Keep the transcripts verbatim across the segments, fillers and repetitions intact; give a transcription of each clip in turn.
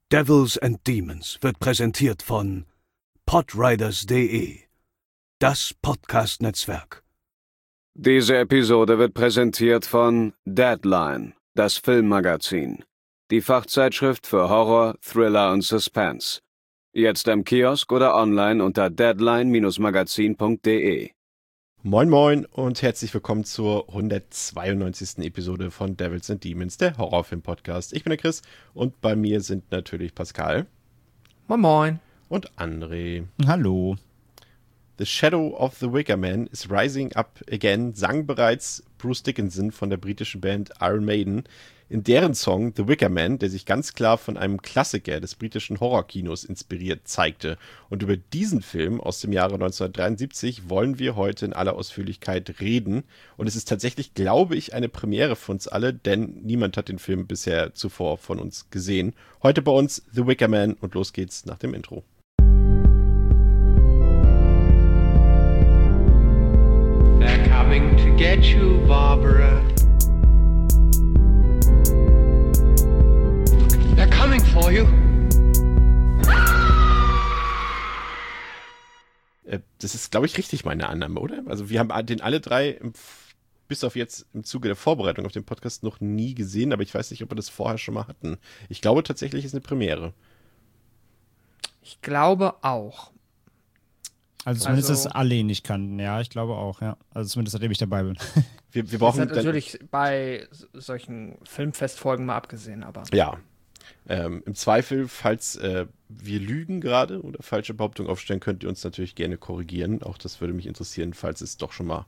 Devils and Demons wird präsentiert von podriders punkt de, das Podcast-Netzwerk. Diese Episode wird präsentiert von Deadline, das Filmmagazin, die Fachzeitschrift für Horror, Thriller und Suspense. Jetzt im Kiosk oder online unter deadline Bindestrich magazin punkt de. Moin Moin und herzlich willkommen zur hundertzweiundneunzigsten Episode von Devils and Demons, der Horrorfilm-Podcast. Ich bin der Chris und bei mir sind natürlich Pascal. Moin Moin. Und André. Hallo. The Shadow of the Wicker Man is rising up again, sang bereits Bruce Dickinson von der britischen Band Iron Maiden in deren Song The Wicker Man, der sich ganz klar von einem Klassiker des britischen Horrorkinos inspiriert zeigte. Und über diesen Film aus dem Jahre neunzehnhundertdreiundsiebzig wollen wir heute in aller Ausführlichkeit reden. Und es ist tatsächlich, glaube ich, eine Premiere für uns alle, denn niemand hat den Film bisher zuvor von uns gesehen. Heute bei uns The Wicker Man und los geht's nach dem Intro. They're coming to get you, Barbara. They're coming for you. Das ist, glaube ich, richtig meine Annahme, oder? Also wir haben den alle drei im, bis auf jetzt im Zuge der Vorbereitung auf den Podcast noch nie gesehen, aber ich weiß nicht, ob wir das vorher schon mal hatten. Ich glaube tatsächlich, es ist eine Premiere. Ich glaube auch. Also zumindest, Also- dass alle ihn nicht kannten, ja, ich glaube auch, ja. Also zumindest seitdem ich dabei bin. Wir, wir Das brauchen hat dann- natürlich bei solchen Filmfestfolgen mal abgesehen, aber Ja. Ähm, Im Zweifel, falls äh, wir lügen gerade oder falsche Behauptungen aufstellen, könnt ihr uns natürlich gerne korrigieren. Auch das würde mich interessieren, falls es doch schon mal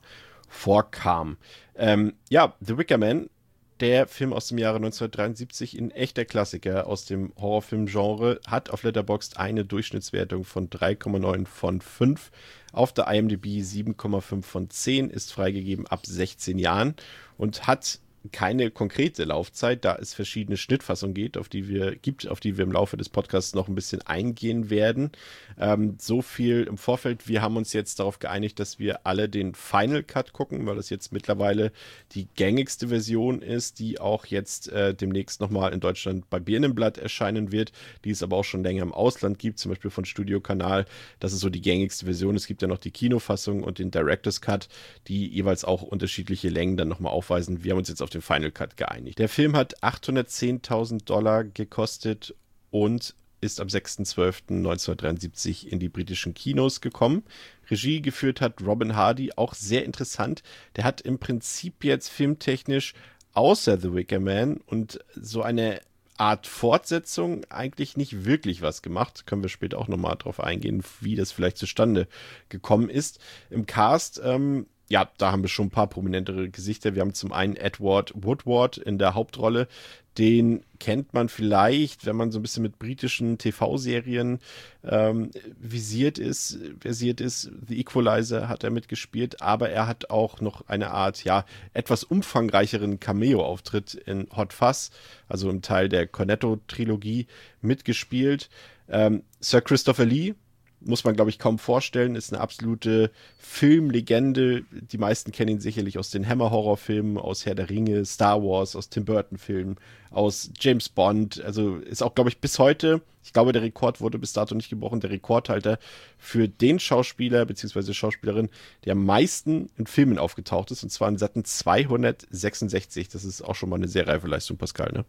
vorkam. Ähm, ja, The Wicker Man, der Film aus dem Jahre neunzehnhundertdreiundsiebzig, ein echter Klassiker aus dem Horrorfilm-Genre, hat auf Letterboxd eine Durchschnittswertung von drei Komma neun von fünf. Auf der IMDb sieben Komma fünf von zehn, ist freigegeben ab sechzehn Jahren und hat keine konkrete Laufzeit, da es verschiedene Schnittfassungen geht, auf die wir, gibt, auf die wir im Laufe des Podcasts noch ein bisschen eingehen werden. Ähm, so viel im Vorfeld. Wir haben uns jetzt darauf geeinigt, dass wir alle den Final Cut gucken, weil das jetzt mittlerweile die gängigste Version ist, die auch jetzt äh, demnächst nochmal in Deutschland bei Birnenblatt erscheinen wird, die es aber auch schon länger im Ausland gibt, zum Beispiel von Studio Kanal. Das ist so die gängigste Version. Es gibt ja noch die Kinofassung und den Director's Cut, die jeweils auch unterschiedliche Längen dann nochmal aufweisen. Wir haben uns jetzt auf den Final Cut geeinigt. Der Film hat achthundertzehntausend Dollar gekostet und ist am sechster zwölfter neunzehnhundertdreiundsiebzig in die britischen Kinos gekommen. Regie geführt hat Robin Hardy, auch sehr interessant. Der hat im Prinzip jetzt filmtechnisch außer The Wicker Man und so eine Art Fortsetzung eigentlich nicht wirklich was gemacht. Können wir später auch nochmal drauf eingehen, wie das vielleicht zustande gekommen ist. Im Cast, ähm, ja, da haben wir schon ein paar prominentere Gesichter. Wir haben zum einen Edward Woodward in der Hauptrolle. Den kennt man vielleicht, wenn man so ein bisschen mit britischen T V-Serien ähm, visiert ist, versiert ist. The Equalizer hat er mitgespielt, aber er hat auch noch eine Art, ja, etwas umfangreicheren Cameo-Auftritt in Hot Fuzz, also im Teil der Cornetto-Trilogie, mitgespielt. Ähm, Sir Christopher Lee, muss man, glaube ich, kaum vorstellen, ist eine absolute Filmlegende. Die meisten kennen ihn sicherlich aus den Hammer-Horror-Filmen, aus Herr der Ringe, Star Wars, aus Tim Burton-Filmen, aus James Bond. Also ist auch, glaube ich, bis heute, ich glaube, der Rekord wurde bis dato nicht gebrochen, der Rekordhalter für den Schauspieler bzw. Schauspielerin, der am meisten in Filmen aufgetaucht ist, und zwar in satten zweihundertsechsundsechzig. Das ist auch schon mal eine sehr reife Leistung, Pascal, ne?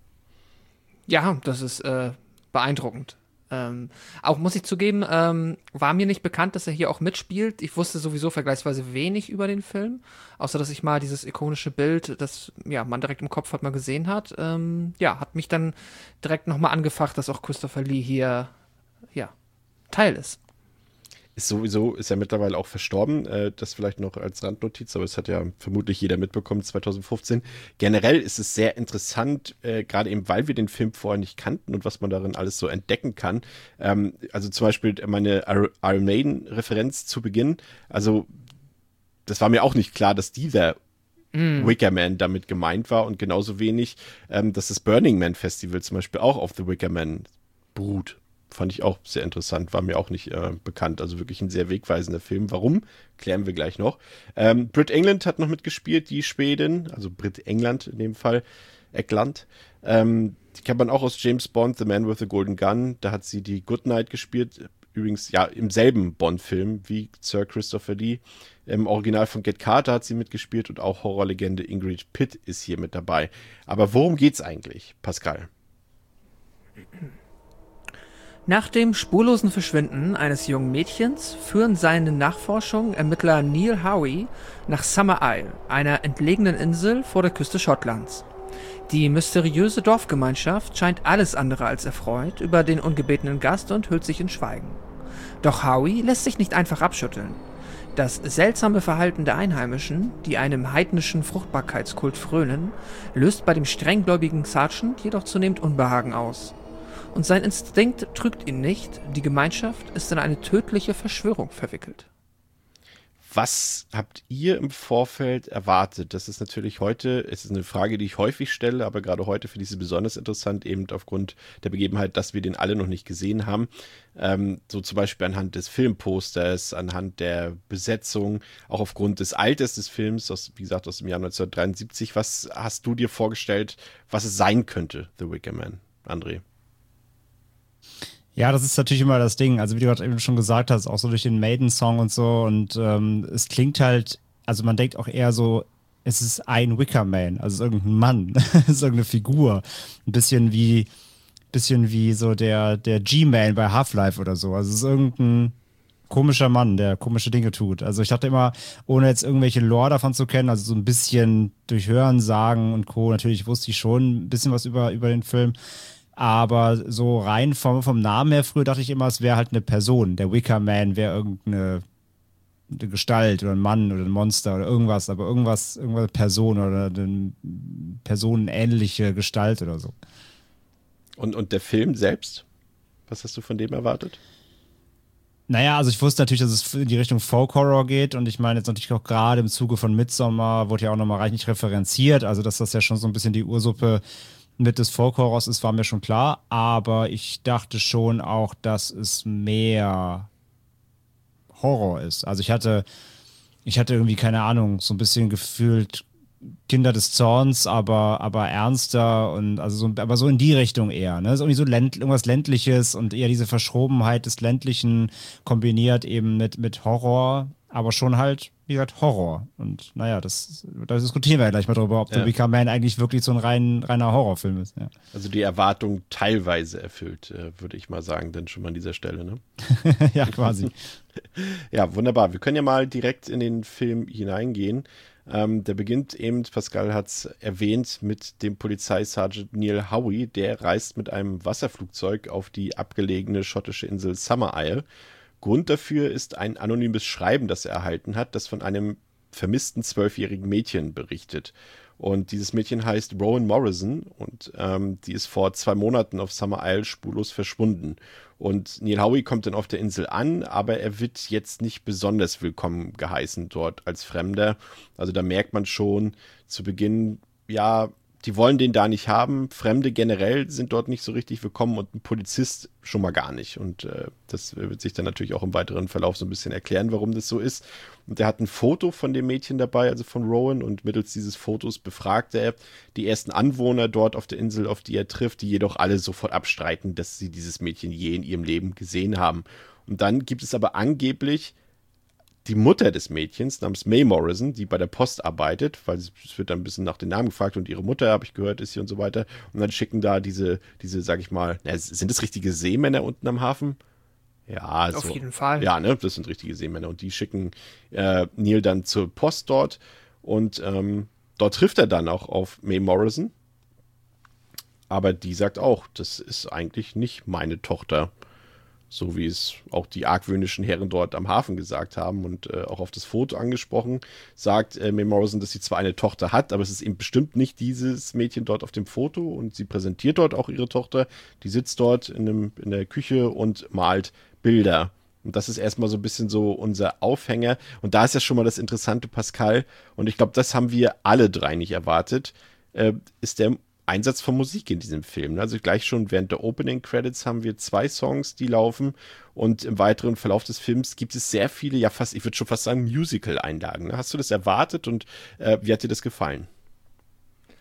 ja, das ist äh, beeindruckend. Ähm, auch muss ich zugeben, ähm, war mir nicht bekannt, dass er hier auch mitspielt. Ich wusste sowieso vergleichsweise wenig über den Film, außer dass ich mal dieses ikonische Bild, das ja, man direkt im Kopf hat, mal gesehen hat. Ähm, ja, hat mich dann direkt nochmal angefacht, dass auch Christopher Lee hier ja, Teil ist. Ist sowieso, ist ja mittlerweile auch verstorben, äh, das vielleicht noch als Randnotiz, aber es hat ja vermutlich jeder mitbekommen, zweitausendfünfzehn. Generell ist es sehr interessant, äh, gerade eben, weil wir den Film vorher nicht kannten und was man darin alles so entdecken kann. Ähm, also zum Beispiel meine Iron Maiden-Referenz zu Beginn, also das war mir auch nicht klar, dass dieser mm. Wicker Man damit gemeint war und genauso wenig, ähm, dass das Burning Man Festival zum Beispiel auch auf The Wicker Man beruht. Fand ich auch sehr interessant, war mir auch nicht äh, bekannt. Also wirklich ein sehr wegweisender Film. Warum? Klären wir gleich noch. Ähm, Brit England hat noch mitgespielt, die Schwedin, also Brit England in dem Fall. Eckland. Ähm, die kennt man auch aus James Bond, The Man with the Golden Gun. Da hat sie die Goodnight gespielt. Übrigens, ja, im selben Bond-Film wie Sir Christopher Lee. Im Original von Get Carter hat sie mitgespielt und auch Horrorlegende Ingrid Pitt ist hier mit dabei. Aber worum geht's eigentlich, Pascal? Nach dem spurlosen Verschwinden eines jungen Mädchens führen seine Nachforschungen Ermittler Neil Howie nach Summer Isle, einer entlegenen Insel vor der Küste Schottlands. Die mysteriöse Dorfgemeinschaft scheint alles andere als erfreut über den ungebetenen Gast und hüllt sich in Schweigen. Doch Howie lässt sich nicht einfach abschütteln. Das seltsame Verhalten der Einheimischen, die einem heidnischen Fruchtbarkeitskult frönen, löst bei dem strenggläubigen Sergeant jedoch zunehmend Unbehagen aus. Und sein Instinkt trügt ihn nicht, die Gemeinschaft ist in eine tödliche Verschwörung verwickelt. Was habt ihr im Vorfeld erwartet? Das ist natürlich heute, es ist eine Frage, die ich häufig stelle, aber gerade heute finde ich sie besonders interessant, eben aufgrund der Begebenheit, dass wir den alle noch nicht gesehen haben. Ähm, so zum Beispiel anhand des Filmposters, anhand der Besetzung, auch aufgrund des Alters des Films, aus, wie gesagt aus dem Jahr neunzehnhundertdreiundsiebzig. Was hast du dir vorgestellt, was es sein könnte, The Wicker Man, André? Ja, das ist natürlich immer das Ding. Also wie du gerade eben schon gesagt hast, auch so durch den Maiden-Song und so. Und ähm, es klingt halt, also man denkt auch eher so, es ist ein Wicker-Man, also es ist irgendein Mann, es ist irgendeine Figur. Ein bisschen wie, bisschen wie so der, der G-Man bei Half-Life oder so. Also es ist irgendein komischer Mann, der komische Dinge tut. Also ich dachte immer, ohne jetzt irgendwelche Lore davon zu kennen, also so ein bisschen durch Hören, Sagen und Co. Natürlich wusste ich schon ein bisschen was über, über den Film. Aber so rein vom, vom Namen her, früher dachte ich immer, es wäre halt eine Person. Der Wicker Man wäre irgendeine eine Gestalt oder ein Mann oder ein Monster oder irgendwas, aber irgendwas, irgendwas Person oder eine personenähnliche Gestalt oder so. Und, und der Film selbst? Was hast du von dem erwartet? Naja, also ich wusste natürlich, dass es in die Richtung Folk-Horror geht und ich meine jetzt natürlich auch gerade im Zuge von Midsommar wurde ja auch nochmal reichlich referenziert, also dass das ja schon so ein bisschen die Ursuppe mit des Folk-Horrors ist, war mir schon klar, aber ich dachte schon auch, dass es mehr Horror ist. Also ich hatte, ich hatte irgendwie, keine Ahnung, so ein bisschen gefühlt Kinder des Zorns, aber, aber ernster und also so, aber so in die Richtung eher. Ne? So irgendwie so Länd, irgendwas Ländliches und eher diese Verschrobenheit des Ländlichen kombiniert eben mit, mit Horror, aber schon halt, wie gesagt, Horror. Und naja, das, da diskutieren wir ja gleich mal drüber, ob ja. The Wicker Man eigentlich wirklich so ein rein, reiner Horrorfilm ist. Ja. Also die Erwartung teilweise erfüllt, äh, würde ich mal sagen, dann schon mal an dieser Stelle, ne? Ja, quasi. Ja, wunderbar. Wir können ja mal direkt in den Film hineingehen. Ähm, der beginnt eben, Pascal hat es erwähnt, mit dem Polizeisergeant Neil Howie. Der reist mit einem Wasserflugzeug auf die abgelegene schottische Insel Summer Isle. Grund dafür ist ein anonymes Schreiben, das er erhalten hat, das von einem vermissten zwölfjährigen Mädchen berichtet. Und dieses Mädchen heißt Rowan Morrison und ähm, die ist vor zwei Monaten auf Summer Isle spurlos verschwunden. Und Neil Howie kommt dann auf der Insel an, aber er wird jetzt nicht besonders willkommen geheißen dort als Fremder. Also da merkt man schon zu Beginn, ja, die wollen den da nicht haben. Fremde generell sind dort nicht so richtig willkommen und ein Polizist schon mal gar nicht. Und äh, das wird sich dann natürlich auch im weiteren Verlauf so ein bisschen erklären, warum das so ist. Und er hat ein Foto von dem Mädchen dabei, also von Rowan, und mittels dieses Fotos befragt er die ersten Anwohner dort auf der Insel, auf die er trifft, die jedoch alle sofort abstreiten, dass sie dieses Mädchen je in ihrem Leben gesehen haben. Und dann gibt es aber angeblich die Mutter des Mädchens namens Mae Morrison, die bei der Post arbeitet, weil es wird dann ein bisschen nach den Namen gefragt und ihre Mutter, habe ich gehört, ist hier und so weiter. Und dann schicken da diese, diese, sag ich mal, na, sind das richtige Seemänner unten am Hafen? Ja, auf so. jeden Fall. Ja, ne, das sind richtige Seemänner. Und die schicken äh, Neil dann zur Post dort. Und ähm, dort trifft er dann auch auf Mae Morrison. Aber die sagt auch, das ist eigentlich nicht meine Tochter. So wie es auch die argwöhnischen Herren dort am Hafen gesagt haben und äh, auch auf das Foto angesprochen, sagt äh, Mae Morrison, dass sie zwar eine Tochter hat, aber es ist eben bestimmt nicht dieses Mädchen dort auf dem Foto und sie präsentiert dort auch ihre Tochter. Die sitzt dort in, einem, in der Küche und malt Bilder. Und das ist erstmal so ein bisschen so unser Aufhänger. Und da ist ja schon mal das Interessante, Pascal, und ich glaube, das haben wir alle drei nicht erwartet, äh, ist der Einsatz von Musik in diesem Film. Also gleich schon während der Opening Credits haben wir zwei Songs, die laufen, und im weiteren Verlauf des Films gibt es sehr viele, ja fast, ich würde schon fast sagen, Musical-Einlagen. Hast du das erwartet und äh, wie hat dir das gefallen?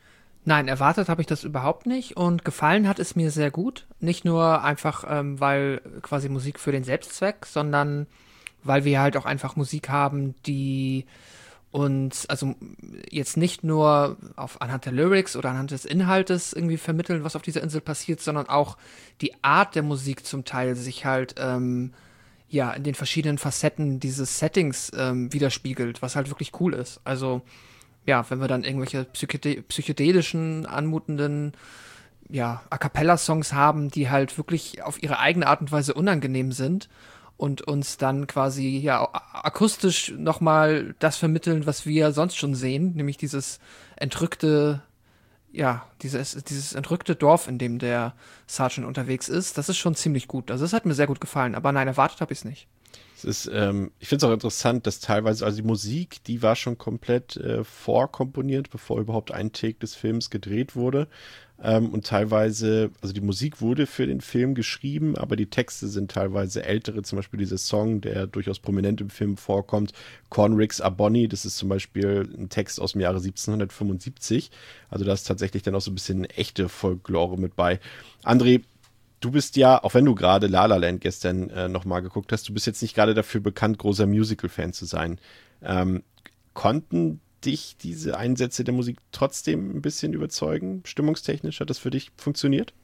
Nein, erwartet habe ich das überhaupt nicht und gefallen hat es mir sehr gut. Nicht nur einfach, ähm, weil quasi Musik für den Selbstzweck, sondern weil wir halt auch einfach Musik haben, die uns also jetzt nicht nur auf, anhand der Lyrics oder anhand des Inhaltes irgendwie vermitteln, was auf dieser Insel passiert, sondern auch die Art der Musik zum Teil sich halt ähm, ja in den verschiedenen Facetten dieses Settings ähm, widerspiegelt, was halt wirklich cool ist. Also ja, wenn wir dann irgendwelche psychede- psychedelischen, anmutenden, ja, A-Cappella-Songs haben, die halt wirklich auf ihre eigene Art und Weise unangenehm sind und uns dann quasi, ja, akustisch nochmal das vermitteln, was wir sonst schon sehen, nämlich dieses entrückte, ja, dieses, dieses entrückte Dorf, in dem der Sergeant unterwegs ist, das ist schon ziemlich gut. Also das hat mir sehr gut gefallen, aber nein, erwartet habe ich es nicht. Es ist, ähm, ich finde es auch interessant, dass teilweise, also die Musik, die war schon komplett äh, vorkomponiert, bevor überhaupt ein Take des Films gedreht wurde. Ähm, und teilweise, also die Musik wurde für den Film geschrieben, aber die Texte sind teilweise ältere. Zum Beispiel dieser Song, der durchaus prominent im Film vorkommt, Cornricks A Bonnie, das ist zum Beispiel ein Text aus dem Jahre siebzehnhundertfünfundsiebzig. Also da ist tatsächlich dann auch so ein bisschen echte Folklore mit bei. André, du bist ja, auch wenn du gerade La La Land gestern äh, nochmal geguckt hast, du bist jetzt nicht gerade dafür bekannt, großer Musical-Fan zu sein. Ähm, konnten dich diese Einsätze der Musik trotzdem ein bisschen überzeugen? Stimmungstechnisch hat das für dich funktioniert?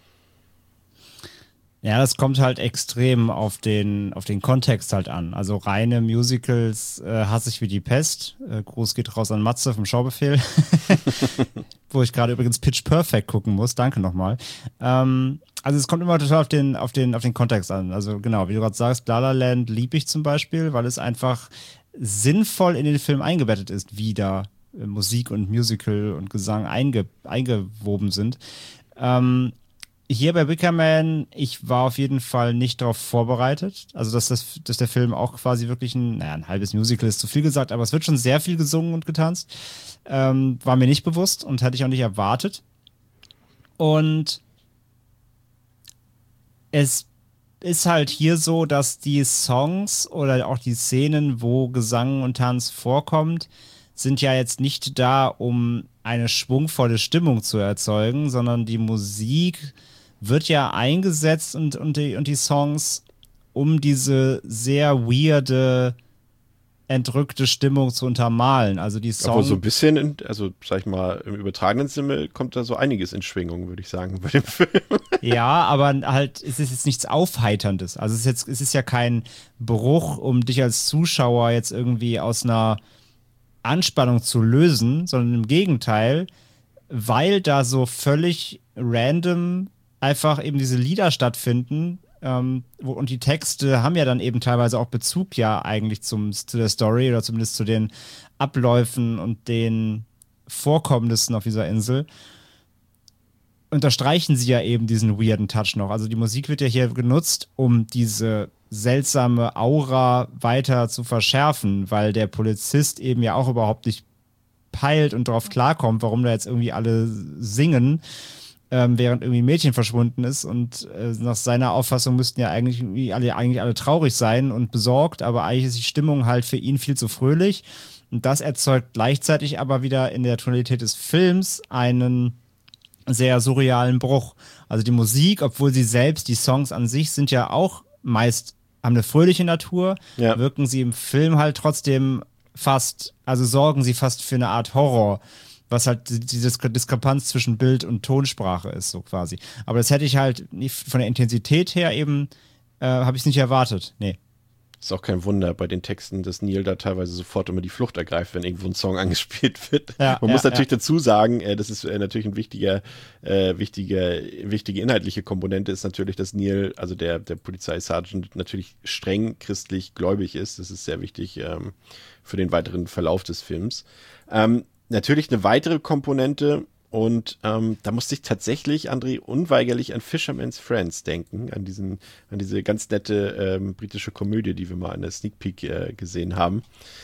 Ja, das kommt halt extrem auf den, auf den Kontext halt an. Also reine Musicals äh, hasse ich wie die Pest. Äh, Gruß geht raus an Matze vom Schaubefehl. Wo ich gerade übrigens Pitch Perfect gucken muss. Danke nochmal. Ähm, also es kommt immer total auf den, auf den, auf den Kontext an. Also genau, wie du gerade sagst, La La Land liebe ich zum Beispiel, weil es einfach sinnvoll in den Film eingebettet ist, wie da äh, Musik und Musical und Gesang einge, eingewoben sind. Ähm, Hier bei Wicker Man, ich war auf jeden Fall nicht darauf vorbereitet. Also, dass, das, dass der Film auch quasi wirklich ein, naja, ein halbes Musical ist zu viel gesagt, aber es wird schon sehr viel gesungen und getanzt. Ähm, war mir nicht bewusst und hatte ich auch nicht erwartet. Und es ist halt hier so, dass die Songs oder auch die Szenen, wo Gesang und Tanz vorkommt, sind ja jetzt nicht da, um eine schwungvolle Stimmung zu erzeugen, sondern die Musik wird ja eingesetzt und, und, die, und die Songs, um diese sehr weirde, entrückte Stimmung zu untermalen. Also die Songs. Aber so ein bisschen, in, also sag ich mal, im übertragenen Sinne kommt da so einiges in Schwingung, würde ich sagen, bei dem Film. Ja, aber halt, es ist jetzt nichts Aufheiterndes. Also es ist jetzt, es ist ja kein Bruch, um dich als Zuschauer jetzt irgendwie aus einer Anspannung zu lösen, sondern im Gegenteil, weil da so völlig random einfach eben diese Lieder stattfinden, ähm, wo, und die Texte haben ja dann eben teilweise auch Bezug ja eigentlich zum, zu der Story oder zumindest zu den Abläufen und den Vorkommnissen auf dieser Insel. Unterstreichen sie ja eben diesen weirden Touch noch. Also die Musik wird ja hier genutzt, um diese seltsame Aura weiter zu verschärfen, weil der Polizist eben ja auch überhaupt nicht peilt und darauf klarkommt, warum da jetzt irgendwie alle singen, ähm, während irgendwie ein Mädchen verschwunden ist. Und äh, nach seiner Auffassung müssten ja eigentlich irgendwie alle, eigentlich alle traurig sein und besorgt, aber eigentlich ist die Stimmung halt für ihn viel zu fröhlich. Und das erzeugt gleichzeitig aber wieder in der Tonalität des Films einen sehr surrealen Bruch. Also die Musik, obwohl sie selbst, die Songs an sich sind ja auch meist, haben eine fröhliche Natur, ja, wirken sie im Film halt trotzdem fast, also sorgen sie fast für eine Art Horror, was halt diese Diskrepanz zwischen Bild und Tonsprache ist, so quasi. Aber das hätte ich halt nicht von der Intensität her eben, äh, habe ich es nicht erwartet. Nee. Ist auch kein Wunder bei den Texten, dass Neil da teilweise sofort immer die Flucht ergreift, wenn irgendwo ein Song angespielt wird. Ja, Man ja, muss natürlich ja. dazu sagen, äh, das ist äh, natürlich ein wichtiger, äh, wichtiger, wichtige inhaltliche Komponente ist natürlich, dass Neil, also der, der Polizeisergeant, natürlich streng christlich gläubig ist. Das ist sehr wichtig ähm, für den weiteren Verlauf des Films. Ähm, natürlich eine weitere Komponente, und ähm, da musste ich tatsächlich, André, unweigerlich an Fisherman's Friends denken, an diesen, an diese ganz nette ähm, britische Komödie, die wir mal in der Sneak Peek äh, gesehen haben.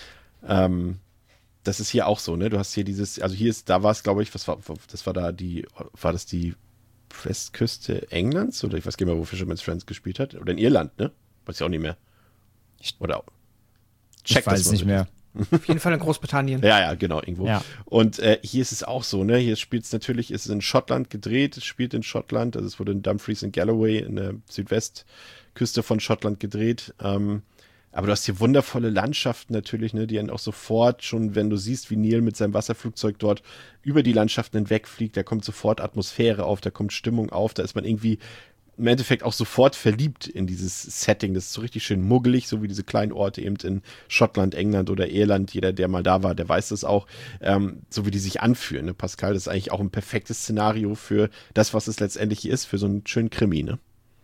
Ähm, das ist hier auch so, ne? Du hast hier dieses, also hier ist, da war es, glaube ich, was war, das war da die, war das die Westküste Englands? Oder ich weiß gar nicht mehr, wo Fisherman's Friends gespielt hat. Oder in Irland, ne? Weiß ich auch nicht mehr. Oder Check ich weiß es nicht mehr. Auf jeden Fall in Großbritannien. Ja, ja, genau, irgendwo. Ja. Und äh, hier ist es auch so, ne? Hier spielt es natürlich, ist es in Schottland gedreht, es spielt in Schottland, also es wurde in Dumfries and Galloway in der Südwestküste von Schottland gedreht. Ähm, aber du hast hier wundervolle Landschaften natürlich, ne, die dann auch sofort schon, wenn du siehst, wie Neil mit seinem Wasserflugzeug dort über die Landschaften hinwegfliegt, da kommt sofort Atmosphäre auf, da kommt Stimmung auf, da ist man irgendwie im Endeffekt auch sofort verliebt in dieses Setting. Das ist so richtig schön muggelig, so wie diese kleinen Orte eben in Schottland, England oder Irland. Jeder, der mal da war, der weiß das auch. Ähm, so wie die sich anfühlen. Ne? Pascal, das ist eigentlich auch ein perfektes Szenario für das, was es letztendlich ist, für so einen schönen Krimi, ne?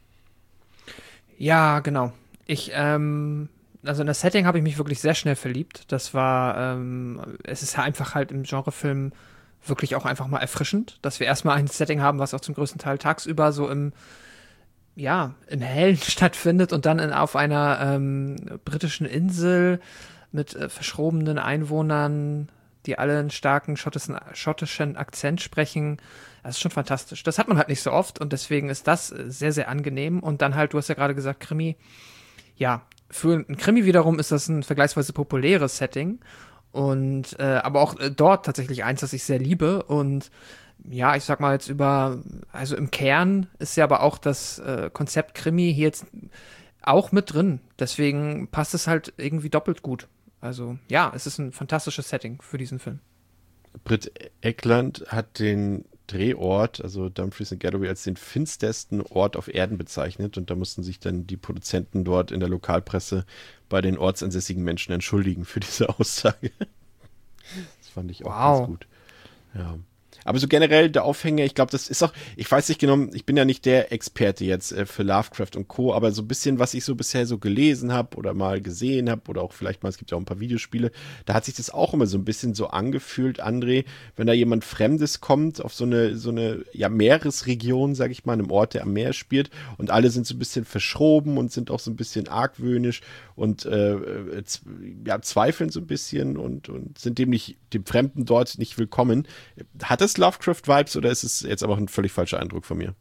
Ja, genau. Ich, ähm, also in das Setting habe ich mich wirklich sehr schnell verliebt. Das war, ähm, es ist einfach halt im Genrefilm wirklich auch einfach mal erfrischend, dass wir erstmal ein Setting haben, was auch zum größten Teil tagsüber so im ja, im Hellen stattfindet und dann in, auf einer ähm, britischen Insel mit äh, verschrobenen Einwohnern, die alle einen starken schottischen, schottischen Akzent sprechen. Das ist schon fantastisch. Das hat man halt nicht so oft und deswegen ist das sehr, sehr angenehm. Und dann halt, du hast ja gerade gesagt, Krimi. Ja, für einen Krimi wiederum ist das ein vergleichsweise populäres Setting und äh, aber auch äh, dort tatsächlich eins, das ich sehr liebe und ja, ich sag mal jetzt über, also im Kern ist ja aber auch das äh, Konzept Krimi hier jetzt auch mit drin. Deswegen passt es halt irgendwie doppelt gut. Also ja, es ist ein fantastisches Setting für diesen Film. Britt Ekland hat den Drehort, also Dumfries and Galloway, als den finstersten Ort auf Erden bezeichnet und da mussten sich dann die Produzenten dort in der Lokalpresse bei den ortsansässigen Menschen entschuldigen für diese Aussage. Das fand ich auch wow. ganz gut. Ja. Aber so generell der Aufhänger, ich glaube, das ist auch, ich weiß nicht genau, ich bin ja nicht der Experte jetzt äh, für Lovecraft und Co., aber so ein bisschen, was ich so bisher so gelesen habe oder mal gesehen habe oder auch vielleicht mal, es gibt ja auch ein paar Videospiele, da hat sich das auch immer so ein bisschen so angefühlt, André, wenn da jemand Fremdes kommt auf so eine, so eine, ja, Meeresregion, sag ich mal, einem Ort, der am Meer spielt und alle sind so ein bisschen verschroben und sind auch so ein bisschen argwöhnisch und äh, z- ja, zweifeln so ein bisschen und, und sind dem nicht, dem Fremden dort nicht willkommen. Hat das Lovecraft-Vibes oder ist es jetzt aber ein völlig falscher Eindruck von mir?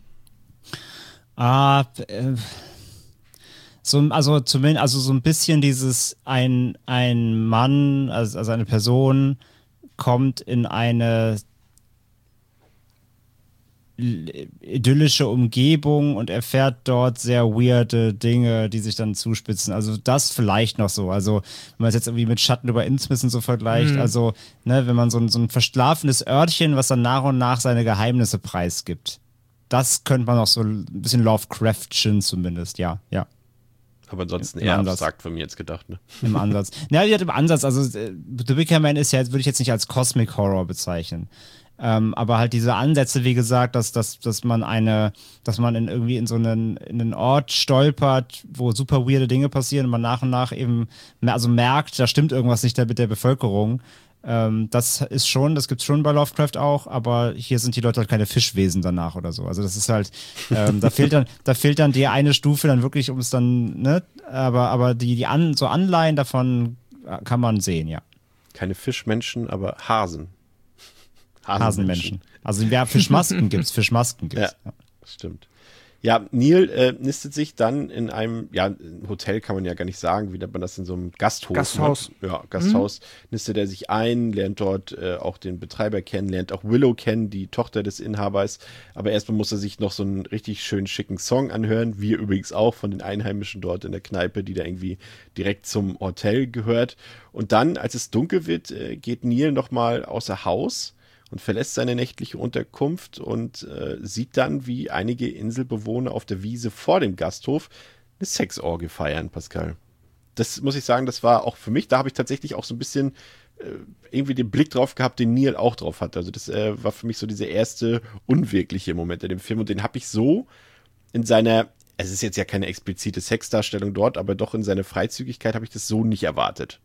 Ah, äh, so, also zumindest, also so ein bisschen dieses, ein, ein Mann, also, also eine Person kommt in eine idyllische Umgebung und erfährt dort sehr weirde Dinge, die sich dann zuspitzen. Also das vielleicht noch so. Also wenn man es jetzt irgendwie mit Schatten über Innsmouth so vergleicht, mhm. also ne, wenn man so ein, so ein verschlafenes Örtchen, was dann nach und nach seine Geheimnisse preisgibt. Das könnte man auch so ein bisschen Lovecraftchen zumindest, ja, ja. Aber ansonsten Im eher Ansatz. abstrakt von mir jetzt gedacht, ne? Im Ansatz. Ja, im Ansatz, also The Wicker Man ist ja, würde ich jetzt nicht als Cosmic Horror bezeichnen. Ähm, aber halt diese Ansätze, wie gesagt, dass, dass, dass man eine, dass man in irgendwie in so einen, in einen Ort stolpert, wo super weirde Dinge passieren und man nach und nach eben also merkt, da stimmt irgendwas nicht mit der Bevölkerung. Ähm, das ist schon, das gibt's schon bei Lovecraft auch, aber hier sind die Leute halt keine Fischwesen danach oder so. Also das ist halt, ähm, da fehlt dann, da fehlt dann die eine Stufe dann wirklich, um es dann, ne, aber, aber die, die an, so Anleihen davon kann man sehen, ja. Keine Fischmenschen, aber Hasen. Hasenmenschen. Also ja, Fischmasken gibt's, Fischmasken gibt's. Ja, stimmt. Ja, Neil äh, nistet sich dann in einem, ja, ein Hotel kann man ja gar nicht sagen, wie nennt man das in so einem Gasthaus? Gasthaus. Ne? Ja, Gasthaus. Mhm. Nistet er sich ein, lernt dort äh, auch den Betreiber kennen, lernt auch Willow kennen, die Tochter des Inhabers. Aber erstmal muss er sich noch so einen richtig schönen, schicken Song anhören. Wir übrigens auch von den Einheimischen dort in der Kneipe, die da irgendwie direkt zum Hotel gehört. Und dann, als es dunkel wird, äh, geht Neil nochmal außer Haus und verlässt seine nächtliche Unterkunft und äh, sieht dann, wie einige Inselbewohner auf der Wiese vor dem Gasthof eine Sexorgie feiern, Pascal. Das muss ich sagen, das war auch für mich, da habe ich tatsächlich auch so ein bisschen äh, irgendwie den Blick drauf gehabt, den Neil auch drauf hatte. Also das äh, war für mich so dieser erste unwirkliche Moment in dem Film und den habe ich so in seiner, es ist jetzt ja keine explizite Sexdarstellung dort, aber doch in seiner Freizügigkeit habe ich das so nicht erwartet.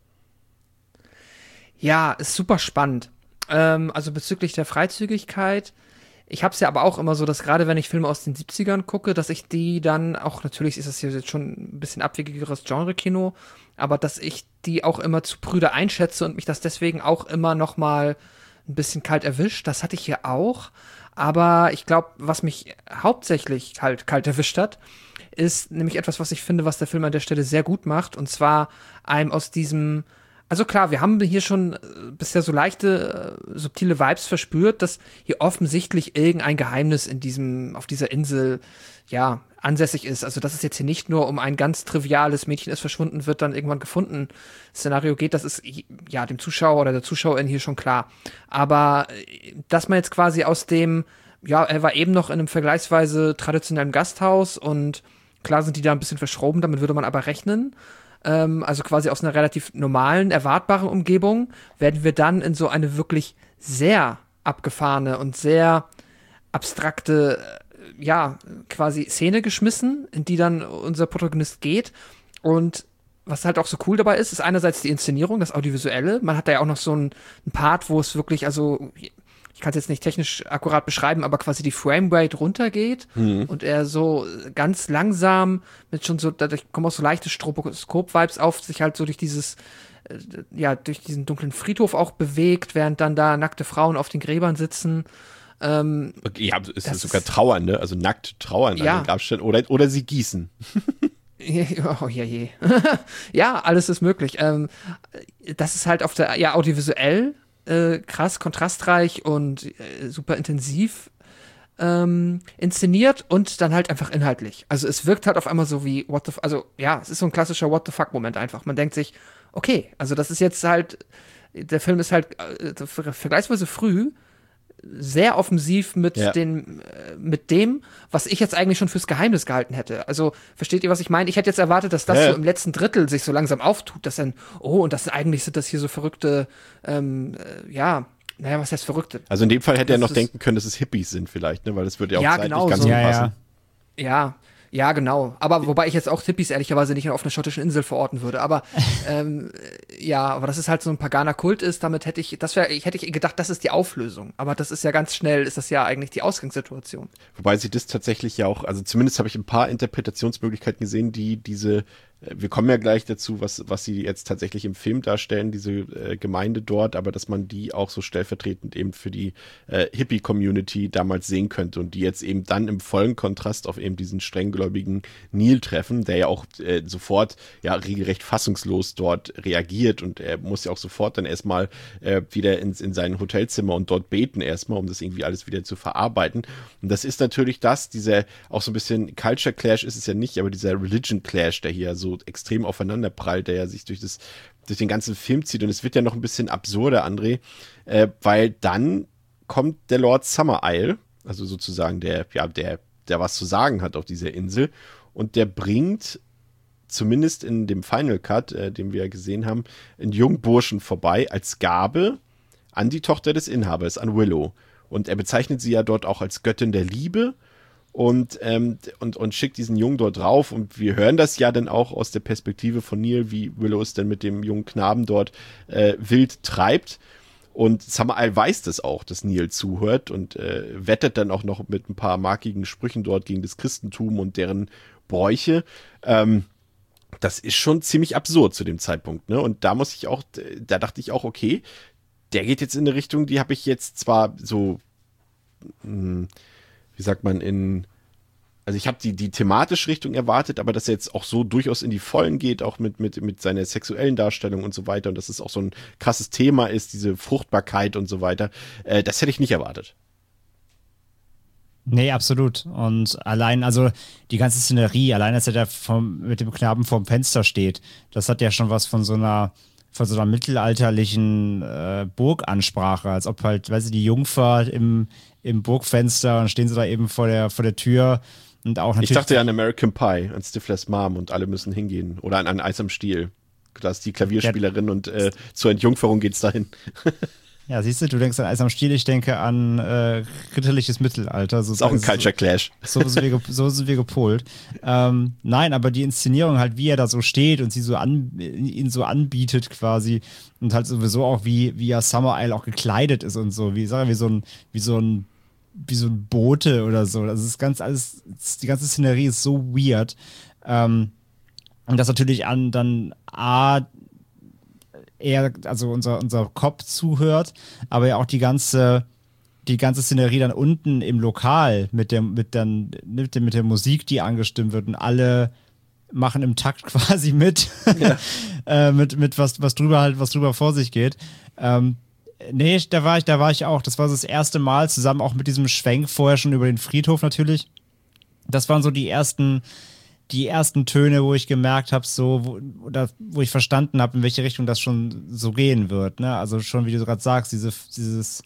Ja, ist super spannend. Also bezüglich der Freizügigkeit, ich habe es ja aber auch immer so, dass gerade wenn ich Filme aus den siebzigern gucke, dass ich die dann auch, natürlich ist das hier jetzt schon ein bisschen abwegigeres Genre-Kino, aber dass ich die auch immer zu prüde einschätze und mich das deswegen auch immer noch mal ein bisschen kalt erwischt. Das hatte ich hier auch, aber ich glaube, was mich hauptsächlich halt kalt erwischt hat, ist nämlich etwas, was ich finde, was der Film an der Stelle sehr gut macht, und zwar einem aus diesem Also klar, wir haben hier schon äh, bisher so leichte, äh, subtile Vibes verspürt, dass hier offensichtlich irgendein Geheimnis in diesem, auf dieser Insel, ja, ansässig ist. Also dass es jetzt hier nicht nur um ein ganz triviales Mädchen ist verschwunden, wird dann irgendwann gefunden Szenario geht, das ist ja dem Zuschauer oder der Zuschauerin hier schon klar. Aber äh, dass man jetzt quasi aus dem, ja, er war eben noch in einem vergleichsweise traditionellen Gasthaus und klar sind die da ein bisschen verschroben, damit würde man aber rechnen. Also quasi aus einer relativ normalen, erwartbaren Umgebung, werden wir dann in so eine wirklich sehr abgefahrene und sehr abstrakte, ja, quasi Szene geschmissen, in die dann unser Protagonist geht. Und was halt auch so cool dabei ist, ist einerseits die Inszenierung, das Audiovisuelle. Man hat da ja auch noch so einen, einen Part, wo es wirklich, also ich kann es jetzt nicht technisch akkurat beschreiben, aber quasi die Framerate runtergeht mhm. und er so ganz langsam mit schon so, dadurch kommen auch so leichte Stroboskop-Vibes auf, sich halt so durch dieses, äh, ja, durch diesen dunklen Friedhof auch bewegt, während dann da nackte Frauen auf den Gräbern sitzen. Ähm, ja, es ist sogar trauern, ne? Also nackt trauern ja. an den Grabstätten oder, oder sie gießen. Oh je, je. Ja, alles ist möglich. Ähm, das ist halt auf der, ja, audiovisuell Äh, krass, kontrastreich und äh, super intensiv ähm, inszeniert und dann halt einfach inhaltlich. Also es wirkt halt auf einmal so wie what the f- also ja, es ist so ein klassischer What the fuck Moment einfach. Man denkt sich, okay, also das ist jetzt halt, der Film ist halt äh, vergleichsweise früh sehr offensiv mit ja. den, äh, mit dem, was ich jetzt eigentlich schon fürs Geheimnis gehalten hätte. Also, versteht ihr, was ich meine? Ich hätte jetzt erwartet, dass das ja. so im letzten Drittel sich so langsam auftut, dass dann, oh, und das eigentlich sind das hier so verrückte, ähm, äh, ja, naja, was heißt verrückte? Also in dem Fall hätte das er noch ist, denken können, dass es Hippies sind vielleicht, ne? Weil das würde ja auch ja, zeitlich genau ganz so. gut Ja, passen. Ja, ja. Ja, genau. Aber wobei ich jetzt auch Hippies ehrlicherweise nicht auf einer schottischen Insel verorten würde. Aber ähm, ja, aber dass es halt so ein Paganer-Kult ist, damit hätte ich, das wäre, ich hätte ich gedacht, das ist die Auflösung. Aber das ist ja ganz schnell, ist das ja eigentlich die Ausgangssituation. Wobei sie das tatsächlich ja auch, also zumindest habe ich ein paar Interpretationsmöglichkeiten gesehen, die diese, wir kommen ja gleich dazu, was, was sie jetzt tatsächlich im Film darstellen, diese äh, Gemeinde dort, aber dass man die auch so stellvertretend eben für die äh, Hippie-Community damals sehen könnte und die jetzt eben dann im vollen Kontrast auf eben diesen strenggläubigen Neil treffen, der ja auch äh, sofort ja regelrecht fassungslos dort reagiert und er muss ja auch sofort dann erstmal äh, wieder ins, in sein Hotelzimmer und dort beten erstmal, um das irgendwie alles wieder zu verarbeiten. Und das ist natürlich das, dieser auch so ein bisschen Culture Clash ist es ja nicht, aber dieser Religion Clash, der hier so extrem aufeinander prallt, der ja sich durch das, durch den ganzen Film zieht. Und es wird ja noch ein bisschen absurder, André, äh, weil dann kommt der Lord Summer Isle, also sozusagen der, ja, der, der was zu sagen hat auf dieser Insel, und der bringt zumindest in dem Final Cut, äh, den wir ja gesehen haben, einen jungen Burschen vorbei als Gabe an die Tochter des Inhabers, an Willow. Und er bezeichnet sie ja dort auch als Göttin der Liebe. Und, ähm, und, und schickt diesen Jungen dort drauf und wir hören das ja dann auch aus der Perspektive von Neil, wie Willow es dann mit dem jungen Knaben dort äh, wild treibt und Summer Isle weiß das auch, dass Neil zuhört und äh, wettet dann auch noch mit ein paar markigen Sprüchen dort gegen das Christentum und deren Bräuche. Ähm, das ist schon ziemlich absurd zu dem Zeitpunkt, ne? Und da muss ich auch, da dachte ich auch, okay, der geht jetzt in eine Richtung, die habe ich jetzt zwar so mh, wie sagt man, in, also ich habe die, die thematische Richtung erwartet, aber dass er jetzt auch so durchaus in die Vollen geht, auch mit, mit, mit seiner sexuellen Darstellung und so weiter und dass es auch so ein krasses Thema ist, diese Fruchtbarkeit und so weiter, äh, das hätte ich nicht erwartet. Nee, absolut. Und allein, also die ganze Szenerie, allein als er da vom, mit dem Knaben vorm Fenster steht, das hat ja schon was von so einer von so einer mittelalterlichen äh, Burgansprache, als ob halt, weißt du, die Jungfer im, im Burgfenster und stehen sie da eben vor der, vor der Tür und auch natürlich. Ich dachte ja an American Pie, an Stiflers Mom und alle müssen hingehen oder an, an Eis am Stiel. Da ist die Klavierspielerin ja. und äh, zur Entjungferung geht's dahin. Ja, siehst du, du denkst an Eis am Stiel, ich denke an äh, ritterliches Mittelalter. So, ist auch ein Culture Clash. So, so, sind, wir, so sind wir gepolt. Ähm, nein, aber die Inszenierung halt, wie er da so steht und sie so an, ihn so anbietet quasi und halt sowieso auch, wie, wie ja Summer Isle auch gekleidet ist und so, wie, sag ich, wie so ein, wie so ein, wie so ein Bote oder so. Das ist ganz alles, die ganze Szenerie ist so weird. Ähm, und das natürlich an dann A, er, also unser, unser Cop zuhört, aber ja auch die ganze, die ganze Szenerie dann unten im Lokal mit der, mit dann, mit der, mit der Musik, die angestimmt wird und alle machen im Takt quasi mit, Ja. äh, mit, mit was, was drüber halt, was drüber vor sich geht. Ähm, nee, da war ich, da war ich auch. Das war so das erste Mal, zusammen auch mit diesem Schwenk vorher schon über den Friedhof natürlich. Das waren so die ersten, die ersten Töne, wo ich gemerkt habe, so, wo, oder, wo ich verstanden habe, in welche Richtung das schon so gehen wird. Ne? Also schon, wie du gerade sagst, diese, dieses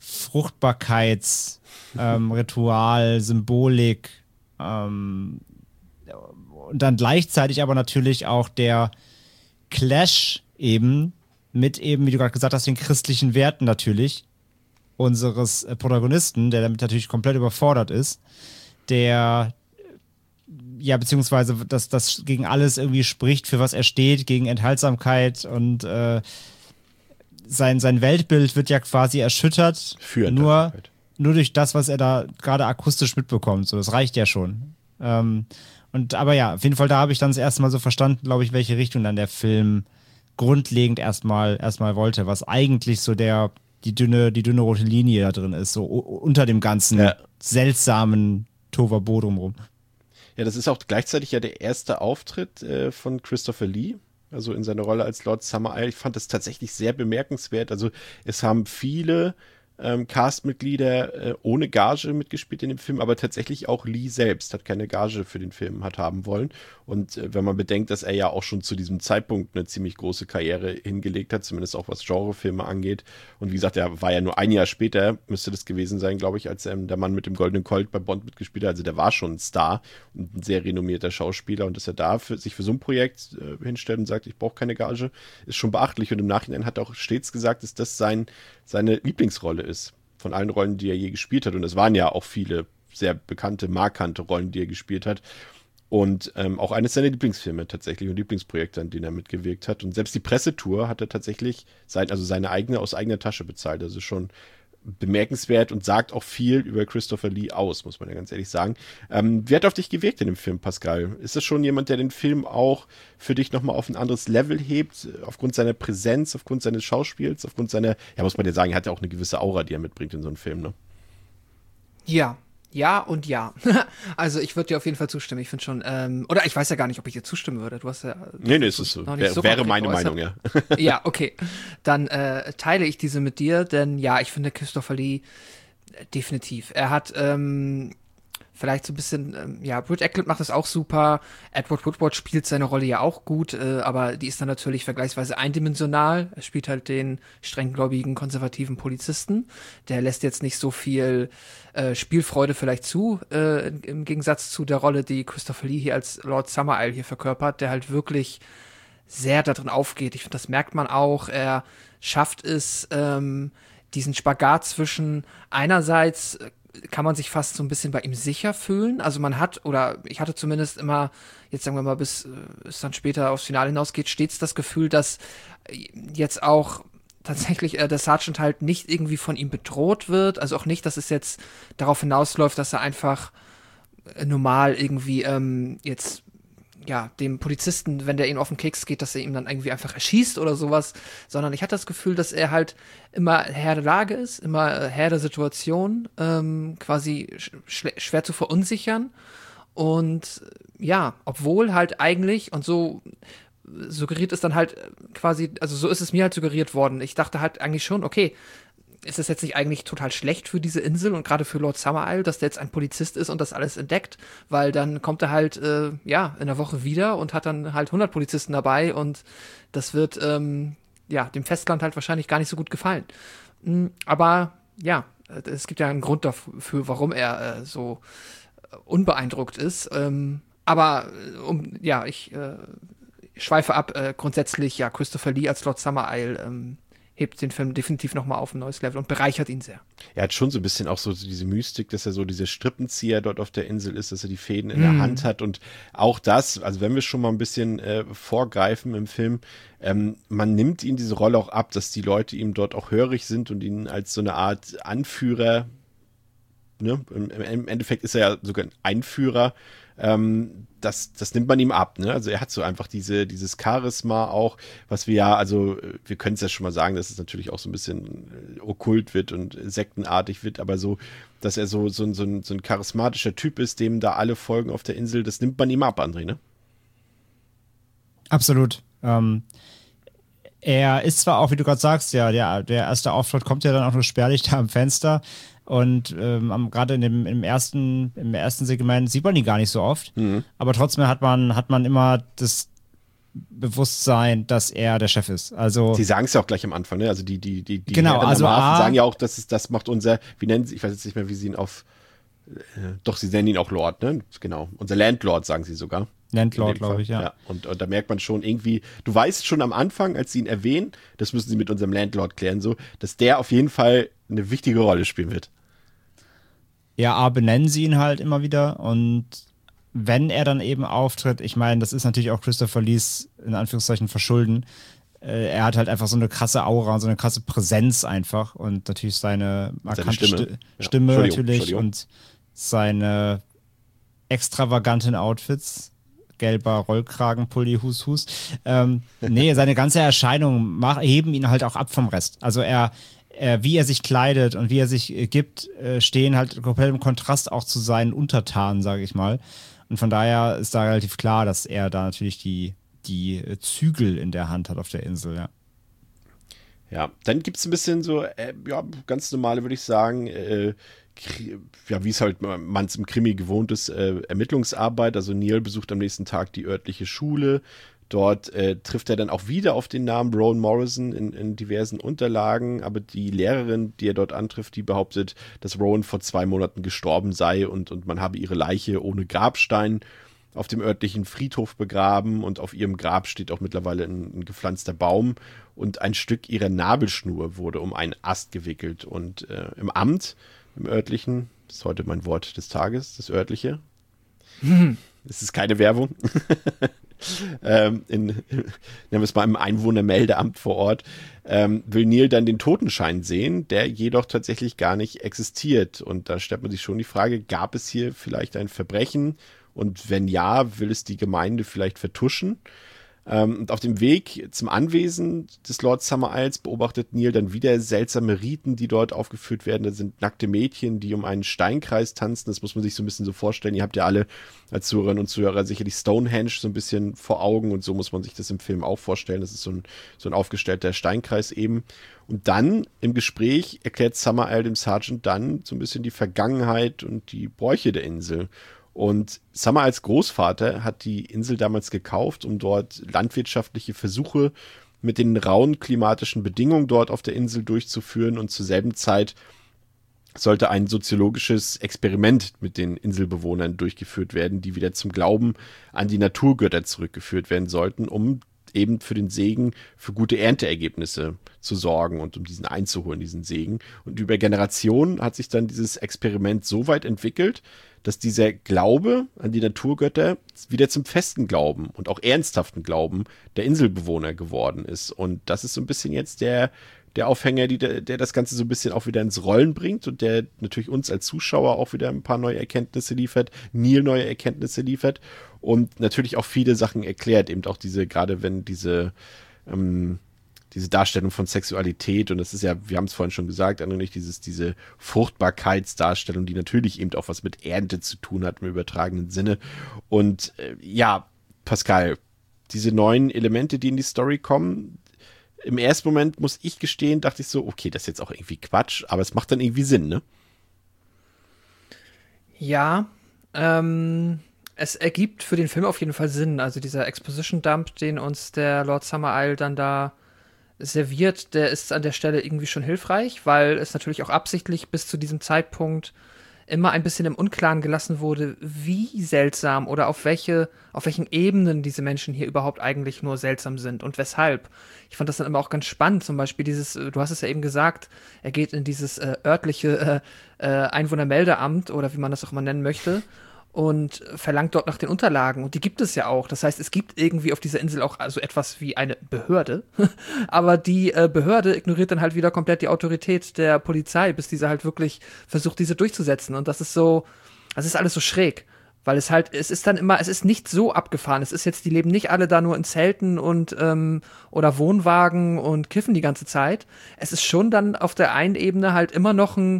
Fruchtbarkeitsritual, ähm, Symbolik, ähm, und dann gleichzeitig aber natürlich auch der Clash eben mit eben, wie du gerade gesagt hast, den christlichen Werten natürlich unseres äh, Protagonisten, der damit natürlich komplett überfordert ist, der ja, beziehungsweise dass das gegen alles irgendwie spricht, für was er steht, gegen Enthaltsamkeit und äh, sein, sein Weltbild wird ja quasi erschüttert, Für nur, nur durch das, was er da gerade akustisch mitbekommt. So, das reicht ja schon. Ähm, und aber ja, auf jeden Fall, da habe ich dann das erste Mal so verstanden, glaube ich, welche Richtung dann der Film grundlegend erstmal erstmal wollte, was eigentlich so der die dünne die dünne rote Linie da drin ist, so u- unter dem ganzen Ja. seltsamen Tohuwabohu drumherum. Ja, das ist auch gleichzeitig ja der erste Auftritt äh, von Christopher Lee, also in seiner Rolle als Lord Summerisle. Ich fand das tatsächlich sehr bemerkenswert. Also es haben viele ähm, Castmitglieder äh, ohne Gage mitgespielt in dem Film, aber tatsächlich auch Lee selbst hat keine Gage für den Film hat haben wollen. Und äh, wenn man bedenkt, dass er ja auch schon zu diesem Zeitpunkt eine ziemlich große Karriere hingelegt hat, zumindest auch was Genrefilme angeht. Und wie gesagt, er war ja nur ein Jahr später, müsste das gewesen sein, glaube ich, als ähm, der Mann mit dem goldenen Colt bei Bond mitgespielt hat. Also der war schon ein Star und ein sehr renommierter Schauspieler. Und dass er da für, sich für so ein Projekt äh, hinstellt und sagt, ich brauche keine Gage, ist schon beachtlich. Und im Nachhinein hat er auch stets gesagt, dass das sein, seine Lieblingsrolle ist. Von allen Rollen, die er je gespielt hat. Und es waren ja auch viele sehr bekannte, markante Rollen, die er gespielt hat. Und ähm, auch eines seiner Lieblingsfilme tatsächlich und Lieblingsprojekte, an denen er mitgewirkt hat. Und selbst die Pressetour hat er tatsächlich sein, also seine eigene aus eigener Tasche bezahlt. Das ist schon bemerkenswert und sagt auch viel über Christopher Lee aus, muss man ja ganz ehrlich sagen. Ähm, wie hat auf dich gewirkt in dem Film, Pascal? Ist das schon jemand, der den Film auch für dich nochmal auf ein anderes Level hebt, aufgrund seiner Präsenz, aufgrund seines Schauspiels, aufgrund seiner, ja, muss man ja sagen, er hat ja auch eine gewisse Aura, die er mitbringt in so einem Film, ne? Ja, ja und ja. Also ich würde dir auf jeden Fall zustimmen. Ich finde schon, ähm, oder ich weiß ja gar nicht, ob ich dir zustimmen würde. Du hast ja. Nee, nee, es ist so. noch nicht Wär, so wäre konkret meine geäußert. Meinung, ja. Ja, okay. Dann äh, teile ich diese mit dir, denn ja, ich finde Christopher Lee äh, definitiv. Er hat ähm, vielleicht so ein bisschen, ähm, ja, Britt Eklund macht das auch super. Edward Woodward spielt seine Rolle ja auch gut, äh, aber die ist dann natürlich vergleichsweise eindimensional. Er spielt halt den strenggläubigen, konservativen Polizisten. Der lässt jetzt nicht so viel äh, Spielfreude vielleicht zu, äh, im Gegensatz zu der Rolle, die Christopher Lee hier als Lord Summerisle hier verkörpert, der halt wirklich sehr darin aufgeht. Ich finde, das merkt man auch. Er schafft es, ähm, diesen Spagat zwischen einerseits äh, kann man sich fast so ein bisschen bei ihm sicher fühlen. Also man hat, oder ich hatte zumindest immer, jetzt sagen wir mal, bis äh, es dann später aufs Finale hinausgeht, stets das Gefühl, dass äh, jetzt auch tatsächlich äh, der Sergeant halt nicht irgendwie von ihm bedroht wird. Also auch nicht, dass es jetzt darauf hinausläuft, dass er einfach äh, normal irgendwie ähm, jetzt ja, dem Polizisten, wenn der ihn auf den Keks geht, dass er ihm dann irgendwie einfach erschießt oder sowas, sondern ich hatte das Gefühl, dass er halt immer Herr der Lage ist, immer äh, Herr der Situation, ähm, quasi sch schwer zu verunsichern und äh, ja, obwohl halt eigentlich und so suggeriert es dann halt quasi, also so ist es mir halt suggeriert worden. Ich dachte halt eigentlich schon, okay, ist es jetzt nicht eigentlich total schlecht für diese Insel und gerade für Lord Summerisle, dass der jetzt ein Polizist ist und das alles entdeckt, weil dann kommt er halt, äh, ja, in der Woche wieder und hat dann halt hundert Polizisten dabei und das wird, ähm, ja, dem Festland halt wahrscheinlich gar nicht so gut gefallen. Mhm, aber, ja, es gibt ja einen Grund dafür, warum er äh, so unbeeindruckt ist. Ähm, aber, um, ja, ich äh, schweife ab, äh, grundsätzlich, ja, Christopher Lee als Lord Summerisle, ähm, hebt den Film definitiv nochmal auf ein neues Level und bereichert ihn sehr. Er hat schon so ein bisschen auch so diese Mystik, dass er so dieser Strippenzieher dort auf der Insel ist, dass er die Fäden in Mm. der Hand hat und auch das, also wenn wir schon mal ein bisschen äh, vorgreifen im Film, ähm, man nimmt ihm diese Rolle auch ab, dass die Leute ihm dort auch hörig sind und ihn als so eine Art Anführer, ne, im, im Endeffekt ist er ja sogar ein Einführer, ähm, das, das nimmt man ihm ab, ne? Also er hat so einfach diese, dieses Charisma auch, was wir ja, also wir können es ja schon mal sagen, dass es natürlich auch so ein bisschen äh, okkult wird und sektenartig wird, aber so, dass er so, so, so, ein, so ein charismatischer Typ ist, dem da alle folgen auf der Insel, das nimmt man ihm ab, André, ne? Absolut. Ähm, er ist zwar auch, wie du gerade sagst, ja, der, der erste Auftritt kommt ja dann auch nur spärlich da am Fenster. Und ähm, gerade in dem im ersten, im ersten Segment sieht man ihn gar nicht so oft. Mhm. Aber trotzdem hat man, hat man immer das Bewusstsein, dass er der Chef ist. Also sie sagen es ja auch gleich am Anfang, ne? Also die, die, die, die genau, Herren also am Hafen A, sagen ja auch, dass es, das macht unser, wie nennen sie, ich weiß jetzt nicht mehr, wie sie ihn auf, äh, doch, sie nennen ihn auch Lord, ne? Genau. Unser Landlord, sagen sie sogar. Landlord, glaube ich, ja. ja. Und, und da merkt man schon irgendwie, du weißt schon am Anfang, als sie ihn erwähnen, das müssen sie mit unserem Landlord klären, so, dass der auf jeden Fall eine wichtige Rolle spielen wird. Ja, A, benennen sie ihn halt immer wieder und wenn er dann eben auftritt, ich meine, das ist natürlich auch Christopher Lees in Anführungszeichen verschulden, äh, er hat halt einfach so eine krasse Aura und so eine krasse Präsenz einfach und natürlich seine markante seine Stimme, Sti- ja. Stimme Entschuldigung, natürlich Entschuldigung. und seine extravaganten Outfits, gelber Rollkragenpulli, Hus, Hus. Ähm, nee, seine ganze Erscheinung mach, heben ihn halt auch ab vom Rest. Also er Äh, wie er sich kleidet und wie er sich äh, gibt, äh, stehen halt komplett im Kontrast auch zu seinen Untertanen, sage ich mal. Und von daher ist da relativ klar, dass er da natürlich die, die äh, Zügel in der Hand hat auf der Insel, ja. Ja, dann gibt es ein bisschen so, äh, ja, ganz normale, würde ich sagen, äh, Kri- ja, wie es halt man es im Krimi gewohnt ist, äh, Ermittlungsarbeit. Also Neil besucht am nächsten Tag die örtliche Schule. Dort äh, trifft er dann auch wieder auf den Namen Rowan Morrison in, in diversen Unterlagen, aber die Lehrerin, die er dort antrifft, die behauptet, dass Rowan vor zwei Monaten gestorben sei und, und man habe ihre Leiche ohne Grabstein auf dem örtlichen Friedhof begraben und auf ihrem Grab steht auch mittlerweile ein, ein gepflanzter Baum und ein Stück ihrer Nabelschnur wurde um einen Ast gewickelt und äh, im Amt, im örtlichen, das ist heute mein Wort des Tages, das örtliche, Hm. es ist keine Werbung, ähm, in, nennen wir es mal im Einwohnermeldeamt vor Ort, ähm, will Neil dann den Totenschein sehen, der jedoch tatsächlich gar nicht existiert. Und da stellt man sich schon die Frage, gab es hier vielleicht ein Verbrechen? Und wenn ja, will es die Gemeinde vielleicht vertuschen? Ähm, und auf dem Weg zum Anwesen des Lord Summer Isles beobachtet Neil dann wieder seltsame Riten, die dort aufgeführt werden. Da sind nackte Mädchen, die um einen Steinkreis tanzen. Das muss man sich so ein bisschen so vorstellen. Ihr habt ja alle als Zuhörerinnen und Zuhörer sicherlich Stonehenge so ein bisschen vor Augen und so muss man sich das im Film auch vorstellen. Das ist so ein, so ein aufgestellter Steinkreis eben. Und dann im Gespräch erklärt Summer Isle dem Sergeant dann so ein bisschen die Vergangenheit und die Bräuche der Insel. Und Summer als Großvater hat die Insel damals gekauft, um dort landwirtschaftliche Versuche mit den rauen klimatischen Bedingungen dort auf der Insel durchzuführen. Und zur selben Zeit sollte ein soziologisches Experiment mit den Inselbewohnern durchgeführt werden, die wieder zum Glauben an die Naturgötter zurückgeführt werden sollten, um eben für den Segen, für gute Ernteergebnisse zu sorgen und um diesen einzuholen, diesen Segen. Und über Generationen hat sich dann dieses Experiment so weit entwickelt, dass dieser Glaube an die Naturgötter wieder zum festen Glauben und auch ernsthaften Glauben der Inselbewohner geworden ist. Und das ist so ein bisschen jetzt der, der Aufhänger, die, der, der das Ganze so ein bisschen auch wieder ins Rollen bringt und der natürlich uns als Zuschauer auch wieder ein paar neue Erkenntnisse liefert, Neil neue Erkenntnisse liefert und natürlich auch viele Sachen erklärt, eben auch diese, gerade wenn diese ähm, diese Darstellung von Sexualität und das ist ja, wir haben es vorhin schon gesagt, eigentlich dieses, diese Fruchtbarkeitsdarstellung, die natürlich eben auch was mit Ernte zu tun hat im übertragenen Sinne. Und äh, ja, Pascal, diese neuen Elemente, die in die Story kommen, im ersten Moment, muss ich gestehen, dachte ich so, okay, das ist jetzt auch irgendwie Quatsch, aber es macht dann irgendwie Sinn, ne? Ja, ähm, es ergibt für den Film auf jeden Fall Sinn. Also dieser Exposition-Dump, den uns der Lord Summer Isle dann da serviert, der ist an der Stelle irgendwie schon hilfreich, weil es natürlich auch absichtlich bis zu diesem Zeitpunkt immer ein bisschen im Unklaren gelassen wurde, wie seltsam oder auf welche, auf welchen Ebenen diese Menschen hier überhaupt eigentlich nur seltsam sind und weshalb. Ich fand das dann immer auch ganz spannend, zum Beispiel dieses, du hast es ja eben gesagt, er geht in dieses äh, örtliche äh, äh, Einwohnermeldeamt oder wie man das auch mal nennen möchte und verlangt dort nach den Unterlagen. Und die gibt es ja auch. Das heißt, es gibt irgendwie auf dieser Insel auch also etwas wie eine Behörde. Aber die äh, Behörde ignoriert dann halt wieder komplett die Autorität der Polizei, bis diese halt wirklich versucht, diese durchzusetzen. Und das ist so, das ist alles so schräg. Weil es halt, es ist dann immer, es ist nicht so abgefahren. Es ist jetzt, die leben nicht alle da nur in Zelten und ähm, oder Wohnwagen und kiffen die ganze Zeit. Es ist schon dann auf der einen Ebene halt immer noch ein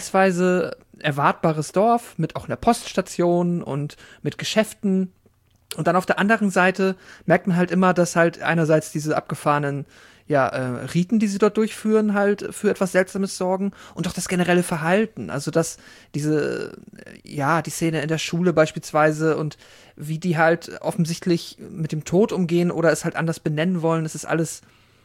vergleichsweise erwartbares Dorf mit auch einer Poststation und mit Geschäften Und dann auf der anderen Seite merkt man halt immer, dass halt einerseits diese abgefahrenen ja, äh, Riten, die sie dort durchführen, halt für etwas Seltsames sorgen und auch das generelle Verhalten. Also dass diese, äh, ja, die Szene in der Schule beispielsweise und wie die halt offensichtlich mit dem Tod umgehen oder es halt anders benennen wollen, das ist alles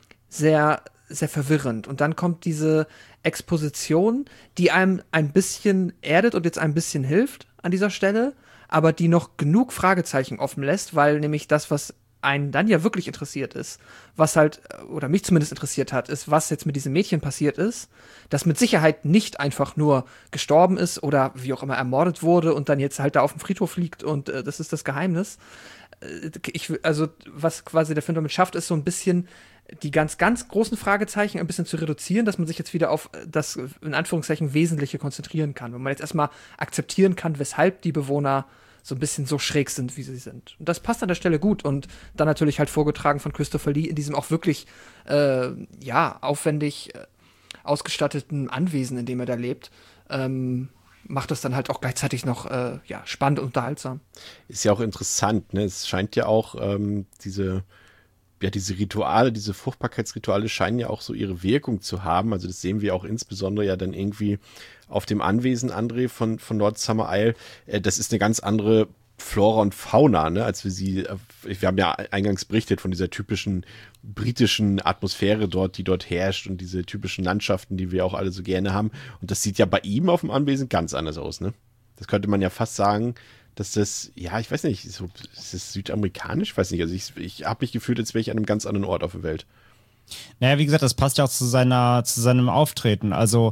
sehr, sehr verwirrend. Und dann kommt diese Exposition, die einem ein bisschen erdet und jetzt ein bisschen hilft an dieser Stelle, aber die noch genug Fragezeichen offen lässt, weil nämlich das, was einen dann ja wirklich interessiert ist, was halt, oder mich zumindest interessiert hat, ist, was jetzt mit diesem Mädchen passiert ist, das mit Sicherheit nicht einfach nur gestorben ist oder wie auch immer ermordet wurde und dann jetzt halt da auf dem Friedhof liegt und äh, das ist das Geheimnis. Äh, ich, also, was quasi der Film damit schafft, ist so ein bisschen die ganz, ganz großen Fragezeichen ein bisschen zu reduzieren, dass man sich jetzt wieder auf das, in Anführungszeichen, Wesentliche konzentrieren kann. Wenn man jetzt erstmal akzeptieren kann, weshalb die Bewohner so ein bisschen so schräg sind, wie sie sind. Und das passt an der Stelle gut. Und dann natürlich halt vorgetragen von Christopher Lee in diesem auch wirklich, äh, ja, aufwendig äh, ausgestatteten Anwesen, in dem er da lebt, ähm, macht das dann halt auch gleichzeitig noch, äh, ja, spannend und unterhaltsam. Ist ja auch interessant, ne? Es scheint ja auch ähm, diese ja, diese Rituale, diese Fruchtbarkeitsrituale scheinen ja auch so ihre Wirkung zu haben. Also das sehen wir auch insbesondere ja dann irgendwie auf dem Anwesen, André, von, von Lord Summer Isle. Äh, das ist eine ganz andere Flora und Fauna, ne, als wir sie, äh, wir haben ja eingangs berichtet von dieser typischen britischen Atmosphäre dort, die dort herrscht und diese typischen Landschaften, die wir auch alle so gerne haben. Und das sieht ja bei ihm auf dem Anwesen ganz anders aus, ne? Das könnte man ja fast sagen, dass das, ja, ich weiß nicht, so, ist das südamerikanisch? Ich weiß nicht, also ich, ich habe mich gefühlt, als wäre ich an einem ganz anderen Ort auf der Welt. Naja, wie gesagt, das passt ja auch zu seiner, zu seinem Auftreten. Also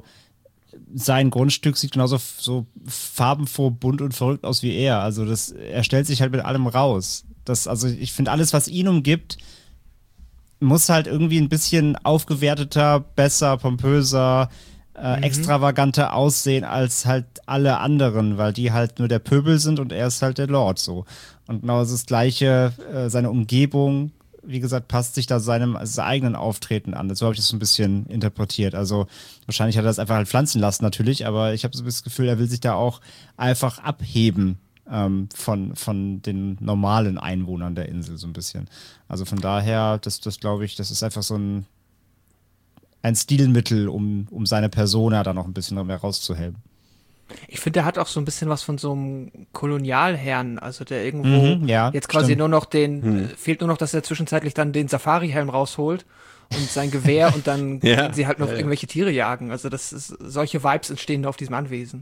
sein Grundstück sieht genauso so farbenfroh, bunt und verrückt aus wie er. Also das, er stellt sich halt mit allem raus. Das, also ich finde, alles, was ihn umgibt, muss halt irgendwie ein bisschen aufgewerteter, besser, pompöser, Äh, mhm. extravaganter aussehen als halt alle anderen, weil die halt nur der Pöbel sind und er ist halt der Lord so. Und genau das Gleiche, äh, seine Umgebung, wie gesagt, passt sich da seinem, seinem eigenen Auftreten an. So habe ich das so ein bisschen interpretiert. Also wahrscheinlich hat er das einfach halt pflanzen lassen natürlich, aber ich habe so das Gefühl, er will sich da auch einfach abheben ähm, von, von den normalen Einwohnern der Insel so ein bisschen. Also von daher, das, das glaube ich, das ist einfach so ein ein Stilmittel, um, um seine Persona da noch ein bisschen mehr rauszuheben. Ich finde, der hat auch so ein bisschen was von so einem Kolonialherrn, also der irgendwo mhm, ja, jetzt quasi stimmt. nur noch den, hm. äh, fehlt nur noch, dass er zwischenzeitlich dann den Safari-Helm rausholt und sein Gewehr und dann ja, gehen sie halt noch ja, irgendwelche Tiere jagen. Also das ist, solche Vibes entstehen da auf diesem Anwesen.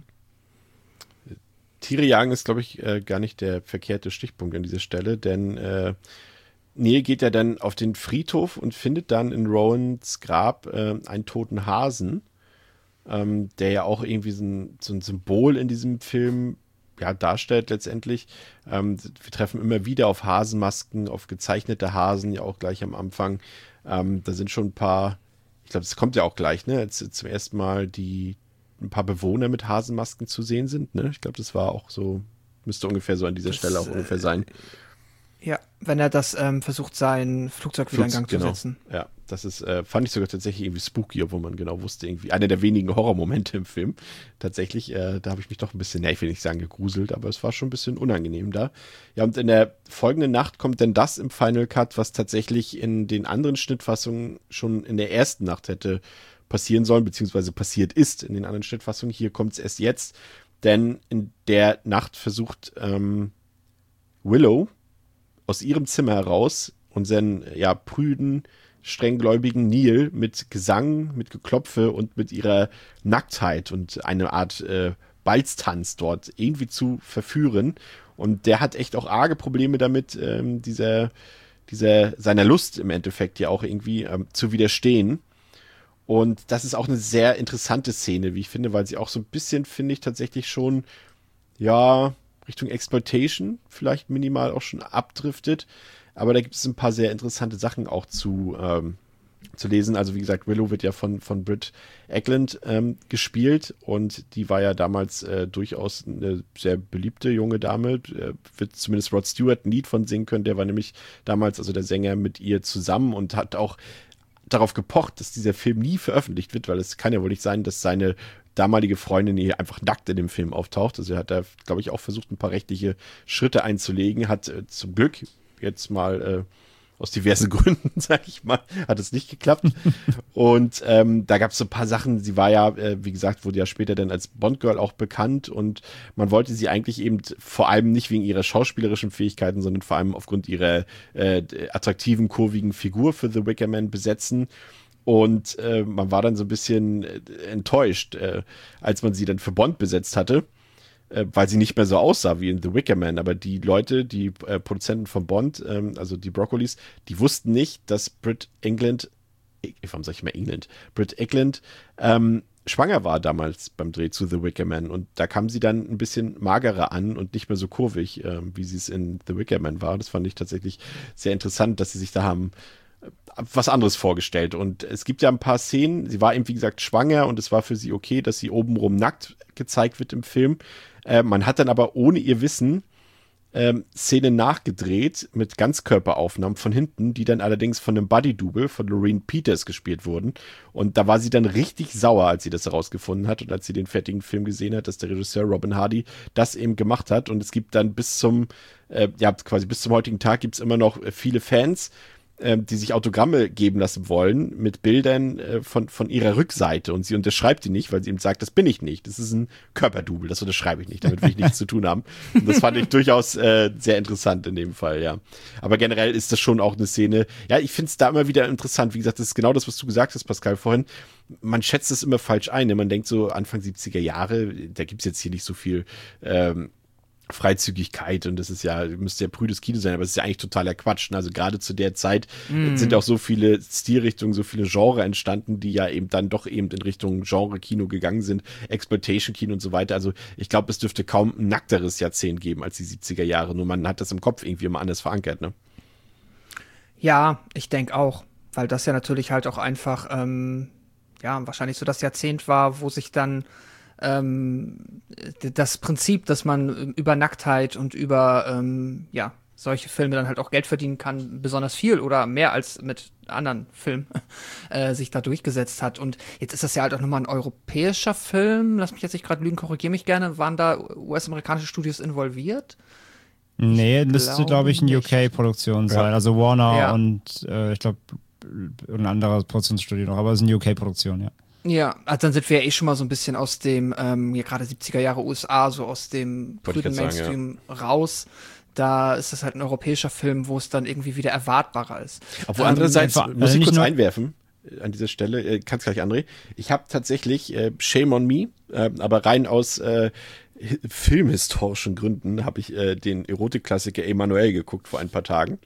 Tiere jagen ist, glaube ich, äh, gar nicht der verkehrte Stichpunkt an dieser Stelle, denn äh, Neil geht ja dann auf den Friedhof und findet dann in Rowans Grab äh, einen toten Hasen, ähm, der ja auch irgendwie so ein, so ein Symbol in diesem Film ja, darstellt letztendlich. Ähm, wir treffen immer wieder auf Hasenmasken, auf gezeichnete Hasen, ja auch gleich am Anfang. Ähm, da sind schon ein paar, ich glaube, das kommt ja auch gleich, ne, als zum ersten Mal die ein paar Bewohner mit Hasenmasken zu sehen sind, ne? Ich glaube, das war auch so, müsste ungefähr so an dieser das, Stelle auch ungefähr sein. Ja, wenn er das ähm, versucht, sein Flugzeug wieder in Gang genau. zu setzen. Ja, das ist, äh, fand ich sogar tatsächlich irgendwie spooky, obwohl man genau wusste, irgendwie einer der wenigen Horrormomente im Film. Tatsächlich, äh, da habe ich mich doch ein bisschen, ne, ich will nicht sagen gegruselt, aber es war schon ein bisschen unangenehm da. Ja, und in der folgenden Nacht kommt dann das im Final Cut, was tatsächlich in den anderen Schnittfassungen schon in der ersten Nacht hätte passieren sollen, beziehungsweise passiert ist in den anderen Schnittfassungen. Hier kommt es erst jetzt, denn in der Nacht versucht ähm, Willow aus ihrem Zimmer heraus unseren, ja, prüden, strenggläubigen Neil mit Gesang, mit Geklopfe und mit ihrer Nacktheit und eine Art äh, Balztanz dort irgendwie zu verführen. Und der hat echt auch arge Probleme damit, ähm, dieser, dieser, seiner Lust im Endeffekt ja auch irgendwie ähm, zu widerstehen. Und das ist auch eine sehr interessante Szene, wie ich finde, weil sie auch so ein bisschen, finde ich, tatsächlich schon, ja, Richtung Exploitation vielleicht minimal auch schon abdriftet. Aber da gibt es ein paar sehr interessante Sachen auch zu, ähm, zu lesen. Also wie gesagt, Willow wird ja von, von Britt Eklund ähm, gespielt und die war ja damals äh, durchaus eine sehr beliebte junge Dame. Äh, wird zumindest Rod Stewart ein Lied von singen können. Der war nämlich damals, also der Sänger, mit ihr zusammen und hat auch darauf gepocht, dass dieser Film nie veröffentlicht wird, weil es kann ja wohl nicht sein, dass seine damalige Freundin hier einfach nackt in dem Film auftaucht. Also er hat da, glaube ich, auch versucht, ein paar rechtliche Schritte einzulegen, hat äh, zum Glück jetzt mal äh, aus diversen Gründen, sage ich mal, hat es nicht geklappt. Und ähm, da gab es so ein paar Sachen, sie war ja, äh, wie gesagt, wurde ja später dann als Bond-Girl auch bekannt und man wollte sie eigentlich eben vor allem nicht wegen ihrer schauspielerischen Fähigkeiten, sondern vor allem aufgrund ihrer äh, attraktiven, kurvigen Figur für The Wicker Man besetzen. Und äh, man war dann so ein bisschen äh, enttäuscht, äh, als man sie dann für Bond besetzt hatte, äh, weil sie nicht mehr so aussah wie in The Wicker Man. Aber die Leute, die äh, Produzenten von Bond, ähm, also die Broccolis, die wussten nicht, dass Britt England, äh, warum sag ich mal England, Britt Eklund ähm, schwanger war damals beim Dreh zu The Wicker Man. Und da kam sie dann ein bisschen magerer an und nicht mehr so kurvig, äh, wie sie es in The Wicker Man war. Das fand ich tatsächlich sehr interessant, dass sie sich da haben was anderes vorgestellt. Und es gibt ja ein paar Szenen, sie war eben, wie gesagt, schwanger und es war für sie okay, dass sie obenrum nackt gezeigt wird im Film. Äh, man hat dann aber ohne ihr Wissen ähm, Szenen nachgedreht mit Ganzkörperaufnahmen von hinten, die dann allerdings von einem Buddy-Double von Lorraine Peters gespielt wurden. Und da war sie dann richtig sauer, als sie das herausgefunden hat und als sie den fertigen Film gesehen hat, dass der Regisseur Robin Hardy das eben gemacht hat. Und es gibt dann bis zum, äh, ja, quasi bis zum heutigen Tag gibt es immer noch äh, viele Fans, die sich Autogramme geben lassen wollen mit Bildern äh, von, von ihrer Rückseite und sie unterschreibt die nicht, weil sie eben sagt, das bin ich nicht, das ist ein Körperdouble, das unterschreibe ich nicht, damit will ich nichts zu tun haben. Und das fand ich durchaus äh, sehr interessant in dem Fall, ja. Aber generell ist das schon auch eine Szene, ja, ich finde es da immer wieder interessant, wie gesagt, das ist genau das, was du gesagt hast, Pascal, vorhin. Man schätzt es immer falsch ein, ne? Man denkt so Anfang siebziger Jahre, da gibt es jetzt hier nicht so viel ähm, Freizügigkeit und das ist ja, müsste ja prüdes Kino sein, aber es ist ja eigentlich totaler Quatsch. Ne? Also gerade zu der Zeit mm. sind auch so viele Stilrichtungen, so viele Genre entstanden, die ja eben dann doch eben in Richtung Genre-Kino gegangen sind, Exploitation-Kino und so weiter. Also ich glaube, es dürfte kaum ein nackteres Jahrzehnt geben als die siebziger Jahre, nur man hat das im Kopf irgendwie immer anders verankert, ne? Ja, ich denke auch, weil das ja natürlich halt auch einfach, ähm, ja, wahrscheinlich so das Jahrzehnt war, wo sich dann Ähm, das Prinzip, dass man über Nacktheit und über ähm, ja, solche Filme dann halt auch Geld verdienen kann, besonders viel oder mehr als mit anderen Filmen äh, sich da durchgesetzt hat. Und jetzt ist das ja halt auch nochmal ein europäischer Film. Lass mich jetzt nicht gerade lügen, korrigiere mich gerne. Waren da U S-amerikanische Studios involviert? Nee, ich müsste, glaube glaub ich, eine U K-Produktion sein. Ja. Also Warner ja. und äh, ich glaube, ein anderer Produktionsstudio noch, aber es ist eine U K-Produktion, ja. Ja, also dann sind wir ja eh schon mal so ein bisschen aus dem, ähm, ja gerade siebziger Jahre U S A, so aus dem prüden Mainstream sagen, ja. raus. Da ist das halt ein europäischer Film, wo es dann irgendwie wieder erwartbarer ist. Obwohl ähm, andererseits, einfach, muss ich kurz einwerfen, an dieser Stelle, äh, kannst gleich, André. Ich habe tatsächlich, äh, Shame on Me, äh, aber rein aus äh, filmhistorischen Gründen habe ich äh, den Erotikklassiker Emanuel geguckt vor ein paar Tagen.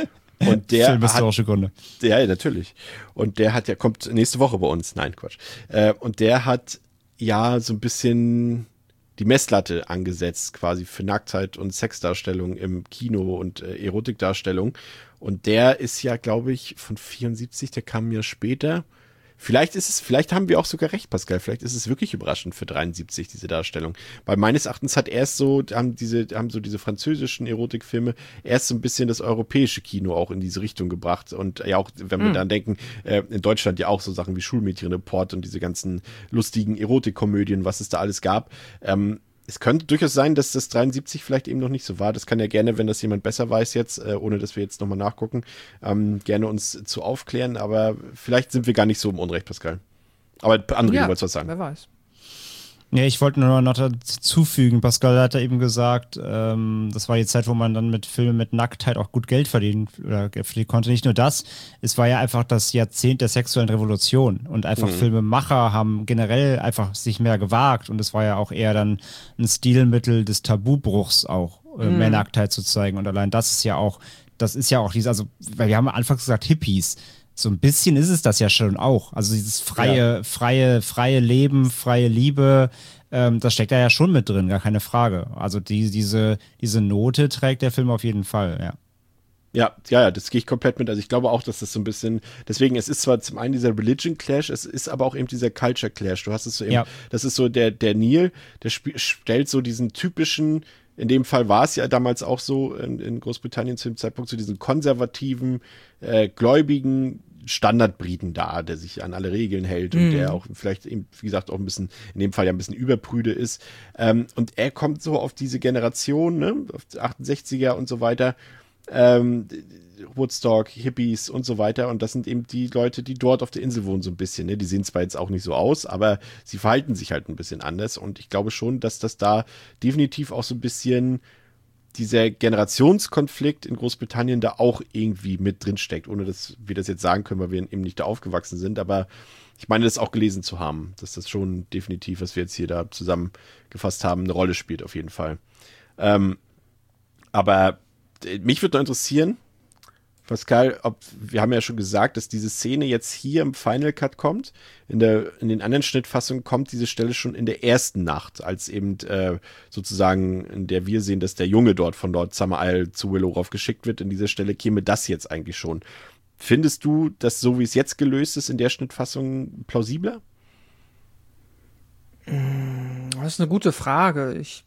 Und der Filmhistorische Gründe. Ja, natürlich. Und der hat ja, kommt nächste Woche bei uns. Nein, Quatsch. Äh, und der hat ja so ein bisschen die Messlatte angesetzt, quasi für Nacktheit und Sexdarstellung im Kino und äh, Erotikdarstellung. Und der ist ja, glaube ich, von vierundsiebzig, der kam ja später. Vielleicht ist es, vielleicht haben wir auch sogar recht, Pascal. Vielleicht ist es wirklich überraschend für dreiundsiebzig, diese Darstellung. Weil meines Erachtens hat erst so, haben diese, haben so diese französischen Erotikfilme erst so ein bisschen das europäische Kino auch in diese Richtung gebracht. Und ja auch, wenn wir mm. dann denken, äh, in Deutschland ja auch so Sachen wie Schulmädchenreport und diese ganzen lustigen Erotikkomödien, was es da alles gab. Ähm, Es könnte durchaus sein, dass das dreiundsiebzig vielleicht eben noch nicht so war. Das kann ja gerne, wenn das jemand besser weiß jetzt, äh, ohne dass wir jetzt nochmal nachgucken, ähm, gerne uns zu aufklären. Aber vielleicht sind wir gar nicht so im Unrecht, Pascal. Aber André, ja, du wolltest was sagen. Wer weiß. Ja, ich wollte nur noch dazufügen, Pascal hat da eben gesagt, ähm, das war die Zeit, wo man dann mit Filmen mit Nacktheit auch gut Geld verdienen oder Geld verdienen konnte. Nicht nur das, es war ja einfach das Jahrzehnt der sexuellen Revolution und einfach mhm. Filmemacher haben generell einfach sich mehr gewagt und es war ja auch eher dann ein Stilmittel des Tabubruchs auch, äh, mhm. mehr Nacktheit zu zeigen und allein das ist ja auch, das ist ja auch dieses, also, weil wir haben anfangs gesagt Hippies, so ein bisschen ist es das ja schon auch. Also dieses freie, ja. freie, freie Leben, freie Liebe, ähm, das steckt da ja schon mit drin, gar keine Frage. Also die, diese, diese Note trägt der Film auf jeden Fall, ja. Ja, ja, ja, das gehe ich komplett mit. Also ich glaube auch, dass das so ein bisschen, deswegen, es ist zwar zum einen dieser Religion Clash, es ist aber auch eben dieser Culture Clash. Du hast es so eben, ja. das ist so der, der Neil, der sp- stellt so diesen typischen, in dem Fall war es ja damals auch so in, in Großbritannien zu dem Zeitpunkt, so diesen konservativen, äh, gläubigen Standardbriten dar, der sich an alle Regeln hält und mhm. der auch vielleicht eben, wie gesagt, auch ein bisschen, in dem Fall ja ein bisschen überprüde ist. Ähm, und er kommt so auf diese Generation, ne, auf die achtundsechziger und so weiter, ähm, Woodstock, Hippies und so weiter. Und das sind eben die Leute, die dort auf der Insel wohnen, so ein bisschen. Ne? Die sehen zwar jetzt auch nicht so aus, aber sie verhalten sich halt ein bisschen anders. Und ich glaube schon, dass das da definitiv auch so ein bisschen dieser Generationskonflikt in Großbritannien da auch irgendwie mit drin steckt, ohne dass wir das jetzt sagen können, weil wir eben nicht da aufgewachsen sind. Aber ich meine, das auch gelesen zu haben, dass das schon definitiv, was wir jetzt hier da zusammengefasst haben, eine Rolle spielt auf jeden Fall. Ähm, aber mich würde noch interessieren, Pascal, ob, wir haben ja schon gesagt, dass diese Szene jetzt hier im Final Cut kommt. In der, in den anderen Schnittfassungen kommt diese Stelle schon in der ersten Nacht, als eben äh, sozusagen, in der wir sehen, dass der Junge dort von Lord Summer Isle zu Willow Rauf geschickt wird. In dieser Stelle käme das jetzt eigentlich schon. Findest du, dass so wie es jetzt gelöst ist, in der Schnittfassung plausibler? Das ist eine gute Frage. Ich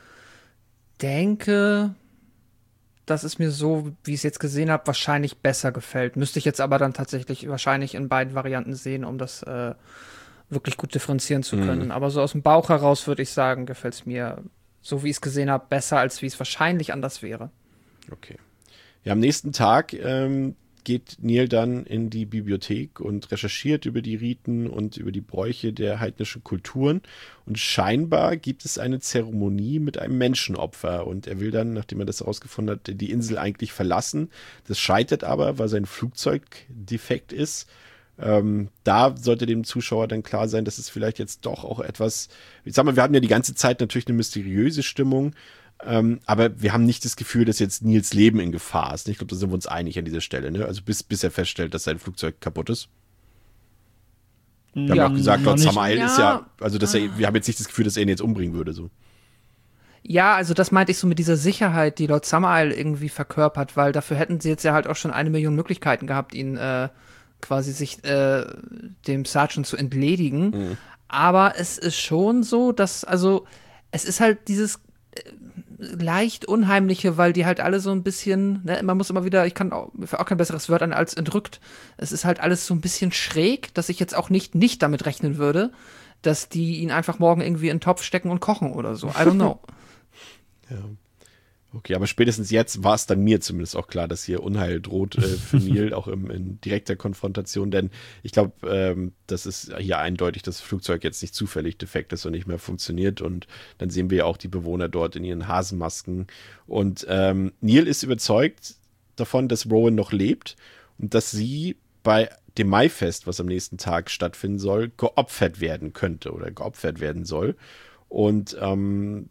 denke, dass es mir so, wie ich es jetzt gesehen habe, wahrscheinlich besser gefällt. Müsste ich jetzt aber dann tatsächlich wahrscheinlich in beiden Varianten sehen, um das äh, wirklich gut differenzieren zu können. Mhm. Aber so aus dem Bauch heraus würde ich sagen, gefällt es mir, so wie ich es gesehen habe, besser, als wie es wahrscheinlich anders wäre. Okay. Ja, am nächsten Tag ähm, geht Neil dann in die Bibliothek und recherchiert über die Riten und über die Bräuche der heidnischen Kulturen. Und scheinbar gibt es eine Zeremonie mit einem Menschenopfer. Und er will dann, nachdem er das herausgefunden hat, die Insel eigentlich verlassen. Das scheitert aber, weil sein Flugzeug defekt ist. Ähm, da sollte dem Zuschauer dann klar sein, dass es vielleicht jetzt doch auch etwas, ich sag mal, wir hatten ja die ganze Zeit natürlich eine mysteriöse Stimmung. Ähm, aber wir haben nicht das Gefühl, dass jetzt Nils Leben in Gefahr ist. Ich glaube, da sind wir uns einig an dieser Stelle. Ne? Also bis, bis er feststellt, dass sein Flugzeug kaputt ist. Wir ja, haben ja auch gesagt, Lord Summer Isle ist ja, also dass er, wir haben jetzt nicht das Gefühl, dass er ihn jetzt umbringen würde. So. Ja, also das meinte ich so mit dieser Sicherheit, die Lord Summer Isle irgendwie verkörpert, weil dafür hätten sie jetzt ja halt auch schon eine Million Möglichkeiten gehabt, ihn äh, quasi sich äh, dem Sergeant zu entledigen. Mhm. Aber es ist schon so, dass, also es ist halt dieses leicht unheimliche, weil die halt alle so ein bisschen, ne, man muss immer wieder, ich kann auch, mir fällt auch kein besseres Wort an als entrückt. Es ist halt alles so ein bisschen schräg, dass ich jetzt auch nicht nicht damit rechnen würde, dass die ihn einfach morgen irgendwie in den Topf stecken und kochen oder so. I don't know. Ja. Okay, aber spätestens jetzt war es dann mir zumindest auch klar, dass hier Unheil droht äh, für Neil, auch im, in direkter Konfrontation, denn ich glaube, ähm, das ist hier eindeutig, dass das Flugzeug jetzt nicht zufällig defekt ist und nicht mehr funktioniert und dann sehen wir ja auch die Bewohner dort in ihren Hasenmasken und ähm, Neil ist überzeugt davon, dass Rowan noch lebt und dass sie bei dem Maifest, was am nächsten Tag stattfinden soll, geopfert werden könnte oder geopfert werden soll und ähm,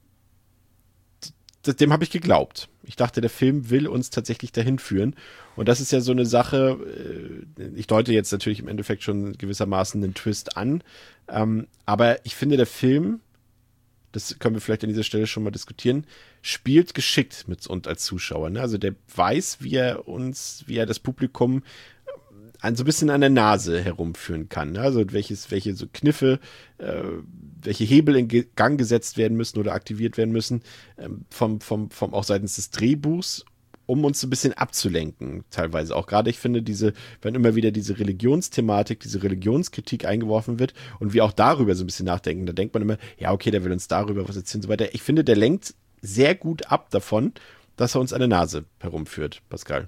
dem habe ich geglaubt. Ich dachte, der Film will uns tatsächlich dahin führen. Und das ist ja so eine Sache, ich deute jetzt natürlich im Endeffekt schon gewissermaßen einen Twist an. Aber ich finde, der Film, das können wir vielleicht an dieser Stelle schon mal diskutieren, spielt geschickt mit uns als Zuschauer. Also der weiß, wie er uns, wie er das Publikum an, so ein bisschen an der Nase herumführen kann. Also welches, welche so Kniffe, äh, welche Hebel in Ge- Gang gesetzt werden müssen oder aktiviert werden müssen, ähm, vom, vom, vom auch seitens des Drehbuchs, um uns so ein bisschen abzulenken, teilweise. Auch gerade, ich finde, diese, wenn immer wieder diese Religionsthematik, diese Religionskritik eingeworfen wird und wir auch darüber so ein bisschen nachdenken, da denkt man immer, ja, okay, der will uns darüber was erzählen und so weiter. Ich finde, der lenkt sehr gut ab davon, dass er uns an der Nase herumführt, Pascal.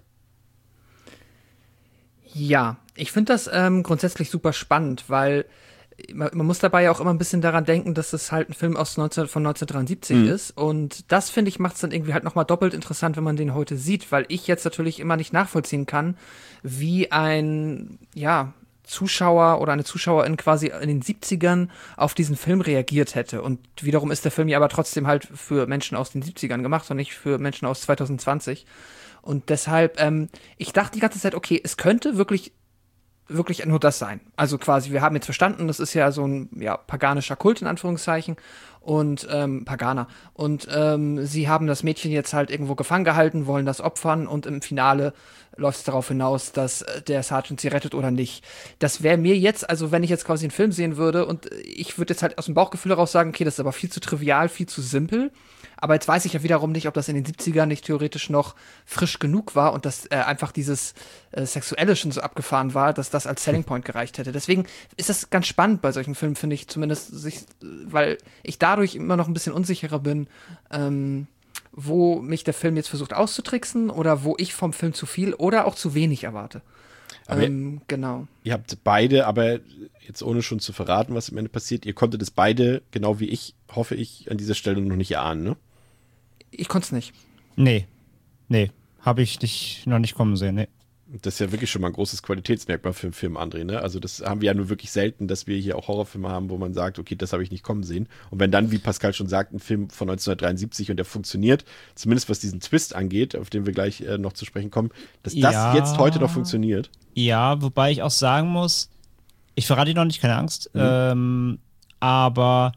Ja, ich finde das ähm, grundsätzlich super spannend, weil man, man muss dabei ja auch immer ein bisschen daran denken, dass es halt ein Film aus neunzehn, von neunzehnhundertdreiundsiebzig mhm. ist und das, finde ich, macht es dann irgendwie halt nochmal doppelt interessant, wenn man den heute sieht, weil ich jetzt natürlich immer nicht nachvollziehen kann, wie ein, ja, Zuschauer oder eine Zuschauerin quasi in den siebzigern auf diesen Film reagiert hätte. Und wiederum ist der Film ja aber trotzdem halt für Menschen aus den siebzigern gemacht und nicht für Menschen aus zwanzig zwanzig. Und deshalb, ähm, ich dachte die ganze Zeit, okay, es könnte wirklich, wirklich nur das sein. Also quasi, wir haben jetzt verstanden, das ist ja so ein ja, paganischer Kult in Anführungszeichen und ähm, Paganer. Und ähm, sie haben das Mädchen jetzt halt irgendwo gefangen gehalten, wollen das opfern und im Finale läuft es darauf hinaus, dass der Sergeant sie rettet oder nicht. Das wäre mir jetzt, also wenn ich jetzt quasi einen Film sehen würde und ich würde jetzt halt aus dem Bauchgefühl heraus sagen, okay, das ist aber viel zu trivial, viel zu simpel. Aber jetzt weiß ich ja wiederum nicht, ob das in den siebzigern nicht theoretisch noch frisch genug war und dass äh, einfach dieses äh, Sexuelle schon so abgefahren war, dass das als Selling Point gereicht hätte. Deswegen ist das ganz spannend bei solchen Filmen, finde ich zumindest, sich, weil ich dadurch immer noch ein bisschen unsicherer bin, ähm, wo mich der Film jetzt versucht auszutricksen oder wo ich vom Film zu viel oder auch zu wenig erwarte. Aber ähm, genau. Ihr habt beide, aber jetzt ohne schon zu verraten, was am Ende passiert, ihr konntet es beide, genau wie ich, hoffe ich, an dieser Stelle noch nicht erahnen, ne? Ich konnte es nicht. Nee. Nee. Habe ich nicht, noch nicht kommen sehen, nee. Das ist ja wirklich schon mal ein großes Qualitätsmerkmal für einen Film, André, ne? Also das haben wir ja nur wirklich selten, dass wir hier auch Horrorfilme haben, wo man sagt, okay, das habe ich nicht kommen sehen. Und wenn dann, wie Pascal schon sagt, ein Film von neunzehnhundertdreiundsiebzig und der funktioniert, zumindest was diesen Twist angeht, auf den wir gleich äh, noch zu sprechen kommen, dass das Ja. jetzt heute noch funktioniert. Ja, wobei ich auch sagen muss, ich verrate dir noch nicht, keine Angst, Mhm. ähm, aber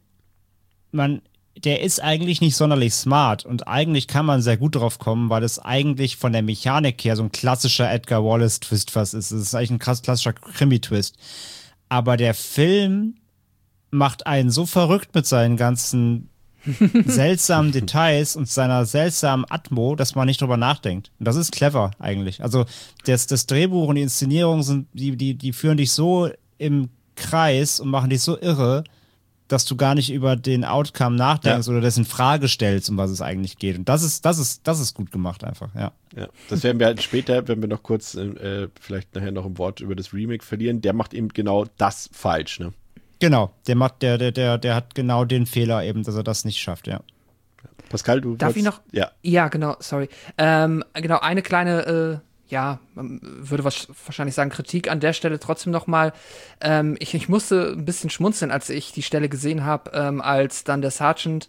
man, der ist eigentlich nicht sonderlich smart und eigentlich kann man sehr gut drauf kommen, weil es eigentlich von der Mechanik her so ein klassischer Edgar Wallace-Twist fast ist. Es ist eigentlich ein krass klassischer Krimi-Twist. Aber der Film macht einen so verrückt mit seinen ganzen seltsamen Details und seiner seltsamen Atmo, dass man nicht drüber nachdenkt. Und das ist clever eigentlich. Also das, das Drehbuch und die Inszenierung sind, die, die, die führen dich so im Kreis und machen dich so irre, dass du gar nicht über den Outcome nachdenkst Ja. oder das in Frage stellst, um was es eigentlich geht. Und das ist, das ist, das ist gut gemacht einfach, ja. Ja, das werden wir halt später, wenn wir noch kurz äh, vielleicht nachher noch ein Wort über das Remake verlieren, der macht eben genau das falsch, ne? Genau, der macht, der, der, der, der hat genau den Fehler eben, dass er das nicht schafft, ja. Pascal, du Darf wolltest- ich noch? Ja. Ja, genau, sorry. Ähm, genau, eine kleine, äh, ja, man würde was, wahrscheinlich sagen, Kritik an der Stelle trotzdem noch mal. Ähm, ich, ich musste ein bisschen schmunzeln, als ich die Stelle gesehen habe, ähm, als dann der Sergeant,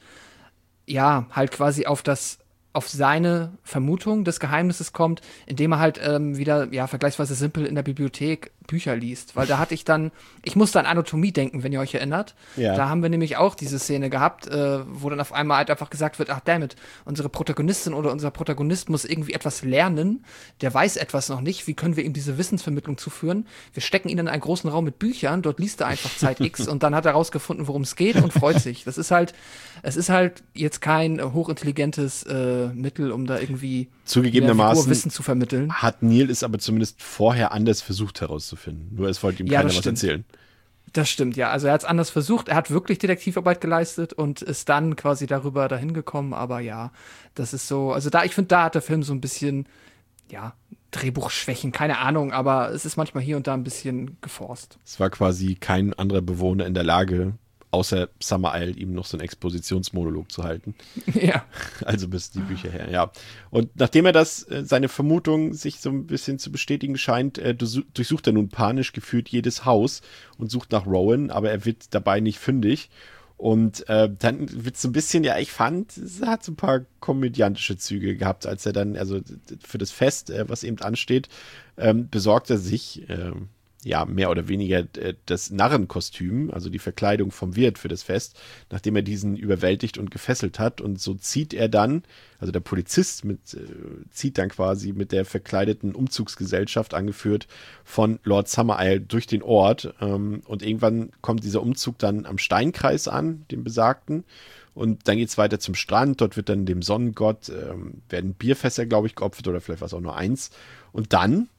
ja, halt quasi auf das, auf seine Vermutung des Geheimnisses kommt, indem er halt ähm, wieder, ja, vergleichsweise simpel in der Bibliothek Bücher liest. Weil da hatte ich dann, ich musste an Anatomie denken, wenn ihr euch erinnert. Ja. Da haben wir nämlich auch diese Szene gehabt, äh, wo dann auf einmal halt einfach gesagt wird, ach dammit, unsere Protagonistin oder unser Protagonist muss irgendwie etwas lernen, der weiß etwas noch nicht, wie können wir ihm diese Wissensvermittlung zuführen? Wir stecken ihn in einen großen Raum mit Büchern, dort liest er einfach Zeit X und dann hat er rausgefunden, worum es geht und freut sich. Das ist halt, es ist halt jetzt kein äh, hochintelligentes äh, Mittel, um da irgendwie Zugegebenermaßen der Figur Wissen zu vermitteln. hat Neil es aber zumindest vorher anders versucht herauszufinden. Nur es wollte ihm Ja, keiner das was stimmt. erzählen. Das stimmt, ja. Also er hat es anders versucht. Er hat wirklich Detektivarbeit geleistet und ist dann quasi darüber dahin gekommen. Aber ja, das ist so. Also da, ich finde, da hat der Film so ein bisschen, ja, Drehbuchschwächen, keine Ahnung. Aber es ist manchmal hier und da ein bisschen geforst. Es war quasi kein anderer Bewohner in der Lage, außer Summer Isle, ihm noch so einen Expositionsmonolog zu halten. Ja. Also bis die Bücher her, ja. Und nachdem er das, äh, seine Vermutung sich so ein bisschen zu bestätigen scheint, äh, durchsu- durchsucht er nun panisch gefühlt jedes Haus und sucht nach Rowan, aber er wird dabei nicht fündig. Und äh, dann wird so ein bisschen, ja, ich fand, es hat so ein paar komödiantische Züge gehabt, als er dann, also d- d- für das Fest, äh, was eben ansteht, ähm, besorgt er sich, ähm, ja, mehr oder weniger äh, das Narrenkostüm, also die Verkleidung vom Wirt für das Fest, nachdem er diesen überwältigt und gefesselt hat. Und so zieht er dann, also der Polizist mit, äh, zieht dann quasi mit der verkleideten Umzugsgesellschaft, angeführt von Lord Summer Isle, durch den Ort. Ähm, und irgendwann kommt dieser Umzug dann am Steinkreis an, dem besagten. Und dann geht es weiter zum Strand. Dort wird dann dem Sonnengott, ähm, werden Bierfässer, glaube ich, geopfert oder vielleicht war es auch nur eins. Und dann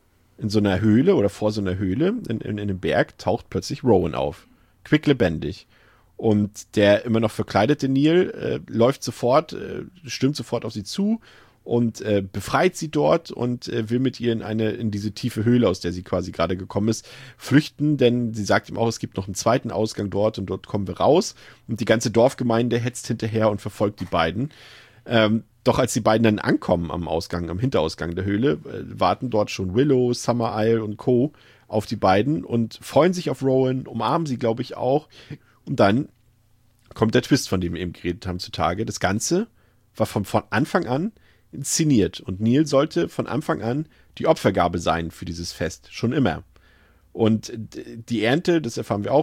in so einer Höhle oder vor so einer Höhle in, in, in einem Berg taucht plötzlich Rowan auf. Quicklebendig. Und der immer noch verkleidete Neil äh, läuft sofort, äh, stürmt sofort auf sie zu und äh, befreit sie dort und äh, will mit ihr in eine, in diese tiefe Höhle, aus der sie quasi gerade gekommen ist, flüchten, denn sie sagt ihm auch, es gibt noch einen zweiten Ausgang dort und dort kommen wir raus. Und die ganze Dorfgemeinde hetzt hinterher und verfolgt die beiden. Ähm, doch als die beiden dann ankommen am Ausgang, am Hinterausgang der Höhle, äh, warten dort schon Willow, Summer Isle und Co. auf die beiden und freuen sich auf Rowan, umarmen sie, glaube ich, auch. Und dann kommt der Twist, von dem wir eben geredet haben, zutage. Das Ganze war von, von Anfang an inszeniert und Neil sollte von Anfang an die Opfergabe sein für dieses Fest, schon immer. Und die Ernte, das erfahren wir auch,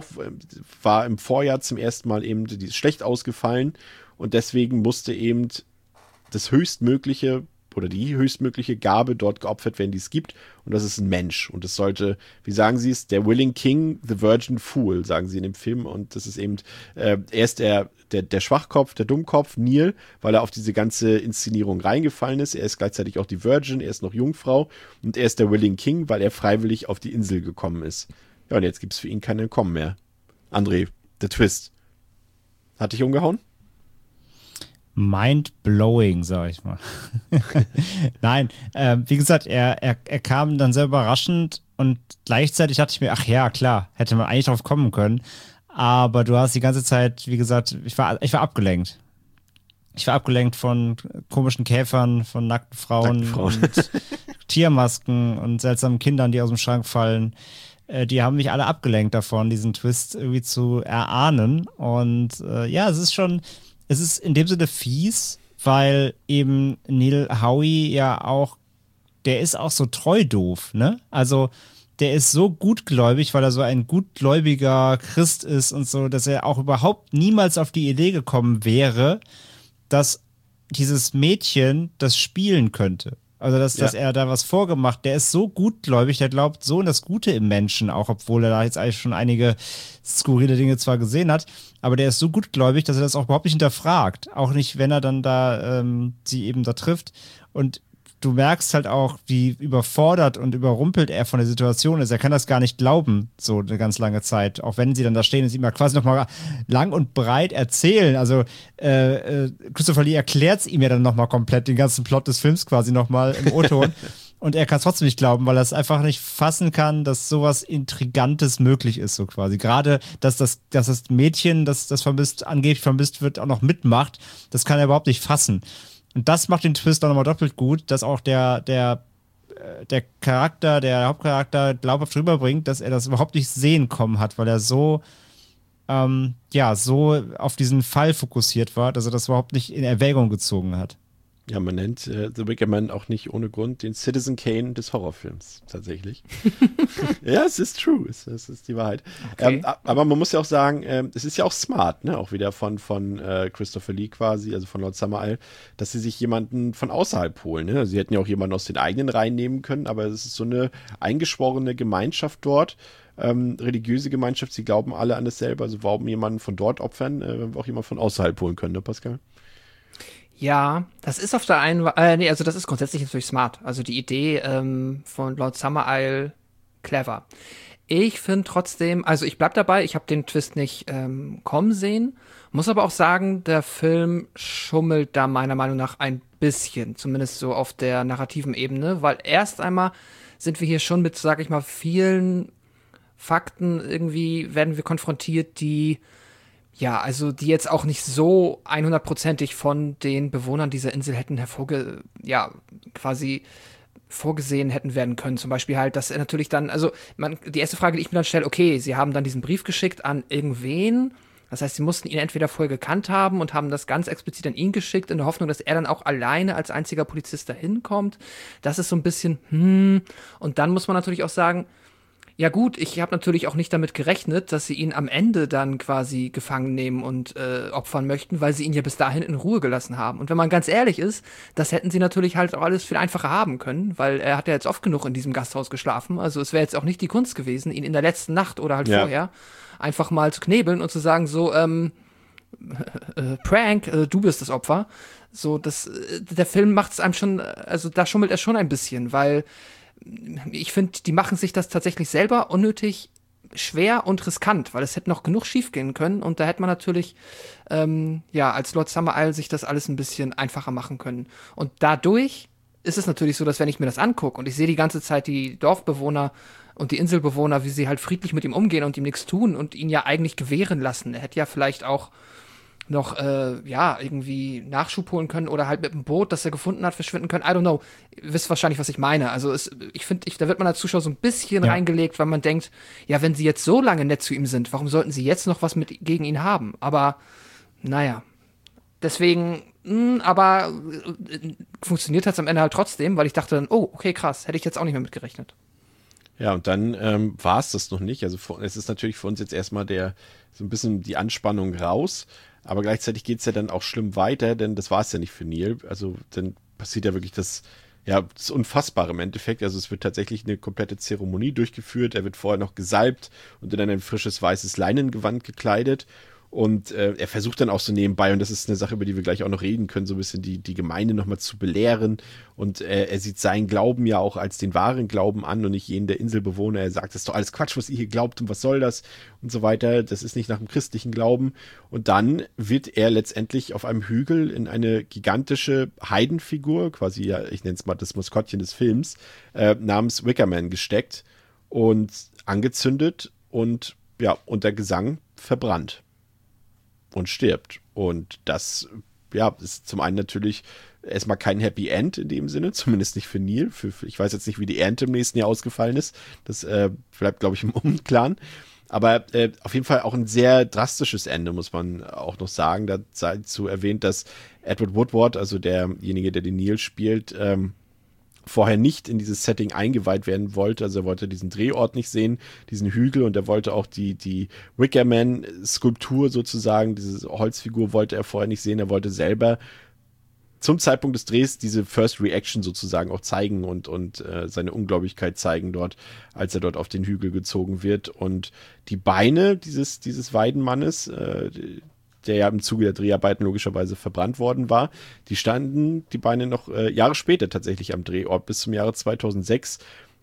war im Vorjahr zum ersten Mal eben die ist schlecht ausgefallen und deswegen musste eben das höchstmögliche oder die höchstmögliche Gabe dort geopfert werden, die es gibt. Und das ist ein Mensch. Und es sollte, wie sagen sie es, der Willing King, the Virgin Fool, sagen sie in dem Film. Und das ist eben, äh, er ist der, der, der Schwachkopf, der Dummkopf, Neil, weil er auf diese ganze Inszenierung reingefallen ist. Er ist gleichzeitig auch die Virgin, er ist noch Jungfrau. Und er ist der Willing King, weil er freiwillig auf die Insel gekommen ist. Ja, und jetzt gibt es für ihn kein Entkommen mehr. André, der Twist. Hat dich umgehauen? Mind-blowing, sag ich mal. Nein, äh, wie gesagt, er, er, er kam dann sehr überraschend und gleichzeitig dachte ich mir, ach ja, klar, hätte man eigentlich drauf kommen können. Aber du hast die ganze Zeit, wie gesagt, ich war, ich war abgelenkt. Ich war abgelenkt von komischen Käfern, von nackten Frauen, nackten Frauen. und Tiermasken und seltsamen Kindern, die aus dem Schrank fallen. Die haben mich alle abgelenkt davon, diesen Twist irgendwie zu erahnen. Und äh, ja, es ist schon, es ist in dem Sinne fies, weil eben Neil Howie ja auch, der ist auch so treu doof, ne? Also der ist so gutgläubig, weil er so ein gutgläubiger Christ ist und so, dass er auch überhaupt niemals auf die Idee gekommen wäre, dass dieses Mädchen das spielen könnte. Also, dass, ja. dass er da was vorgemacht, der ist so gutgläubig, der glaubt so in das Gute im Menschen, auch obwohl er da jetzt eigentlich schon einige skurrile Dinge zwar gesehen hat, aber der ist so gutgläubig, dass er das auch überhaupt nicht hinterfragt. Auch nicht, wenn er dann da ähm, sie eben da trifft. Und du merkst halt auch, wie überfordert und überrumpelt er von der Situation ist. Er kann das gar nicht glauben, so eine ganz lange Zeit. Auch wenn sie dann da stehen und sie ihm ja quasi nochmal lang und breit erzählen. Also äh, äh, Christopher Lee erklärt es ihm ja dann nochmal komplett, den ganzen Plot des Films quasi nochmal im O-Ton. Und er kann es trotzdem nicht glauben, weil er es einfach nicht fassen kann, dass sowas Intrigantes möglich ist, so quasi. Gerade, dass das, dass das Mädchen, das, das vermisst, angeblich vermisst wird, auch noch mitmacht, das kann er überhaupt nicht fassen. Und das macht den Twist dann nochmal doppelt gut, dass auch der, der, der Charakter, der Hauptcharakter glaubhaft rüberbringt, dass er das überhaupt nicht sehen kommen hat, weil er so, ähm, ja, so auf diesen Fall fokussiert war, dass er das überhaupt nicht in Erwägung gezogen hat. Ja, man nennt äh, The Wicker Man auch nicht ohne Grund den Citizen Kane des Horrorfilms, tatsächlich. Ja, es ist true, es, es ist die Wahrheit. Okay. Ähm, aber man muss ja auch sagen, ähm, es ist ja auch smart, ne, auch wieder von, von äh, Christopher Lee quasi, also von Lord Summerisle, dass sie sich jemanden von außerhalb holen. Ne? Sie hätten ja auch jemanden aus den eigenen Reihen nehmen können, aber es ist so eine eingeschworene Gemeinschaft dort, ähm, religiöse Gemeinschaft, sie glauben alle an dasselbe, also warum jemanden von dort opfern, äh, wenn wir auch jemanden von außerhalb holen können, ne, Pascal? Ja, das ist auf der einen, äh, nee, also das ist grundsätzlich natürlich smart. Also die Idee ähm, von Lord Summerisle, clever. Ich finde trotzdem, also ich bleib dabei, ich habe den Twist nicht ähm, kommen sehen, muss aber auch sagen, der Film schummelt da meiner Meinung nach ein bisschen, zumindest so auf der narrativen Ebene, weil erst einmal sind wir hier schon mit, sag ich mal, vielen Fakten irgendwie werden wir konfrontiert, die Ja, also die jetzt auch nicht so hundertprozentig von den Bewohnern dieser Insel hätten hervorge... ja, quasi vorgesehen hätten werden können. Zum Beispiel halt, dass er natürlich dann, also man, die erste Frage, die ich mir dann stelle, okay, sie haben dann diesen Brief geschickt an irgendwen, das heißt, sie mussten ihn entweder vorher gekannt haben und haben das ganz explizit an ihn geschickt, in der Hoffnung, dass er dann auch alleine als einziger Polizist dahin kommt. Das ist so ein bisschen, hm, und dann muss man natürlich auch sagen, ja gut, ich habe natürlich auch nicht damit gerechnet, dass sie ihn am Ende dann quasi gefangen nehmen und äh, opfern möchten, weil sie ihn ja bis dahin in Ruhe gelassen haben. Und wenn man ganz ehrlich ist, das hätten sie natürlich halt auch alles viel einfacher haben können, weil er hat ja jetzt oft genug in diesem Gasthaus geschlafen. Also es wäre jetzt auch nicht die Kunst gewesen, ihn in der letzten Nacht oder halt ja. vorher einfach mal zu knebeln und zu sagen, so, ähm, äh, Prank, äh, du bist das Opfer. So, das, äh, der Film macht es einem schon, also da schummelt er schon ein bisschen, weil ich finde, die machen sich das tatsächlich selber unnötig schwer und riskant, weil es hätte noch genug schief gehen können und da hätte man natürlich, ähm, ja, als Lord Summerisle sich das alles ein bisschen einfacher machen können. Und dadurch ist es natürlich so, dass wenn ich mir das angucke und ich sehe die ganze Zeit die Dorfbewohner und die Inselbewohner, wie sie halt friedlich mit ihm umgehen und ihm nichts tun und ihn ja eigentlich gewähren lassen. Er hätte ja vielleicht auch noch, äh, ja, irgendwie Nachschub holen können oder halt mit dem Boot, das er gefunden hat, verschwinden können. I don't know. Ihr wisst wahrscheinlich, was ich meine. Also es, ich finde, ich, da wird man als Zuschauer so ein bisschen ja. reingelegt, weil man denkt, ja, wenn sie jetzt so lange nett zu ihm sind, warum sollten sie jetzt noch was mit gegen ihn haben? Aber, naja. Deswegen, mh, aber äh, funktioniert hat es am Ende halt trotzdem, weil ich dachte dann, oh, okay, krass, hätte ich jetzt auch nicht mehr mitgerechnet. Ja, und dann ähm, war es das noch nicht. Also es ist natürlich für uns jetzt erstmal der so ein bisschen die Anspannung raus. Aber gleichzeitig geht es ja dann auch schlimm weiter, denn das war es ja nicht für Neil. Also dann passiert ja wirklich das, ja, das Unfassbare im Endeffekt. Also es wird tatsächlich eine komplette Zeremonie durchgeführt. Er wird vorher noch gesalbt und in ein frisches weißes Leinengewand gekleidet. Und äh, er versucht dann auch so nebenbei, und das ist eine Sache, über die wir gleich auch noch reden können, so ein bisschen die, die Gemeinde nochmal zu belehren. Und äh, er sieht seinen Glauben ja auch als den wahren Glauben an und nicht jenen der Inselbewohner. Er sagt, das ist doch alles Quatsch, was ihr hier glaubt und was soll das und so weiter. Das ist nicht nach dem christlichen Glauben. Und dann wird er letztendlich auf einem Hügel in eine gigantische Heidenfigur, quasi, ja, ich nenne es mal das Maskottchen des Films, äh, namens Wickerman gesteckt und angezündet und ja, unter Gesang verbrannt. Und stirbt. Und das, ja, ist zum einen natürlich erstmal kein Happy End in dem Sinne, zumindest nicht für Neil. Für, für, ich weiß jetzt nicht, wie die Ernte im nächsten Jahr ausgefallen ist. Das äh, bleibt, glaube ich, im Unklaren. Aber äh, auf jeden Fall auch ein sehr drastisches Ende, muss man auch noch sagen. Dazu erwähnt, dass Edward Woodward, also derjenige, der den Neil spielt, ähm, vorher nicht in dieses Setting eingeweiht werden wollte. Also er wollte diesen Drehort nicht sehen, diesen Hügel, und er wollte auch die, die Wickerman-Skulptur sozusagen, diese Holzfigur wollte er vorher nicht sehen. Er wollte selber zum Zeitpunkt des Drehs diese First Reaction sozusagen auch zeigen und, und äh, seine Unglaublichkeit zeigen dort, als er dort auf den Hügel gezogen wird. Und die Beine dieses, dieses Weidenmannes, äh, der ja im Zuge der Dreharbeiten logischerweise verbrannt worden war, die standen, die Beine, noch äh, Jahre später tatsächlich am Drehort, bis zum Jahre zweitausendsechs,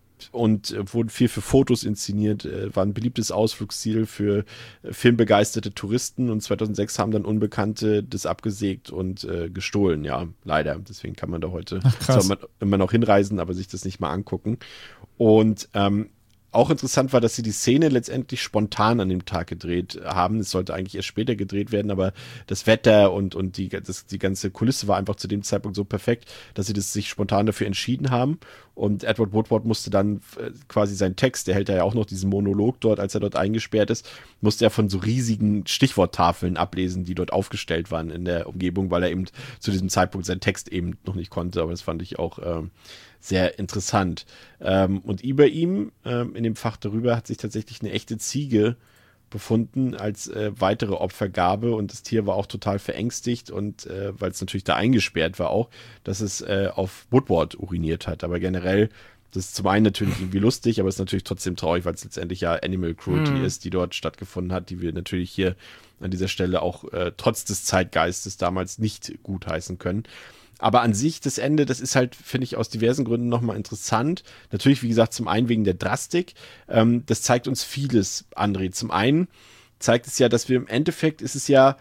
und äh, wurden viel für Fotos inszeniert, äh, war ein beliebtes Ausflugsziel für äh, filmbegeisterte Touristen, und zweitausendsechs haben dann Unbekannte das abgesägt und äh, gestohlen, ja, leider. Deswegen kann man da heute zwar immer, immer noch hinreisen, aber sich das nicht mal angucken. Und ähm, auch interessant war, dass sie die Szene letztendlich spontan an dem Tag gedreht haben. Es sollte eigentlich erst später gedreht werden, aber das Wetter und, und die, das, die ganze Kulisse war einfach zu dem Zeitpunkt so perfekt, dass sie das sich spontan dafür entschieden haben. Und Edward Woodward musste dann äh, quasi seinen Text, der hält ja auch noch diesen Monolog dort, als er dort eingesperrt ist, musste er von so riesigen Stichworttafeln ablesen, die dort aufgestellt waren in der Umgebung, weil er eben zu diesem Zeitpunkt seinen Text eben noch nicht konnte. Aber das fand ich auch ähm, sehr interessant. Ähm, und über ihm, ähm, in dem Fach darüber, hat sich tatsächlich eine echte Ziege befunden als äh, weitere Opfergabe, und das Tier war auch total verängstigt, und äh, weil es natürlich da eingesperrt war auch, dass es äh, auf Woodward uriniert hat. Aber generell, das ist zum einen natürlich irgendwie lustig, aber es ist natürlich trotzdem traurig, weil es letztendlich ja Animal Cruelty mm. ist, die dort stattgefunden hat, die wir natürlich hier an dieser Stelle auch äh, trotz des Zeitgeistes damals nicht gutheißen können. Aber an sich, das Ende, das ist halt, finde ich, aus diversen Gründen nochmal interessant. Natürlich, wie gesagt, zum einen wegen der Drastik. Ähm, das zeigt uns vieles, André. Zum einen zeigt es ja, dass wir im Endeffekt, ist es ja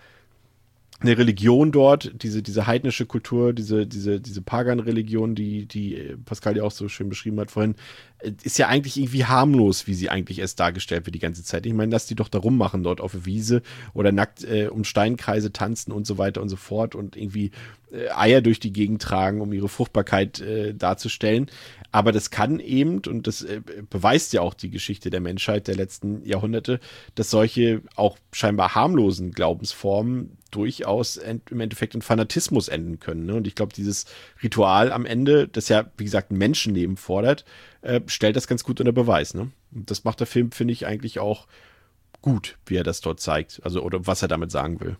eine Religion dort, diese, diese heidnische Kultur, diese, diese, diese Pagan-Religion, die, die Pascal ja auch so schön beschrieben hat vorhin, ist ja eigentlich irgendwie harmlos, wie sie eigentlich erst dargestellt wird die ganze Zeit. Ich meine, lass die doch da rummachen dort auf der Wiese oder nackt äh, um Steinkreise tanzen und so weiter und so fort und irgendwie äh, Eier durch die Gegend tragen, um ihre Fruchtbarkeit äh, darzustellen. Aber das kann eben, und das äh, beweist ja auch die Geschichte der Menschheit der letzten Jahrhunderte, dass solche auch scheinbar harmlosen Glaubensformen durchaus ent- im Endeffekt in Fanatismus enden können. Ne? Und ich glaube, dieses Ritual am Ende, das ja, wie gesagt, ein Menschenleben fordert, äh, stellt das ganz gut unter Beweis. Ne? Und das macht der Film, finde ich, eigentlich auch gut, wie er das dort zeigt. Also, oder was er damit sagen will.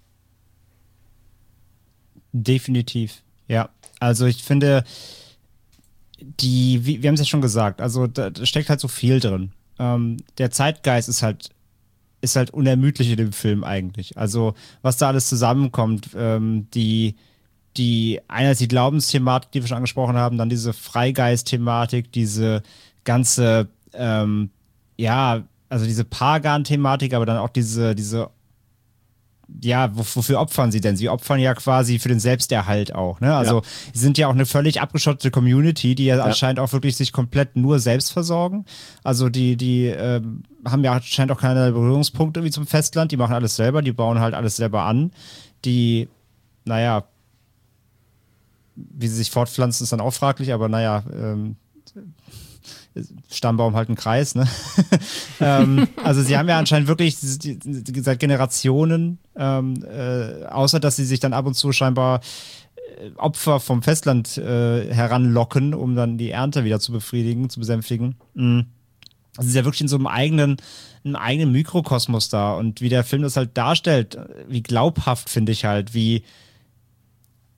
Definitiv, ja. Also ich finde, die, wie, wir haben es ja schon gesagt, also da, da steckt halt so viel drin. Ähm, der Zeitgeist ist halt ist halt unermüdlich in dem Film eigentlich. Also was da alles zusammenkommt, ähm, die die einerseits die Glaubensthematik, die wir schon angesprochen haben, dann diese Freigeist-Thematik, diese ganze ähm, ja, also diese Pagan-Thematik, aber dann auch diese diese ja, wofür opfern sie denn? Sie opfern ja quasi für den Selbsterhalt auch, ne? Also, ja. Sie sind ja auch eine völlig abgeschottete Community, die ja, ja anscheinend auch wirklich sich komplett nur selbst versorgen. Also, die, die ähm, haben ja anscheinend auch keine Berührungspunkte wie zum Festland. Die machen alles selber, die bauen halt alles selber an. Die, naja, wie sie sich fortpflanzen, ist dann auch fraglich, aber naja, ähm, Stammbaum halt ein Kreis, ne? ähm, also sie haben ja anscheinend wirklich seit Generationen, ähm, äh, außer dass sie sich dann ab und zu scheinbar äh, Opfer vom Festland äh, heranlocken, um dann die Ernte wieder zu befriedigen, zu besänftigen. Mhm. Also sie ist ja wirklich in so einem eigenen, einem eigenen Mikrokosmos da, und wie der Film das halt darstellt, wie glaubhaft finde ich halt, wie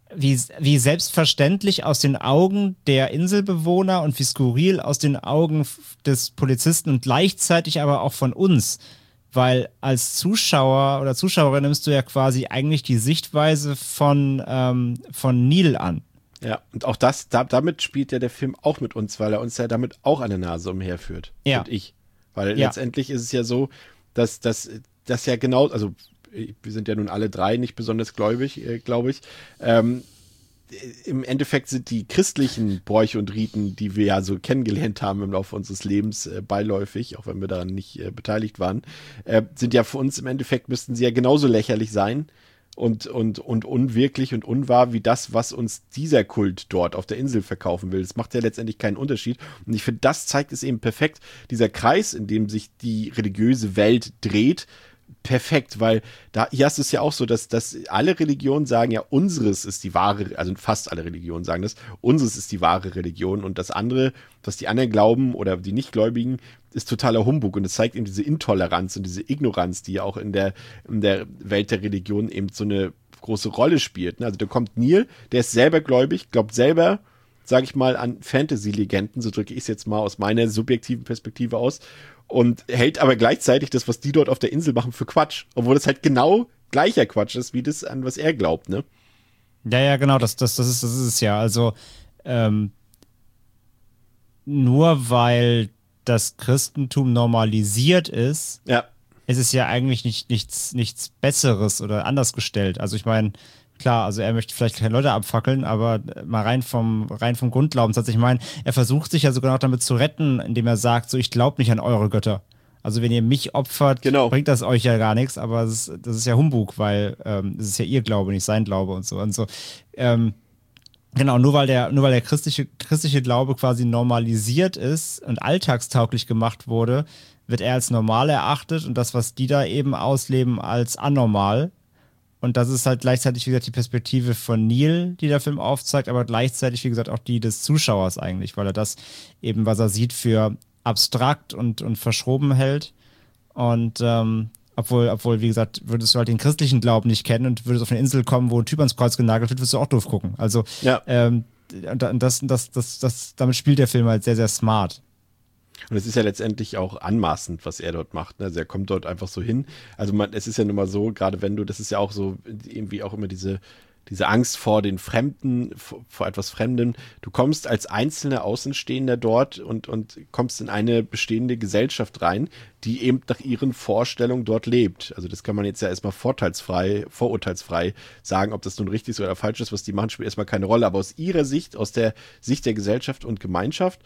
wie, wie selbstverständlich aus den Augen der Inselbewohner und wie skurril aus den Augen des Polizisten und gleichzeitig aber auch von uns. Weil als Zuschauer oder Zuschauerin nimmst du ja quasi eigentlich die Sichtweise von, ähm, von Neil an. Ja, und auch das, da, damit spielt ja der Film auch mit uns, weil er uns ja damit auch an der Nase umherführt. Ja. Und ich. Weil Ja. letztendlich ist es ja so, dass das dass ja genau, also wir sind ja nun alle drei nicht besonders gläubig, äh, glaube ich. Ähm, im Endeffekt sind die christlichen Bräuche und Riten, die wir ja so kennengelernt haben im Laufe unseres Lebens, äh, beiläufig, auch wenn wir daran nicht äh, beteiligt waren, äh, sind ja für uns im Endeffekt, müssten sie ja genauso lächerlich sein und, und, und unwirklich und unwahr wie das, was uns dieser Kult dort auf der Insel verkaufen will. Das macht ja letztendlich keinen Unterschied. Und ich finde, das zeigt es eben perfekt, dieser Kreis, in dem sich die religiöse Welt dreht, perfekt, weil da, hier hast du es ja auch so, dass, dass alle Religionen sagen ja, unseres ist die wahre, also fast alle Religionen sagen das, unseres ist die wahre Religion und das andere, was die anderen glauben oder die Nichtgläubigen, ist totaler Humbug und es zeigt eben diese Intoleranz und diese Ignoranz, die ja auch in der, in der Welt der Religion eben so eine große Rolle spielt. Also da kommt Neil, der ist selber gläubig, glaubt selber, sage ich mal, an Fantasy-Legenden, so drücke ich es jetzt mal aus meiner subjektiven Perspektive aus, und hält aber gleichzeitig das, was die dort auf der Insel machen, für Quatsch. Obwohl das halt genau gleicher Quatsch ist, wie das, an was er glaubt, ne? Ja, ja, genau, das, das, das, ist, das ist es ja. Also, ähm, nur weil das Christentum normalisiert ist, Ja. ist es ja eigentlich nicht, nichts, nichts Besseres oder anders gestellt. Also ich meine, klar, also er möchte vielleicht keine Leute abfackeln, aber mal rein vom, rein vom Grundglaubenssatz. Ich meine, er versucht sich ja sogar noch damit zu retten, indem er sagt, so, ich glaube nicht an eure Götter. Also wenn ihr mich opfert, Genau. bringt das euch ja gar nichts, aber das ist, das ist ja Humbug, weil ähm, das ist ja ihr Glaube, nicht sein Glaube und so und so. Ähm, genau, nur weil der, nur weil der christliche, christliche Glaube quasi normalisiert ist und alltagstauglich gemacht wurde, wird er als normal erachtet und das, was die da eben ausleben, als anormal. Und das ist halt gleichzeitig, wie gesagt, die Perspektive von Neil, die der Film aufzeigt, aber gleichzeitig, wie gesagt, auch die des Zuschauers eigentlich, weil er das eben, was er sieht, für abstrakt und, und verschroben hält. Und ähm, obwohl, obwohl, wie gesagt, würdest du halt den christlichen Glauben nicht kennen und würdest auf eine Insel kommen, wo ein Typ ans Kreuz genagelt wird, würdest du auch doof gucken. Also, Ja. ähm, und das, das, das, das, damit spielt der Film halt sehr, sehr smart. Und es ist ja letztendlich auch anmaßend, was er dort macht. Ne? Also er kommt dort einfach so hin. Also man, es ist ja nun mal so, gerade wenn du, das ist ja auch so irgendwie auch immer diese, diese Angst vor den Fremden, vor, vor etwas Fremdem. Du kommst als einzelner Außenstehender dort und, und kommst in eine bestehende Gesellschaft rein, die eben nach ihren Vorstellungen dort lebt. Also das kann man jetzt ja erstmal vorteilsfrei, vorurteilsfrei sagen, ob das nun richtig ist oder falsch ist, was die machen, spielt erstmal keine Rolle. Aber aus ihrer Sicht, aus der Sicht der Gesellschaft und Gemeinschaft,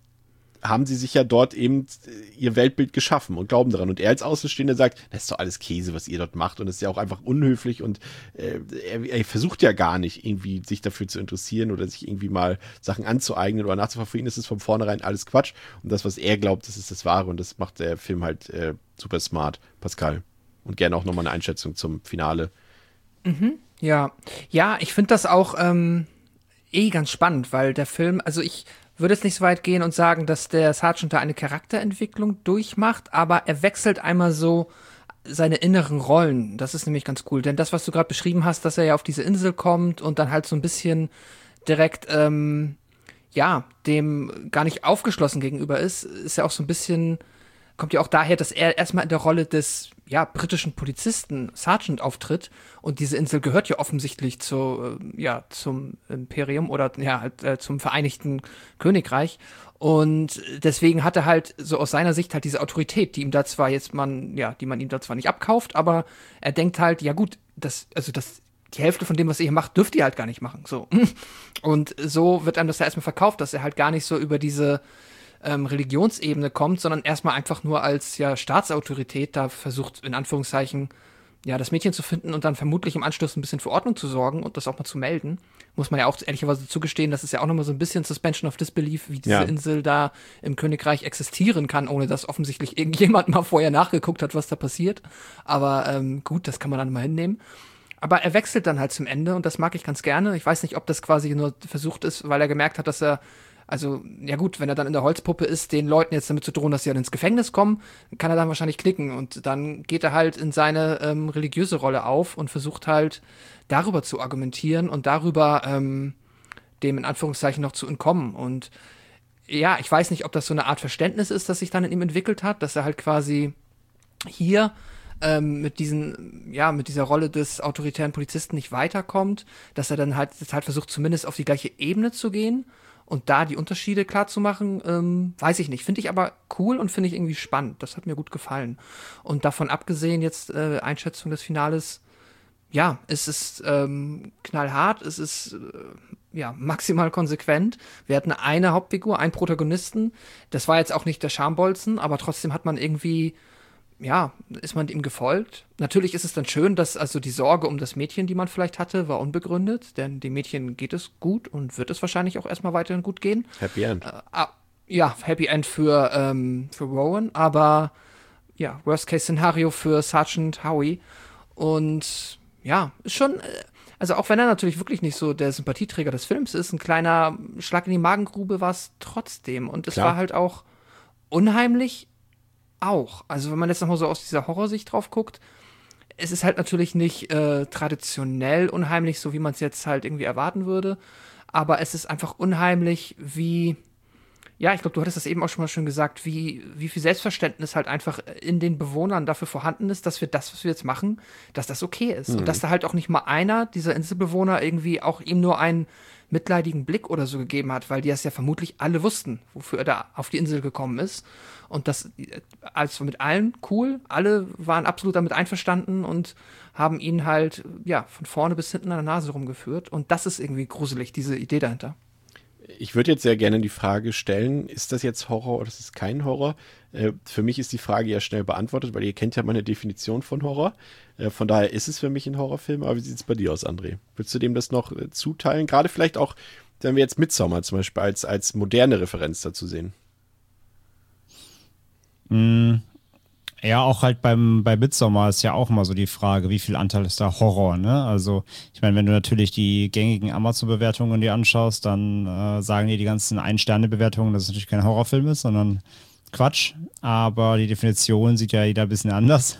haben sie sich ja dort eben ihr Weltbild geschaffen und glauben daran. Und er als Außenstehender sagt, das ist doch alles Käse, was ihr dort macht. Und das ist ja auch einfach unhöflich. Und äh, er, er versucht ja gar nicht, irgendwie sich dafür zu interessieren oder sich irgendwie mal Sachen anzueignen oder nachzuverfolgen. Das ist von vornherein alles Quatsch. Und das, was er glaubt, das ist das Wahre. Und das macht der Film halt äh, super smart, Pascal. Und gerne auch nochmal eine Einschätzung zum Finale. Mhm, ja. Ja, ich finde das auch ähm, eh ganz spannend, weil der Film, also ich würde jetzt nicht so weit gehen und sagen, dass der Sergeant da eine Charakterentwicklung durchmacht, aber er wechselt einmal so seine inneren Rollen. Das ist nämlich ganz cool, denn das, was du gerade beschrieben hast, dass er ja auf diese Insel kommt und dann halt so ein bisschen direkt, ähm, ja, dem gar nicht aufgeschlossen gegenüber ist, ist ja auch so ein bisschen, kommt ja auch daher, dass er erstmal in der Rolle des, ja, britischen Polizisten Sergeant auftritt und diese Insel gehört ja offensichtlich zu, äh, ja, zum Imperium oder, ja, halt, äh, zum Vereinigten Königreich und deswegen hat er halt so aus seiner Sicht halt diese Autorität, die ihm da zwar jetzt man, ja, die man ihm da zwar nicht abkauft, aber er denkt halt, ja gut, das, also das, die Hälfte von dem, was ihr hier macht, dürft ihr halt gar nicht machen, so. Und so wird einem das ja erstmal verkauft, dass er halt gar nicht so über diese Ähm, Religionsebene kommt, sondern erstmal einfach nur als ja Staatsautorität da versucht, in Anführungszeichen, ja, das Mädchen zu finden und dann vermutlich im Anschluss ein bisschen für Ordnung zu sorgen und das auch mal zu melden. Muss man ja auch ehrlicherweise zugestehen, das ist ja auch nochmal so ein bisschen Suspension of Disbelief, wie diese Ja. Insel da im Königreich existieren kann, ohne dass offensichtlich irgendjemand mal vorher nachgeguckt hat, was da passiert. Aber ähm, gut, das kann man dann mal hinnehmen. Aber er wechselt dann halt zum Ende und das mag ich ganz gerne. Ich weiß nicht, ob das quasi nur versucht ist, weil er gemerkt hat, dass er Also, ja gut, wenn er dann in der Holzpuppe ist, den Leuten jetzt damit zu drohen, dass sie dann ins Gefängnis kommen, kann er dann wahrscheinlich klicken. Und dann geht er halt in seine ähm, religiöse Rolle auf und versucht halt darüber zu argumentieren und darüber ähm, dem in Anführungszeichen noch zu entkommen. Und ja, ich weiß nicht, ob das so eine Art Verständnis ist, das sich dann in ihm entwickelt hat, dass er halt quasi hier ähm, mit diesen, ja, mit dieser Rolle des autoritären Polizisten nicht weiterkommt, dass er dann halt, halt versucht, zumindest auf die gleiche Ebene zu gehen. Und da die Unterschiede klar zu machen, ähm, weiß ich nicht. Finde ich aber cool und finde ich irgendwie spannend. Das hat mir gut gefallen. Und davon abgesehen jetzt äh, Einschätzung des Finales, ja, es ist ähm, knallhart, es ist äh, ja maximal konsequent. Wir hatten eine Hauptfigur, einen Protagonisten. Das war jetzt auch nicht der Schambolzen, aber trotzdem hat man irgendwie, ja, ist man ihm gefolgt. Natürlich ist es dann schön, dass also die Sorge um das Mädchen, die man vielleicht hatte, war unbegründet, denn dem Mädchen geht es gut und wird es wahrscheinlich auch erstmal weiterhin gut gehen. Happy End. Äh, ah, ja, Happy End für, ähm, für Rowan, aber ja, Worst-Case-Szenario für Sergeant Howie. Und ja, ist schon, also auch wenn er natürlich wirklich nicht so der Sympathieträger des Films ist, ein kleiner Schlag in die Magengrube war es trotzdem. Und es Klar. war halt auch unheimlich auch. Also wenn man jetzt nochmal so aus dieser Horrorsicht drauf guckt, es ist halt natürlich nicht äh, traditionell unheimlich, so wie man es jetzt halt irgendwie erwarten würde, aber es ist einfach unheimlich, wie, ja, ich glaube, du hattest das eben auch schon mal schön gesagt, wie, wie viel Selbstverständnis halt einfach in den Bewohnern dafür vorhanden ist, dass wir das, was wir jetzt machen, dass das okay ist. Mhm. Und dass da halt auch nicht mal einer dieser Inselbewohner irgendwie auch ihm nur einen mitleidigen Blick oder so gegeben hat, weil die das ja vermutlich alle wussten, wofür er da auf die Insel gekommen ist. Und das, also mit allen cool, alle waren absolut damit einverstanden und haben ihn halt, ja, von vorne bis hinten an der Nase rumgeführt. Und das ist irgendwie gruselig, diese Idee dahinter. Ich würde jetzt sehr gerne die Frage stellen, ist das jetzt Horror oder ist es kein Horror? Äh, für mich ist die Frage ja schnell beantwortet, weil ihr kennt ja meine Definition von Horror. Äh, von daher ist es für mich ein Horrorfilm. Aber wie sieht es bei dir aus, André? Willst du dem das noch äh, zuteilen? Gerade vielleicht auch, wenn wir jetzt Midsommar zum Beispiel als, als moderne Referenz dazu sehen. Mm, ja, auch halt beim, bei Midsommar ist ja auch immer so die Frage, wie viel Anteil ist da Horror, ne? Also, ich meine, wenn du natürlich die gängigen Amazon-Bewertungen dir anschaust, dann äh, sagen dir die ganzen Ein-Sterne-Bewertungen, dass es natürlich kein Horrorfilm ist, sondern Quatsch. Aber die Definition sieht ja jeder ein bisschen anders.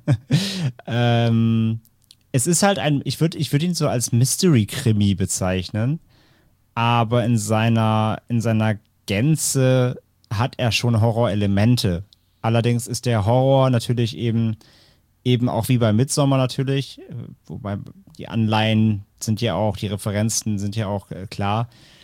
ähm, es ist halt ein, ich würde ich würd ihn so als Mystery-Krimi bezeichnen, aber in seiner, in seiner Gänze hat er schon Horrorelemente. Allerdings ist der Horror natürlich eben, eben auch wie bei Midsommar natürlich, wobei die Anleihen sind ja auch, die Referenzen sind ja auch äh, klar.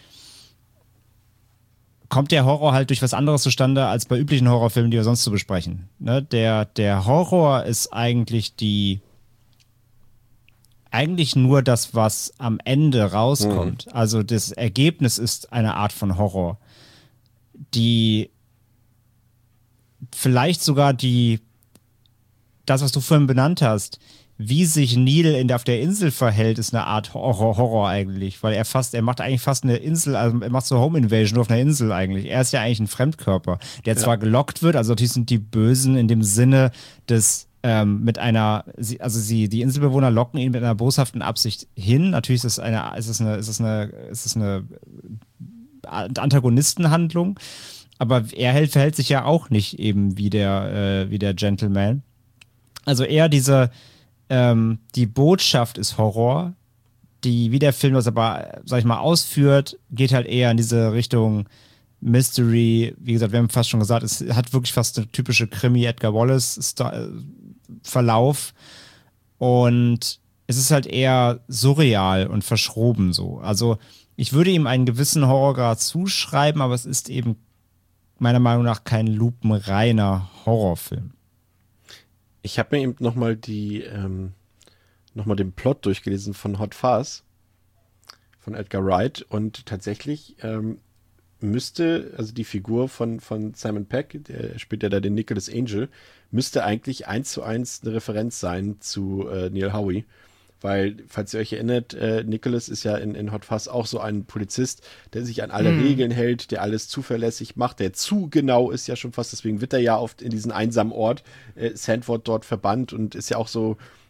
Kommt der Horror halt durch was anderes zustande als bei üblichen Horrorfilmen, die wir sonst so besprechen. Ne? Der, der Horror ist eigentlich die, eigentlich nur das, was am Ende rauskommt. Mhm. Also das Ergebnis ist eine Art von Horror, die vielleicht sogar die, das, was du vorhin benannt hast, wie sich Neil in der, auf der Insel verhält, ist eine Art Horror, Horror eigentlich, weil er fast, er macht eigentlich fast eine Insel, also er macht so Home Invasion nur auf einer Insel eigentlich. Er ist ja eigentlich ein Fremdkörper, der ja. zwar gelockt wird, also natürlich sind die Bösen in dem Sinne des, ähm, mit einer, also sie, die Inselbewohner locken ihn mit einer boshaften Absicht hin. Natürlich ist es eine, ist es eine, ist es eine, ist es eine Antagonistenhandlung. Aber er hält, verhält sich ja auch nicht eben wie der, äh, wie der Gentleman. Also eher diese, ähm, die Botschaft ist Horror, die, wie der Film das aber, sag ich mal, ausführt, geht halt eher in diese Richtung Mystery. Wie gesagt, wir haben fast schon gesagt, es hat wirklich fast eine typische Krimi-Edgar Wallace-Verlauf. Und es ist halt eher surreal und verschroben so. Also ich würde ihm einen gewissen Horrorgrad zuschreiben, aber es ist eben meiner Meinung nach kein lupenreiner Horrorfilm. Ich habe mir eben nochmal die, ähm, nochmal den Plot durchgelesen von Hot Fuzz von Edgar Wright und tatsächlich ähm, müsste, also die Figur von, von Simon Pegg, der spielt ja da den Nicholas Angel, müsste eigentlich eins zu eins eine Referenz sein zu äh, Neil Howie. Weil, falls ihr euch erinnert, äh, Nicholas ist ja in, in Hot Fuzz auch so ein Polizist, der sich an alle mm. Regeln hält, der alles zuverlässig macht, der zu genau ist ja schon fast, deswegen wird er ja oft in diesen einsamen Ort, äh, Sandford dort verbannt und ist ja auch so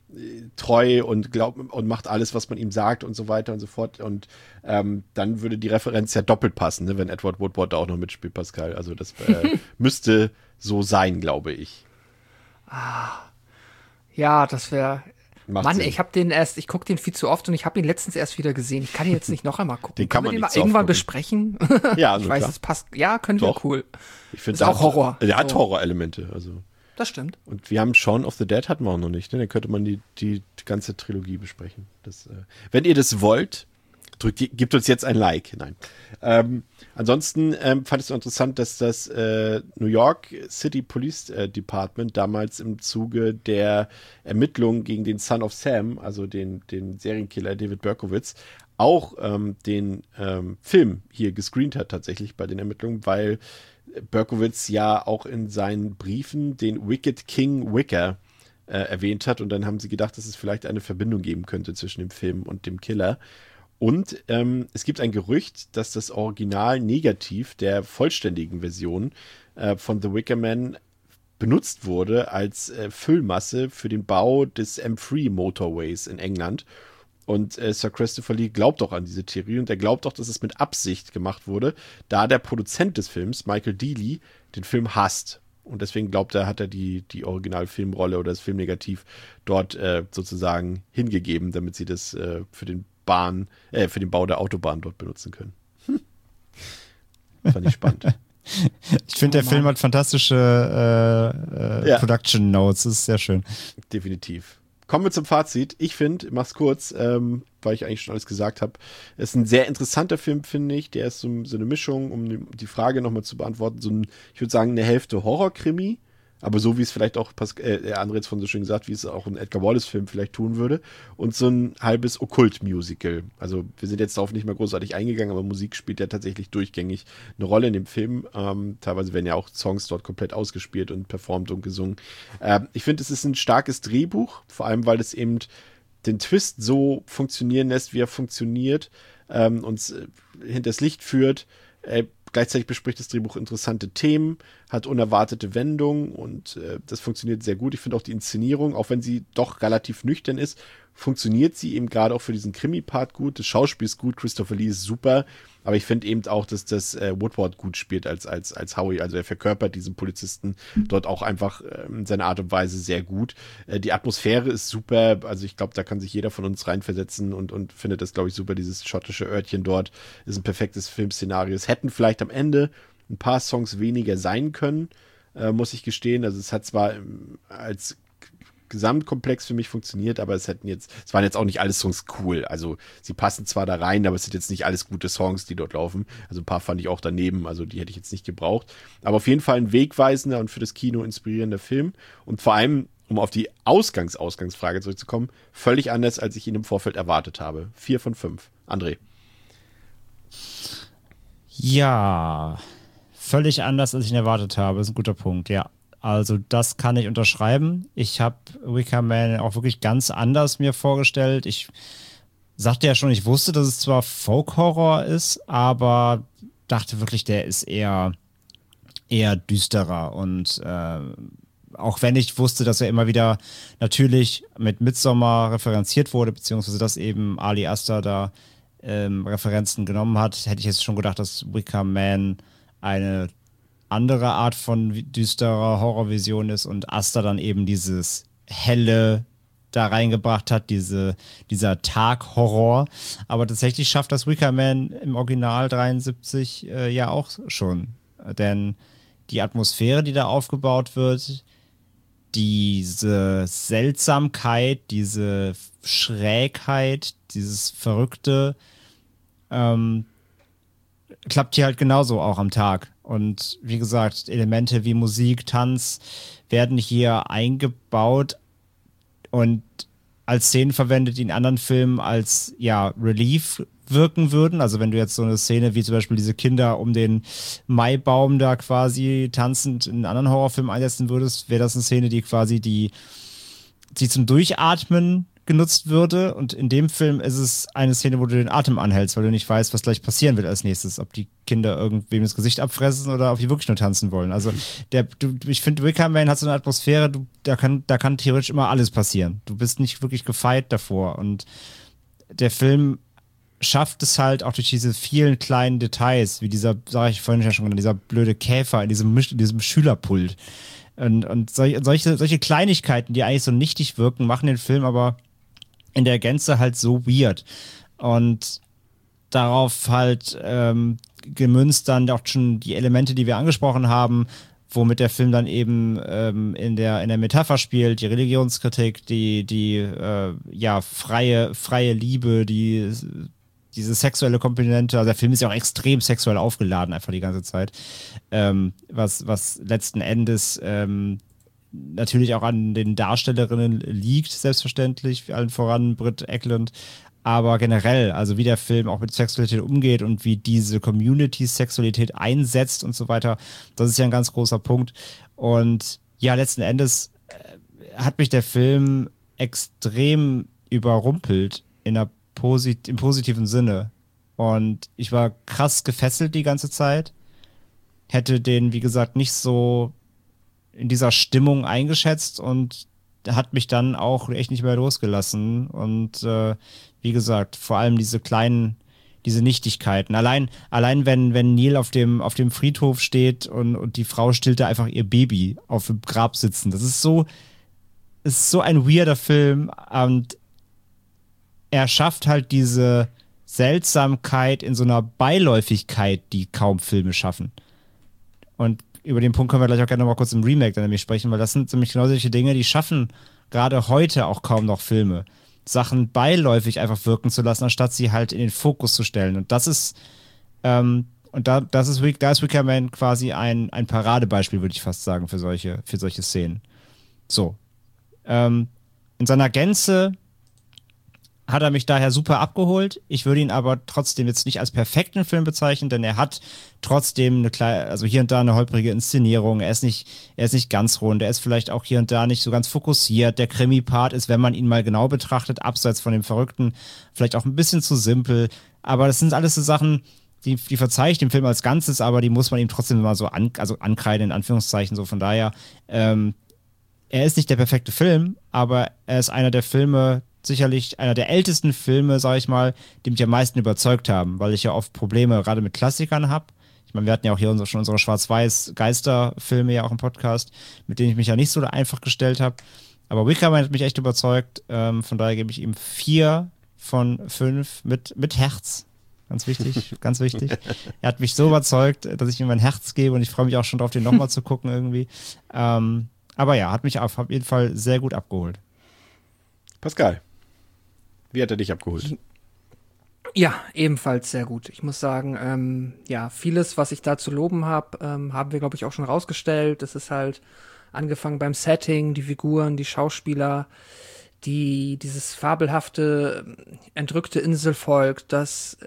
treu und glaubt und macht alles, was man ihm sagt und so weiter und so fort. Und ähm, dann würde die Referenz ja doppelt passen, ne, wenn Edward Woodward da auch noch mitspielt, Pascal. Also das äh, müsste so sein, glaube ich. Ah, ja, das wäre. Mann, Sinn. ich habe den erst, ich gucke den viel zu oft und ich habe ihn letztens erst wieder gesehen. Ich kann ihn jetzt nicht noch einmal gucken. Den kann können man wir den nicht mal irgendwann gucken. besprechen? Ja, also ich weiß, klar. es passt. Ja, können wir, cool. Ich finde, ist auch Horror. Der hat so. Horrorelemente. Also. Das stimmt. Und wir haben Shaun of the Dead hatten wir auch noch nicht. Ne? Dann könnte man die, die, die ganze Trilogie besprechen. Das, äh, wenn ihr das wollt, drückt, gebt uns jetzt ein Like. Nein. Ähm, ansonsten ähm, fand ich es so interessant, dass das äh, New York City Police äh, Department damals im Zuge der Ermittlungen gegen den Son of Sam, also den, den Serienkiller David Berkowitz, auch ähm, den ähm, Film hier gescreent hat tatsächlich bei den Ermittlungen, weil Berkowitz ja auch in seinen Briefen den Wicked King Wicker äh, erwähnt hat und dann haben sie gedacht, dass es vielleicht eine Verbindung geben könnte zwischen dem Film und dem Killer. Und ähm, es gibt ein Gerücht, dass das Original Negativ der vollständigen Version äh, von The Wicker Man benutzt wurde als äh, Füllmasse für den Bau des M drei Motorways in England. Und äh, Sir Christopher Lee glaubt auch an diese Theorie und er glaubt auch, dass es mit Absicht gemacht wurde, da der Produzent des Films, Michael Dealey, den Film hasst. Und deswegen glaubt er, hat er die, die Originalfilmrolle oder das Filmnegativ dort äh, sozusagen hingegeben, damit sie das äh, für den Bahn, äh, für den Bau der Autobahn dort benutzen können. Hm. Fand ich spannend. Ich finde, oh, der Film hat fantastische äh, äh, ja. Production Notes. Das ist sehr schön. Definitiv. Kommen wir zum Fazit. Ich finde, mach's kurz, ähm, weil ich eigentlich schon alles gesagt habe, es ist ein sehr interessanter Film, finde ich. Der ist so, so eine Mischung, um die Frage nochmal zu beantworten, so ein, ich würde sagen, eine Hälfte Horrorkrimi, aber so wie es vielleicht auch Pas- äh, André jetzt von so schön gesagt, wie es auch ein Edgar Wallace-Film vielleicht tun würde, und so ein halbes Okkult-Musical. Also wir sind jetzt darauf nicht mehr großartig eingegangen, aber Musik spielt ja tatsächlich durchgängig eine Rolle in dem Film. Ähm, teilweise werden ja auch Songs dort komplett ausgespielt und performt und gesungen. Ähm, ich finde, es ist ein starkes Drehbuch, vor allem, weil es eben den Twist so funktionieren lässt, wie er funktioniert, ähm, uns äh, hinters Licht führt. Äh, Gleichzeitig bespricht das Drehbuch interessante Themen, hat unerwartete Wendungen und äh, das funktioniert sehr gut. Ich finde auch die Inszenierung, auch wenn sie doch relativ nüchtern ist, funktioniert sie eben gerade auch für diesen Krimi-Part gut. Das Schauspiel ist gut, Christopher Lee ist super, aber ich finde eben auch, dass das äh, Woodward gut spielt als, als, als Howie. Also er verkörpert diesen Polizisten dort auch einfach äh, in seiner Art und Weise sehr gut. Äh, die Atmosphäre ist super, also ich glaube, da kann sich jeder von uns reinversetzen und, und findet das, glaube ich, super. Dieses schottische Örtchen dort ist ein perfektes Filmszenario. Es hätten vielleicht am Ende ein paar Songs weniger sein können, äh, muss ich gestehen. Also es hat zwar ähm, als Gesamtkomplex für mich funktioniert, aber es hätten jetzt, es waren jetzt auch nicht alle Songs cool. Also sie passen zwar da rein, aber es sind jetzt nicht alles gute Songs, die dort laufen. Also ein paar fand ich auch daneben, also die hätte ich jetzt nicht gebraucht. Aber auf jeden Fall ein wegweisender und für das Kino inspirierender Film und vor allem, um auf die Ausgangs-Ausgangsfrage zurückzukommen, völlig anders, als ich ihn im Vorfeld erwartet habe. Vier von fünf. André. Ja, völlig anders, als ich ihn erwartet habe. Das ist ein guter Punkt, ja. Also das kann ich unterschreiben. Ich habe Wicker Man auch wirklich ganz anders mir vorgestellt. Ich sagte ja schon, ich wusste, dass es zwar Folk-Horror ist, aber dachte wirklich, der ist eher, eher düsterer. Und äh, auch wenn ich wusste, dass er immer wieder natürlich mit Midsommar referenziert wurde, beziehungsweise dass eben Ali Aster da ähm, Referenzen genommen hat, hätte ich jetzt schon gedacht, dass Wicker Man eine andere Art von düsterer Horrorvision ist und Aster dann eben dieses helle da reingebracht hat, diese, dieser Tag-Horror. Aber tatsächlich schafft das Wicker Man im Original dreiundsiebzig äh, ja auch schon. Denn die Atmosphäre, die da aufgebaut wird, diese Seltsamkeit, diese Schrägheit, dieses Verrückte, ähm, klappt hier halt genauso auch am Tag. Und wie gesagt, Elemente wie Musik, Tanz werden hier eingebaut und als Szenen verwendet, die in anderen Filmen als ja Relief wirken würden. Also wenn du jetzt so eine Szene wie zum Beispiel diese Kinder um den Maibaum da quasi tanzend in einen anderen Horrorfilm einsetzen würdest, wäre das eine Szene, die quasi die, die zum Durchatmen genutzt würde. Und in dem Film ist es eine Szene, wo du den Atem anhältst, weil du nicht weißt, was gleich passieren wird als nächstes. Ob die Kinder irgendwem das Gesicht abfressen oder ob die wirklich nur tanzen wollen. Also der, du, ich finde, Wicker Man hat so eine Atmosphäre, du, da, kann, da kann theoretisch immer alles passieren. Du bist nicht wirklich gefeit davor. Und der Film schafft es halt auch durch diese vielen kleinen Details, wie dieser, sag ich vorhin ja schon genannt, dieser blöde Käfer in diesem, in diesem Schülerpult. Und, und solche, solche Kleinigkeiten, die eigentlich so nichtig wirken, machen den Film aber in der Gänze halt so weird. Und darauf halt ähm, gemünzt dann auch schon die Elemente, die wir angesprochen haben, womit der Film dann eben ähm, in der in der Metapher spielt, die Religionskritik, die die äh, ja freie freie Liebe, die diese sexuelle Komponente. Also der Film ist ja auch extrem sexuell aufgeladen einfach die ganze Zeit, ähm, was was letzten Endes ähm, natürlich auch an den Darstellerinnen liegt, selbstverständlich, allen voran Britt Eklund, aber generell, also wie der Film auch mit Sexualität umgeht und wie diese Community Sexualität einsetzt und so weiter, das ist ja ein ganz großer Punkt. Und ja, letzten Endes äh, hat mich der Film extrem überrumpelt in einer Posit- im positiven Sinne. Und ich war krass gefesselt die ganze Zeit, hätte den, wie gesagt, nicht so in dieser Stimmung eingeschätzt und hat mich dann auch echt nicht mehr losgelassen. Und äh, wie gesagt, vor allem diese kleinen, diese Nichtigkeiten. Allein, allein wenn, wenn Neil auf dem, auf dem Friedhof steht und, und die Frau stillt da einfach ihr Baby auf dem Grab sitzen. Das ist so, ist so ein weirder Film. Und er schafft halt diese Seltsamkeit in so einer Beiläufigkeit, die kaum Filme schaffen. Und über den Punkt können wir gleich auch gerne noch mal kurz im Remake dann nämlich sprechen, weil das sind nämlich genau solche Dinge, die schaffen gerade heute auch kaum noch Filme. Sachen beiläufig einfach wirken zu lassen, anstatt sie halt in den Fokus zu stellen. Und das ist, ähm, und da, das ist, da ist Wicker Man quasi ein, ein Paradebeispiel, würde ich fast sagen, für solche, für solche Szenen. So. Ähm, in seiner Gänze hat er mich daher super abgeholt. Ich würde ihn aber trotzdem jetzt nicht als perfekten Film bezeichnen, denn er hat trotzdem eine kleine, also hier und da eine holprige Inszenierung. Er ist nicht, er ist nicht ganz rund. Er ist vielleicht auch hier und da nicht so ganz fokussiert. Der Krimi-Part ist, wenn man ihn mal genau betrachtet, abseits von dem Verrückten, vielleicht auch ein bisschen zu simpel. Aber das sind alles so Sachen, die, die verzeihe ich dem Film als Ganzes, aber die muss man ihm trotzdem mal so an, also ankreiden, in Anführungszeichen. So von daher, ähm, er ist nicht der perfekte Film, aber er ist einer der Filme, sicherlich einer der ältesten Filme, sag ich mal, die mich am meisten überzeugt haben, weil ich ja oft Probleme gerade mit Klassikern habe. Ich meine, wir hatten ja auch hier unsere, schon unsere Schwarz-Weiß-Geister-Filme ja auch im Podcast, mit denen ich mich ja nicht so einfach gestellt habe. Aber Wicker Man hat mich echt überzeugt. Ähm, von daher gebe ich ihm vier von fünf mit, mit Herz. Ganz wichtig, ganz wichtig. Er hat mich so überzeugt, dass ich ihm mein Herz gebe und ich freue mich auch schon drauf, den nochmal zu gucken irgendwie. Ähm, aber ja, hat mich auf jeden Fall sehr gut abgeholt. Pascal, wie hat er dich abgeholt? Ja, ebenfalls sehr gut. Ich muss sagen, ähm, ja, vieles, was ich da zu loben habe, ähm, haben wir, glaube ich, auch schon rausgestellt. Das ist halt angefangen beim Setting, die Figuren, die Schauspieler, die dieses fabelhafte, entrückte Inselvolk, das,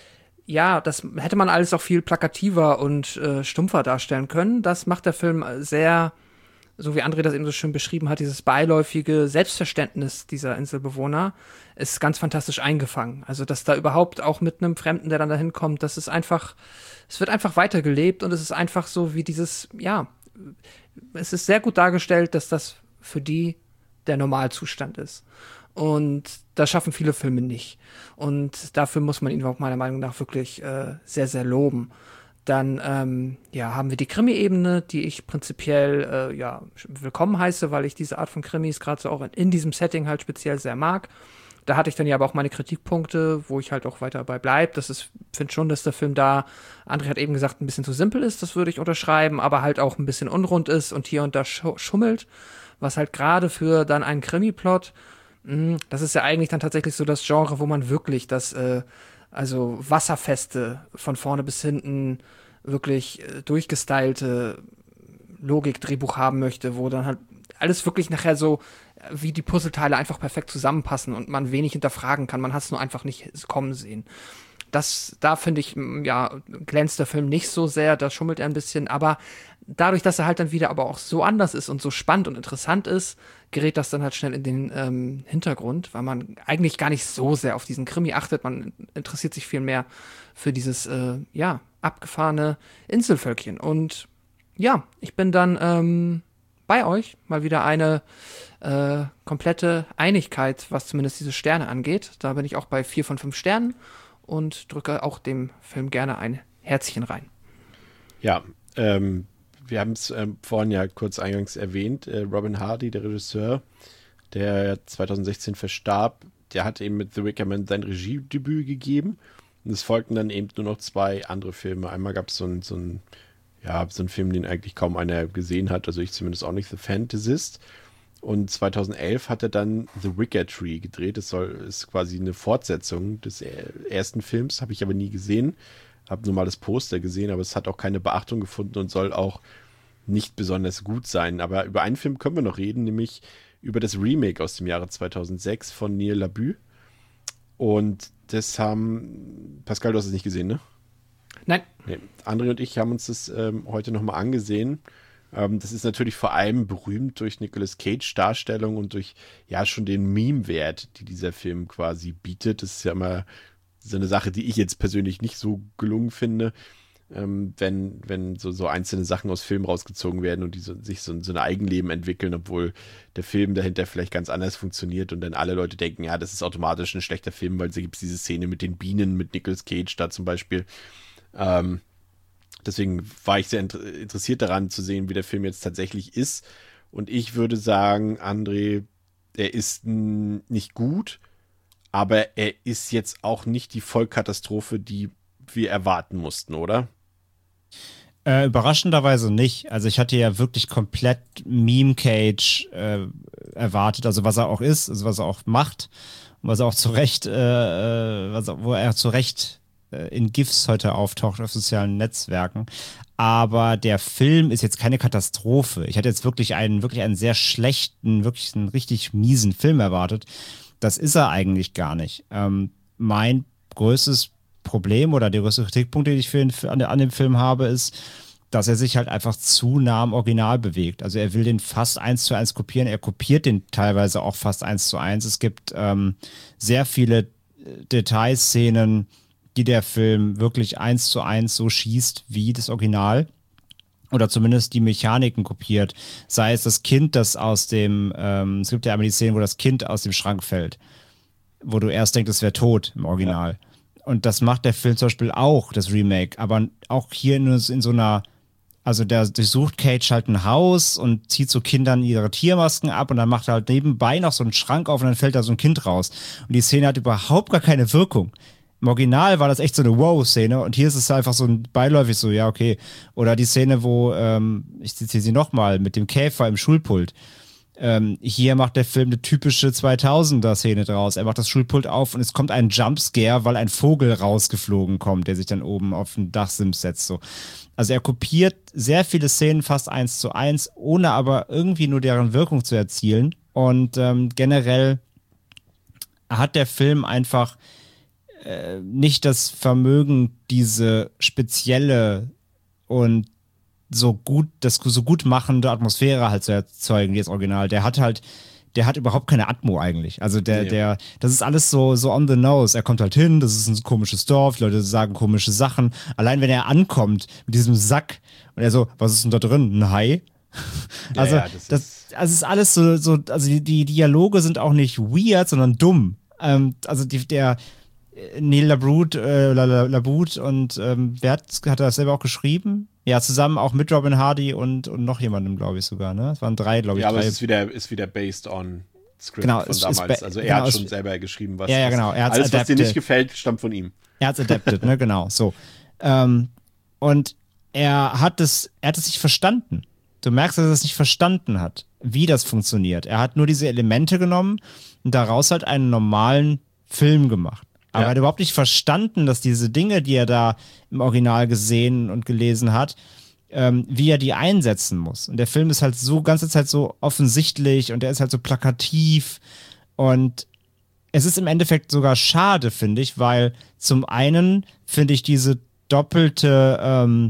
ja, das hätte man alles auch viel plakativer und äh, stumpfer darstellen können. Das macht der Film sehr, so wie André das eben so schön beschrieben hat, dieses beiläufige Selbstverständnis dieser Inselbewohner ist ganz fantastisch eingefangen. Also, dass da überhaupt auch mit einem Fremden, der dann da hinkommt, das ist einfach, es wird einfach weitergelebt und es ist einfach so wie dieses, ja, es ist sehr gut dargestellt, dass das für die der Normalzustand ist. Und das schaffen viele Filme nicht. Und dafür muss man ihn auch meiner Meinung nach wirklich äh, sehr, sehr loben. Dann ähm, ja, haben wir die Krimi-Ebene, die ich prinzipiell äh, ja, willkommen heiße, weil ich diese Art von Krimis gerade so auch in, in diesem Setting halt speziell sehr mag. Da hatte ich dann ja aber auch meine Kritikpunkte, wo ich halt auch weiter dabei bleibe. Das ist, finde schon, dass der Film da, André hat eben gesagt, ein bisschen zu simpel ist, das würde ich unterschreiben, aber halt auch ein bisschen unrund ist und hier und da schummelt, was halt gerade für dann einen Krimi-Plot, mh, das ist ja eigentlich dann tatsächlich so das Genre, wo man wirklich das, äh, also wasserfeste, von vorne bis hinten wirklich äh, durchgestylte Logik-Drehbuch haben möchte, wo dann halt alles wirklich nachher so wie die Puzzleteile einfach perfekt zusammenpassen und man wenig hinterfragen kann. Man hat es nur einfach nicht kommen sehen. das, da finde ich, ja, glänzt der Film nicht so sehr, da schummelt er ein bisschen, aber dadurch, dass er halt dann wieder aber auch so anders ist und so spannend und interessant ist, gerät das dann halt schnell in den ähm, Hintergrund, weil man eigentlich gar nicht so sehr auf diesen Krimi achtet, man interessiert sich viel mehr für dieses, äh, ja, abgefahrene Inselvölkchen. Und ja, ich bin dann ähm, bei euch, mal wieder eine äh, komplette Einigkeit, was zumindest diese Sterne angeht. Da bin ich auch bei vier von fünf Sternen und drücke auch dem Film gerne ein Herzchen rein. Ja, ähm, wir haben es ähm, vorhin ja kurz eingangs erwähnt, äh, Robin Hardy, der Regisseur, der zwanzig sechzehn verstarb, der hat eben mit The Wicker Man sein Regiedebüt gegeben und es folgten dann eben nur noch zwei andere Filme. Einmal gab es so ein, so ein ja, so einen Film, den eigentlich kaum einer gesehen hat, also ich zumindest auch nicht, The Fantasist. Und zweitausendelf hat er dann The Wicker Tree gedreht. Das soll, ist quasi eine Fortsetzung des ersten Films, habe ich aber nie gesehen. Habe nur mal das Poster gesehen, aber es hat auch keine Beachtung gefunden und soll auch nicht besonders gut sein. Aber über einen Film können wir noch reden, nämlich über das Remake aus dem Jahre zweitausendsechs von Neil LaBue. Und das haben, Pascal, du hast es nicht gesehen, ne? Nein. Nee. André und ich haben uns das ähm, heute nochmal angesehen. Ähm, das ist natürlich vor allem berühmt durch Nicolas Cage Darstellung und durch ja schon den Meme-Wert, die dieser Film quasi bietet. Das ist ja immer so eine Sache, die ich jetzt persönlich nicht so gelungen finde, ähm, wenn, wenn so, so einzelne Sachen aus Filmen rausgezogen werden und die so, sich so, so ein Eigenleben entwickeln, obwohl der Film dahinter vielleicht ganz anders funktioniert und dann alle Leute denken, ja, das ist automatisch ein schlechter Film, weil da gibt es diese Szene mit den Bienen, mit Nicolas Cage da zum Beispiel. Ähm, deswegen war ich sehr inter- interessiert daran zu sehen, wie der Film jetzt tatsächlich ist. Und ich würde sagen, André, er ist n- nicht gut, aber er ist jetzt auch nicht die Vollkatastrophe, die wir erwarten mussten, oder? Äh, überraschenderweise nicht. Also ich hatte ja wirklich komplett Meme-Cage äh, erwartet, also was er auch ist, also was er auch macht und was er auch zu Recht, äh, was er, wo er zu Recht in GIFs heute auftaucht auf sozialen Netzwerken. Aber der Film ist jetzt keine Katastrophe. Ich hatte jetzt wirklich einen, wirklich einen sehr schlechten, wirklich einen richtig miesen Film erwartet. Das ist er eigentlich gar nicht. Ähm, mein größtes Problem oder der größte Kritikpunkt, den ich für, für an, an dem Film habe, ist, dass er sich halt einfach zu nah am Original bewegt. Also er will den fast eins zu eins kopieren. Er kopiert den teilweise auch fast eins zu eins. Es gibt ähm, sehr viele Detailszenen, die der Film wirklich eins zu eins so schießt wie das Original oder zumindest die Mechaniken kopiert. Sei es das Kind, das aus dem, ähm, es gibt ja einmal die Szene, wo das Kind aus dem Schrank fällt, wo du erst denkst, es wäre tot im Original. Ja. Und das macht der Film zum Beispiel auch, das Remake, aber auch hier in, in so einer, also der durchsucht Cage halt ein Haus und zieht so Kindern ihre Tiermasken ab und dann macht er halt nebenbei noch so einen Schrank auf und dann fällt da so ein Kind raus. Und die Szene hat überhaupt gar keine Wirkung. Im Original war das echt so eine Wow-Szene und hier ist es einfach so ein beiläufig so, ja, okay. Oder die Szene, wo, ähm, ich zitiere sie nochmal, mit dem Käfer im Schulpult. Ähm, hier macht der Film eine typische zweitausender-Szene draus. Er macht das Schulpult auf und es kommt ein Jumpscare, weil ein Vogel rausgeflogen kommt, der sich dann oben auf den Dachsims setzt. So. Also er kopiert sehr viele Szenen fast eins zu eins, ohne aber irgendwie nur deren Wirkung zu erzielen. Und ähm, generell hat der Film einfach nicht das Vermögen, diese spezielle und so gut, das so gut machende Atmosphäre halt zu erzeugen, wie das Original. Der hat halt, der hat überhaupt keine Atmo eigentlich. Also der, ja. der, das ist alles so, so on the nose. Er kommt halt hin, das ist ein komisches Dorf, die Leute sagen komische Sachen. Allein wenn er ankommt mit diesem Sack und er so, was ist denn da drin? Ein Hai? Ja, also, ja, das, das, ist also es ist alles so, so, also die, die Dialoge sind auch nicht weird, sondern dumm. Ähm, also die, der Neil LaBue, äh, LaBute und ähm, wer hat, hat er das selber auch geschrieben? Ja, zusammen auch mit Robin Hardy und, und noch jemandem, glaube ich sogar, ne? Es waren drei, glaube ich. Ja, aber drei. es ist wieder, ist wieder based on Script genau, von damals. Also er genau, hat schon selber geschrieben, was, ja, ja, genau. Er alles, adapted. Was dir nicht gefällt, stammt von ihm. Er hat es adapted, ne, genau, so. Ähm, und er hat es, er hat es nicht verstanden. Du merkst, dass er es nicht verstanden hat, wie das funktioniert. Er hat nur diese Elemente genommen und daraus halt einen normalen Film gemacht. Aber ja. Er hat überhaupt nicht verstanden, dass diese Dinge, die er da im Original gesehen und gelesen hat, ähm, wie er die einsetzen muss. Und der Film ist halt so ganze Zeit so offensichtlich und der ist halt so plakativ und es ist im Endeffekt sogar schade, finde ich, weil zum einen finde ich diese doppelte, ähm,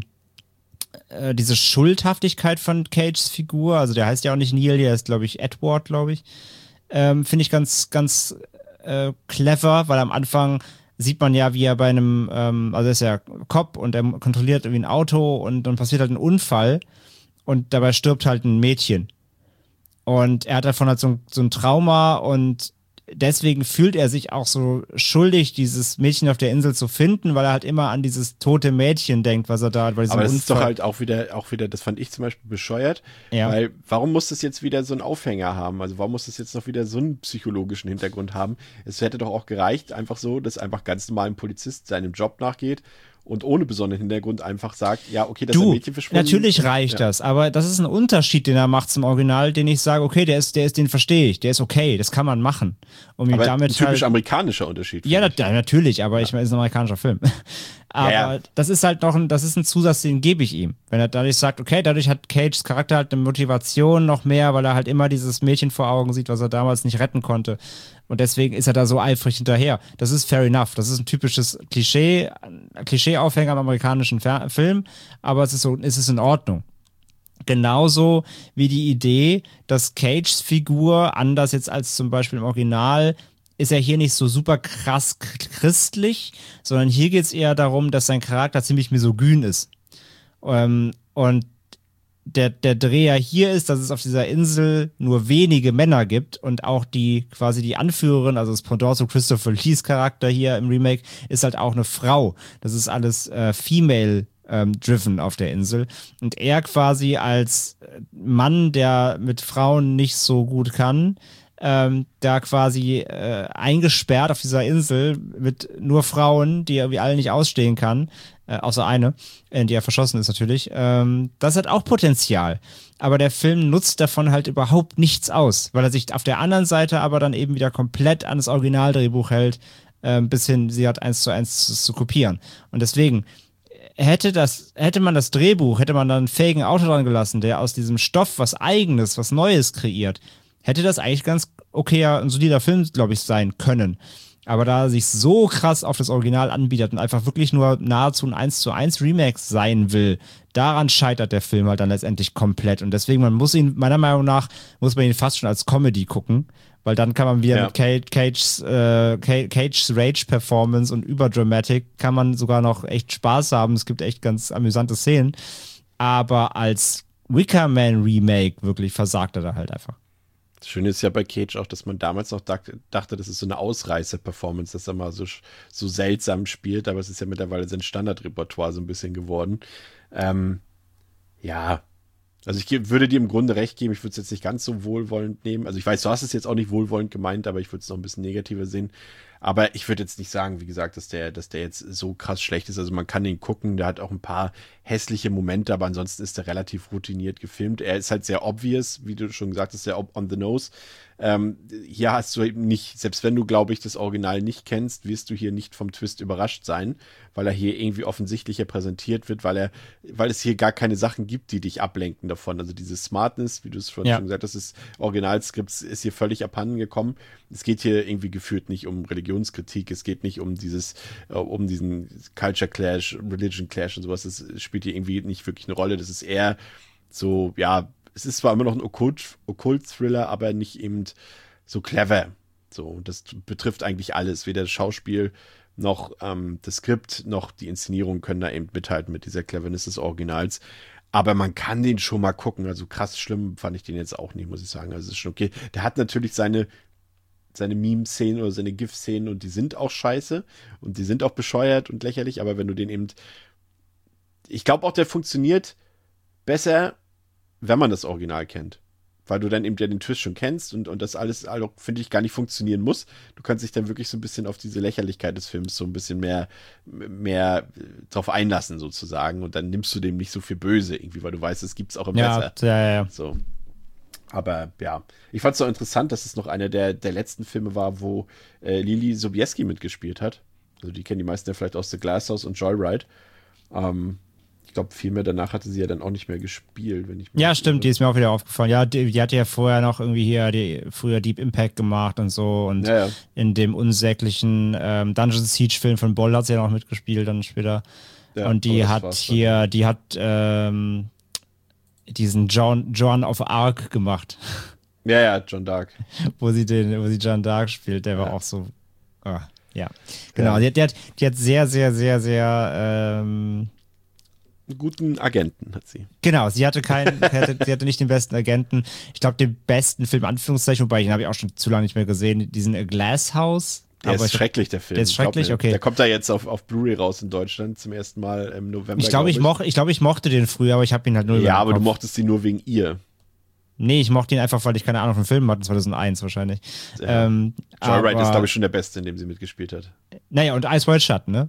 äh, diese Schuldhaftigkeit von Cages Figur, also der heißt ja auch nicht Neil, der ist, glaube ich, Edward, glaube ich, ähm, finde ich ganz, ganz äh, clever, weil am Anfang sieht man ja, wie er bei einem, ähm, also er ist ja Cop und er kontrolliert irgendwie ein Auto und dann passiert halt ein Unfall und dabei stirbt halt ein Mädchen. Und er hat davon halt so ein, so ein Trauma und deswegen fühlt er sich auch so schuldig, dieses Mädchen auf der Insel zu finden, weil er halt immer an dieses tote Mädchen denkt, was er da hat. Bei diesem Aber das Unfall. ist doch halt auch wieder, auch wieder, das fand ich zum Beispiel bescheuert, Ja. weil warum muss das jetzt wieder so einen Aufhänger haben? Also warum muss das jetzt noch wieder so einen psychologischen Hintergrund haben? Es hätte doch auch gereicht, einfach so, dass einfach ganz normal ein Polizist seinem Job nachgeht und ohne besonderen Hintergrund einfach sagt, ja, okay, das ist ein Du, Mädchen verschwunden. natürlich reicht Ja. das, aber das ist ein Unterschied, den er macht zum Original, den ich sage, okay, der ist, der ist, den verstehe ich, der ist okay, das kann man machen. Um ihn Aber damit ein typisch halt, amerikanischer Unterschied. ja, finde ich. nat natürlich, aber ich meine, es ist ein amerikanischer Film. Aber Ja, ja. das ist halt noch ein, das ist ein Zusatz, den gebe ich ihm. Wenn er dadurch sagt, okay, dadurch hat Cages Charakter halt eine Motivation noch mehr, weil er halt immer dieses Mädchen vor Augen sieht, was er damals nicht retten konnte. Und deswegen ist er da so eifrig hinterher. Das ist fair enough. Das ist ein typisches Klischee, Klischee-Aufhänger am amerikanischen Fer- Film, aber es ist so, es ist in Ordnung. Genauso wie die Idee, dass Cages Figur, anders jetzt als zum Beispiel im Original, ist er hier nicht so super krass christlich, sondern hier geht es eher darum, dass sein Charakter ziemlich misogyn ist. Ähm, und der, der Dreher hier ist, dass es auf dieser Insel nur wenige Männer gibt und auch die quasi die Anführerin, also das Pendant zu Christopher Lees Charakter hier im Remake, ist halt auch eine Frau. Das ist alles äh, female ähm, driven auf der Insel. Und er quasi als Mann, der mit Frauen nicht so gut kann, ähm, da quasi äh, eingesperrt auf dieser Insel mit nur Frauen, die er irgendwie alle nicht ausstehen kann, äh, außer eine, in die er verschossen ist natürlich. Ähm, das hat auch Potenzial. Aber der Film nutzt davon halt überhaupt nichts aus, weil er sich auf der anderen Seite aber dann eben wieder komplett an das Originaldrehbuch hält, äh, bis hin, sie hat eins zu eins zu, zu kopieren. Und deswegen hätte das, hätte man das Drehbuch, hätte man dann einen fähigen Autor dran gelassen, der aus diesem Stoff was Eigenes, was Neues kreiert, hätte das eigentlich ganz okayer, ein solider Film, glaube ich, sein können. Aber da er sich so krass auf das Original anbietet und einfach wirklich nur nahezu ein eins zu eins Remake sein will, daran scheitert der Film halt dann letztendlich komplett. Und deswegen, man muss ihn, meiner Meinung nach, muss man ihn fast schon als Comedy gucken, weil dann kann man wieder Ja. mit Cage, Cage's, äh, Cage's Rage-Performance und Überdramatic kann man sogar noch echt Spaß haben. Es gibt echt ganz amüsante Szenen. Aber als Wicker Man Remake wirklich versagt er da halt einfach. Das Schöne ist ja bei Cage auch, dass man damals noch dachte, dachte das ist so eine Ausreißer-Performance, dass er mal so, so seltsam spielt, aber es ist ja mittlerweile sein Standardrepertoire so ein bisschen geworden. Ähm, ja, also ich ge- würde dir im Grunde recht geben, ich würde es jetzt nicht ganz so wohlwollend nehmen. Also ich weiß, du hast es jetzt auch nicht wohlwollend gemeint, aber ich würde es noch ein bisschen negativer sehen. Aber ich würde jetzt nicht sagen, wie gesagt, dass der, dass der jetzt so krass schlecht ist. Also man kann den gucken, der hat auch ein paar hässliche Momente, aber ansonsten ist er relativ routiniert gefilmt. Er ist halt sehr obvious, wie du schon gesagt hast, sehr on the nose. Ähm, hier hast du eben nicht, selbst wenn du, glaube ich, das Original nicht kennst, wirst du hier nicht vom Twist überrascht sein, weil er hier irgendwie offensichtlicher präsentiert wird, weil er, weil es hier gar keine Sachen gibt, die dich ablenken davon. Also diese Smartness, wie du es vorhin Ja. schon gesagt hast, das Originalskript ist hier völlig abhanden gekommen. Es geht hier irgendwie gefühlt nicht um Religionskritik, es geht nicht um dieses, äh, um diesen Culture Clash, Religion Clash und sowas. Das spielt hier irgendwie nicht wirklich eine Rolle. Das ist eher so, ja, es ist zwar immer noch ein Okkult, Okkult-Thriller, aber nicht eben so clever. So, das betrifft eigentlich alles. Weder das Schauspiel noch ähm, das Skript noch die Inszenierung können da eben mithalten mit dieser Cleverness des Originals. Aber man kann den schon mal gucken. Also krass schlimm fand ich den jetzt auch nicht, muss ich sagen. Also es ist schon okay. Der hat natürlich seine seine Meme-Szenen oder seine GIF-Szenen und die sind auch scheiße und die sind auch bescheuert und lächerlich, aber wenn du den eben, ich glaube auch, der funktioniert besser, wenn man das Original kennt, weil du dann eben ja den Twist schon kennst und, und das alles, also, finde ich, gar nicht funktionieren muss. Du kannst dich dann wirklich so ein bisschen auf diese Lächerlichkeit des Films so ein bisschen mehr, mehr drauf einlassen sozusagen und dann nimmst du dem nicht so viel böse irgendwie, weil du weißt, es gibt's auch im Ja, Besser. ja, ja. So. Aber ja, ich fand es auch interessant, dass es noch einer der, der letzten Filme war, wo äh, Lili Sobieski mitgespielt hat. Also die kennen die meisten ja vielleicht aus The Glass House und Joyride. Ähm, ich glaube, viel mehr danach hatte sie ja dann auch nicht mehr gespielt. Wenn ich mich Ja, stimmt, irre. die ist mir auch wieder aufgefallen. Ja, die, die hatte ja vorher noch irgendwie hier die, früher Deep Impact gemacht und so. Und Ja, ja. in dem unsäglichen ähm, Dungeon Siege-Film von Boll hat sie ja noch mitgespielt dann später. Ja, und die aber das hat war's hier, dann. die hat ähm, diesen John, John of Arc gemacht, Ja, ja, John Dark. wo sie den, wo sie John Dark spielt. Der war Ja. auch so. Ah, ja, genau. Ja. Die, hat, die, hat, die hat sehr, sehr, sehr, sehr ähm, Einen guten Agenten hat sie. Genau, sie hatte keinen, sie hatte, sie hatte nicht den besten Agenten. Ich glaube, den besten Film, Anführungszeichen, wobei den habe ich auch schon zu lange nicht mehr gesehen, diesen A Glass House. Der Aber ist ich, schrecklich, der Film. der ist Glaub schrecklich, mir. okay. Der kommt da jetzt auf, auf Blu-ray raus in Deutschland zum ersten Mal im November. ich glaube, ich, moch, ich, glaub, ich mochte den früher, aber ich habe ihn halt nur Ja, über den aber du Kopf. mochtest ihn nur wegen ihr. Nee, ich mochte ihn einfach, weil ich keine Ahnung von Filmen hatte, zweitausendeins wahrscheinlich. Ja. Ähm, Joyride aber, ist, glaube ich, schon der Beste, in dem sie mitgespielt hat. Naja, und Ice White Shut, ne?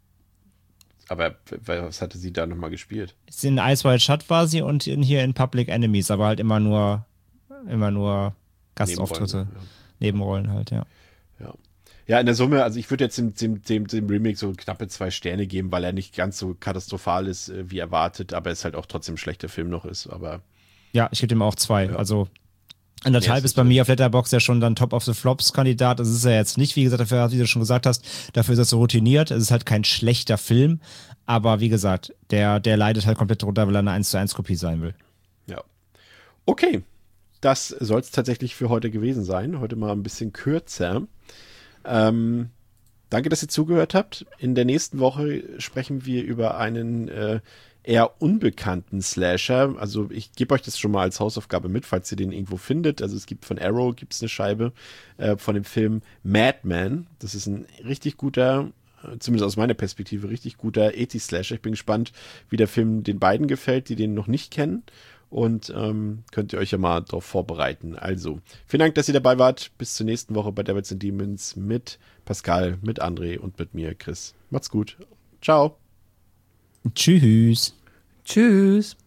Aber w- was hatte sie da nochmal gespielt? In Ice White Shut war sie und in, hier in Public Enemies, aber halt immer nur, immer nur Gastauftritte. Nebenrollen, Nebenrollen halt, ja. Ja. Ja, in der Summe, also ich würde jetzt dem, dem, dem, dem Remake so knappe zwei Sterne geben, weil er nicht ganz so katastrophal ist, äh, wie erwartet, aber es halt auch trotzdem ein schlechter Film noch ist. Aber Ja, ich gebe dem auch zwei. Ja. Also anderthalb Ja, ist bei mir auf Letterboxd ja schon dann Top of the Flops-Kandidat. Das ist ja jetzt nicht, wie gesagt, dafür, wie du schon gesagt hast, dafür ist das so routiniert. Es ist halt kein schlechter Film, aber wie gesagt, der, der leidet halt komplett drunter, weil er eine eins zu eins Kopie sein will. ja. Okay, das soll es tatsächlich für heute gewesen sein. Heute mal ein bisschen kürzer. Ähm, danke, dass ihr zugehört habt. In der nächsten Woche sprechen wir über einen äh, eher unbekannten Slasher. Also ich gebe euch das schon mal als Hausaufgabe mit, falls ihr den irgendwo findet. Also es gibt von Arrow gibt's eine Scheibe äh, von dem Film Madman. Das ist ein richtig guter, äh, zumindest aus meiner Perspektive, richtig guter achtziger-Slasher. Ich bin gespannt, wie der Film den beiden gefällt, die den noch nicht kennen. Und ähm, könnt ihr euch ja mal darauf vorbereiten. Also, vielen Dank, dass ihr dabei wart. Bis zur nächsten Woche bei Devils and Demons mit Pascal, mit André und mit mir, Chris. Macht's gut. Ciao. Tschüss. Tschüss.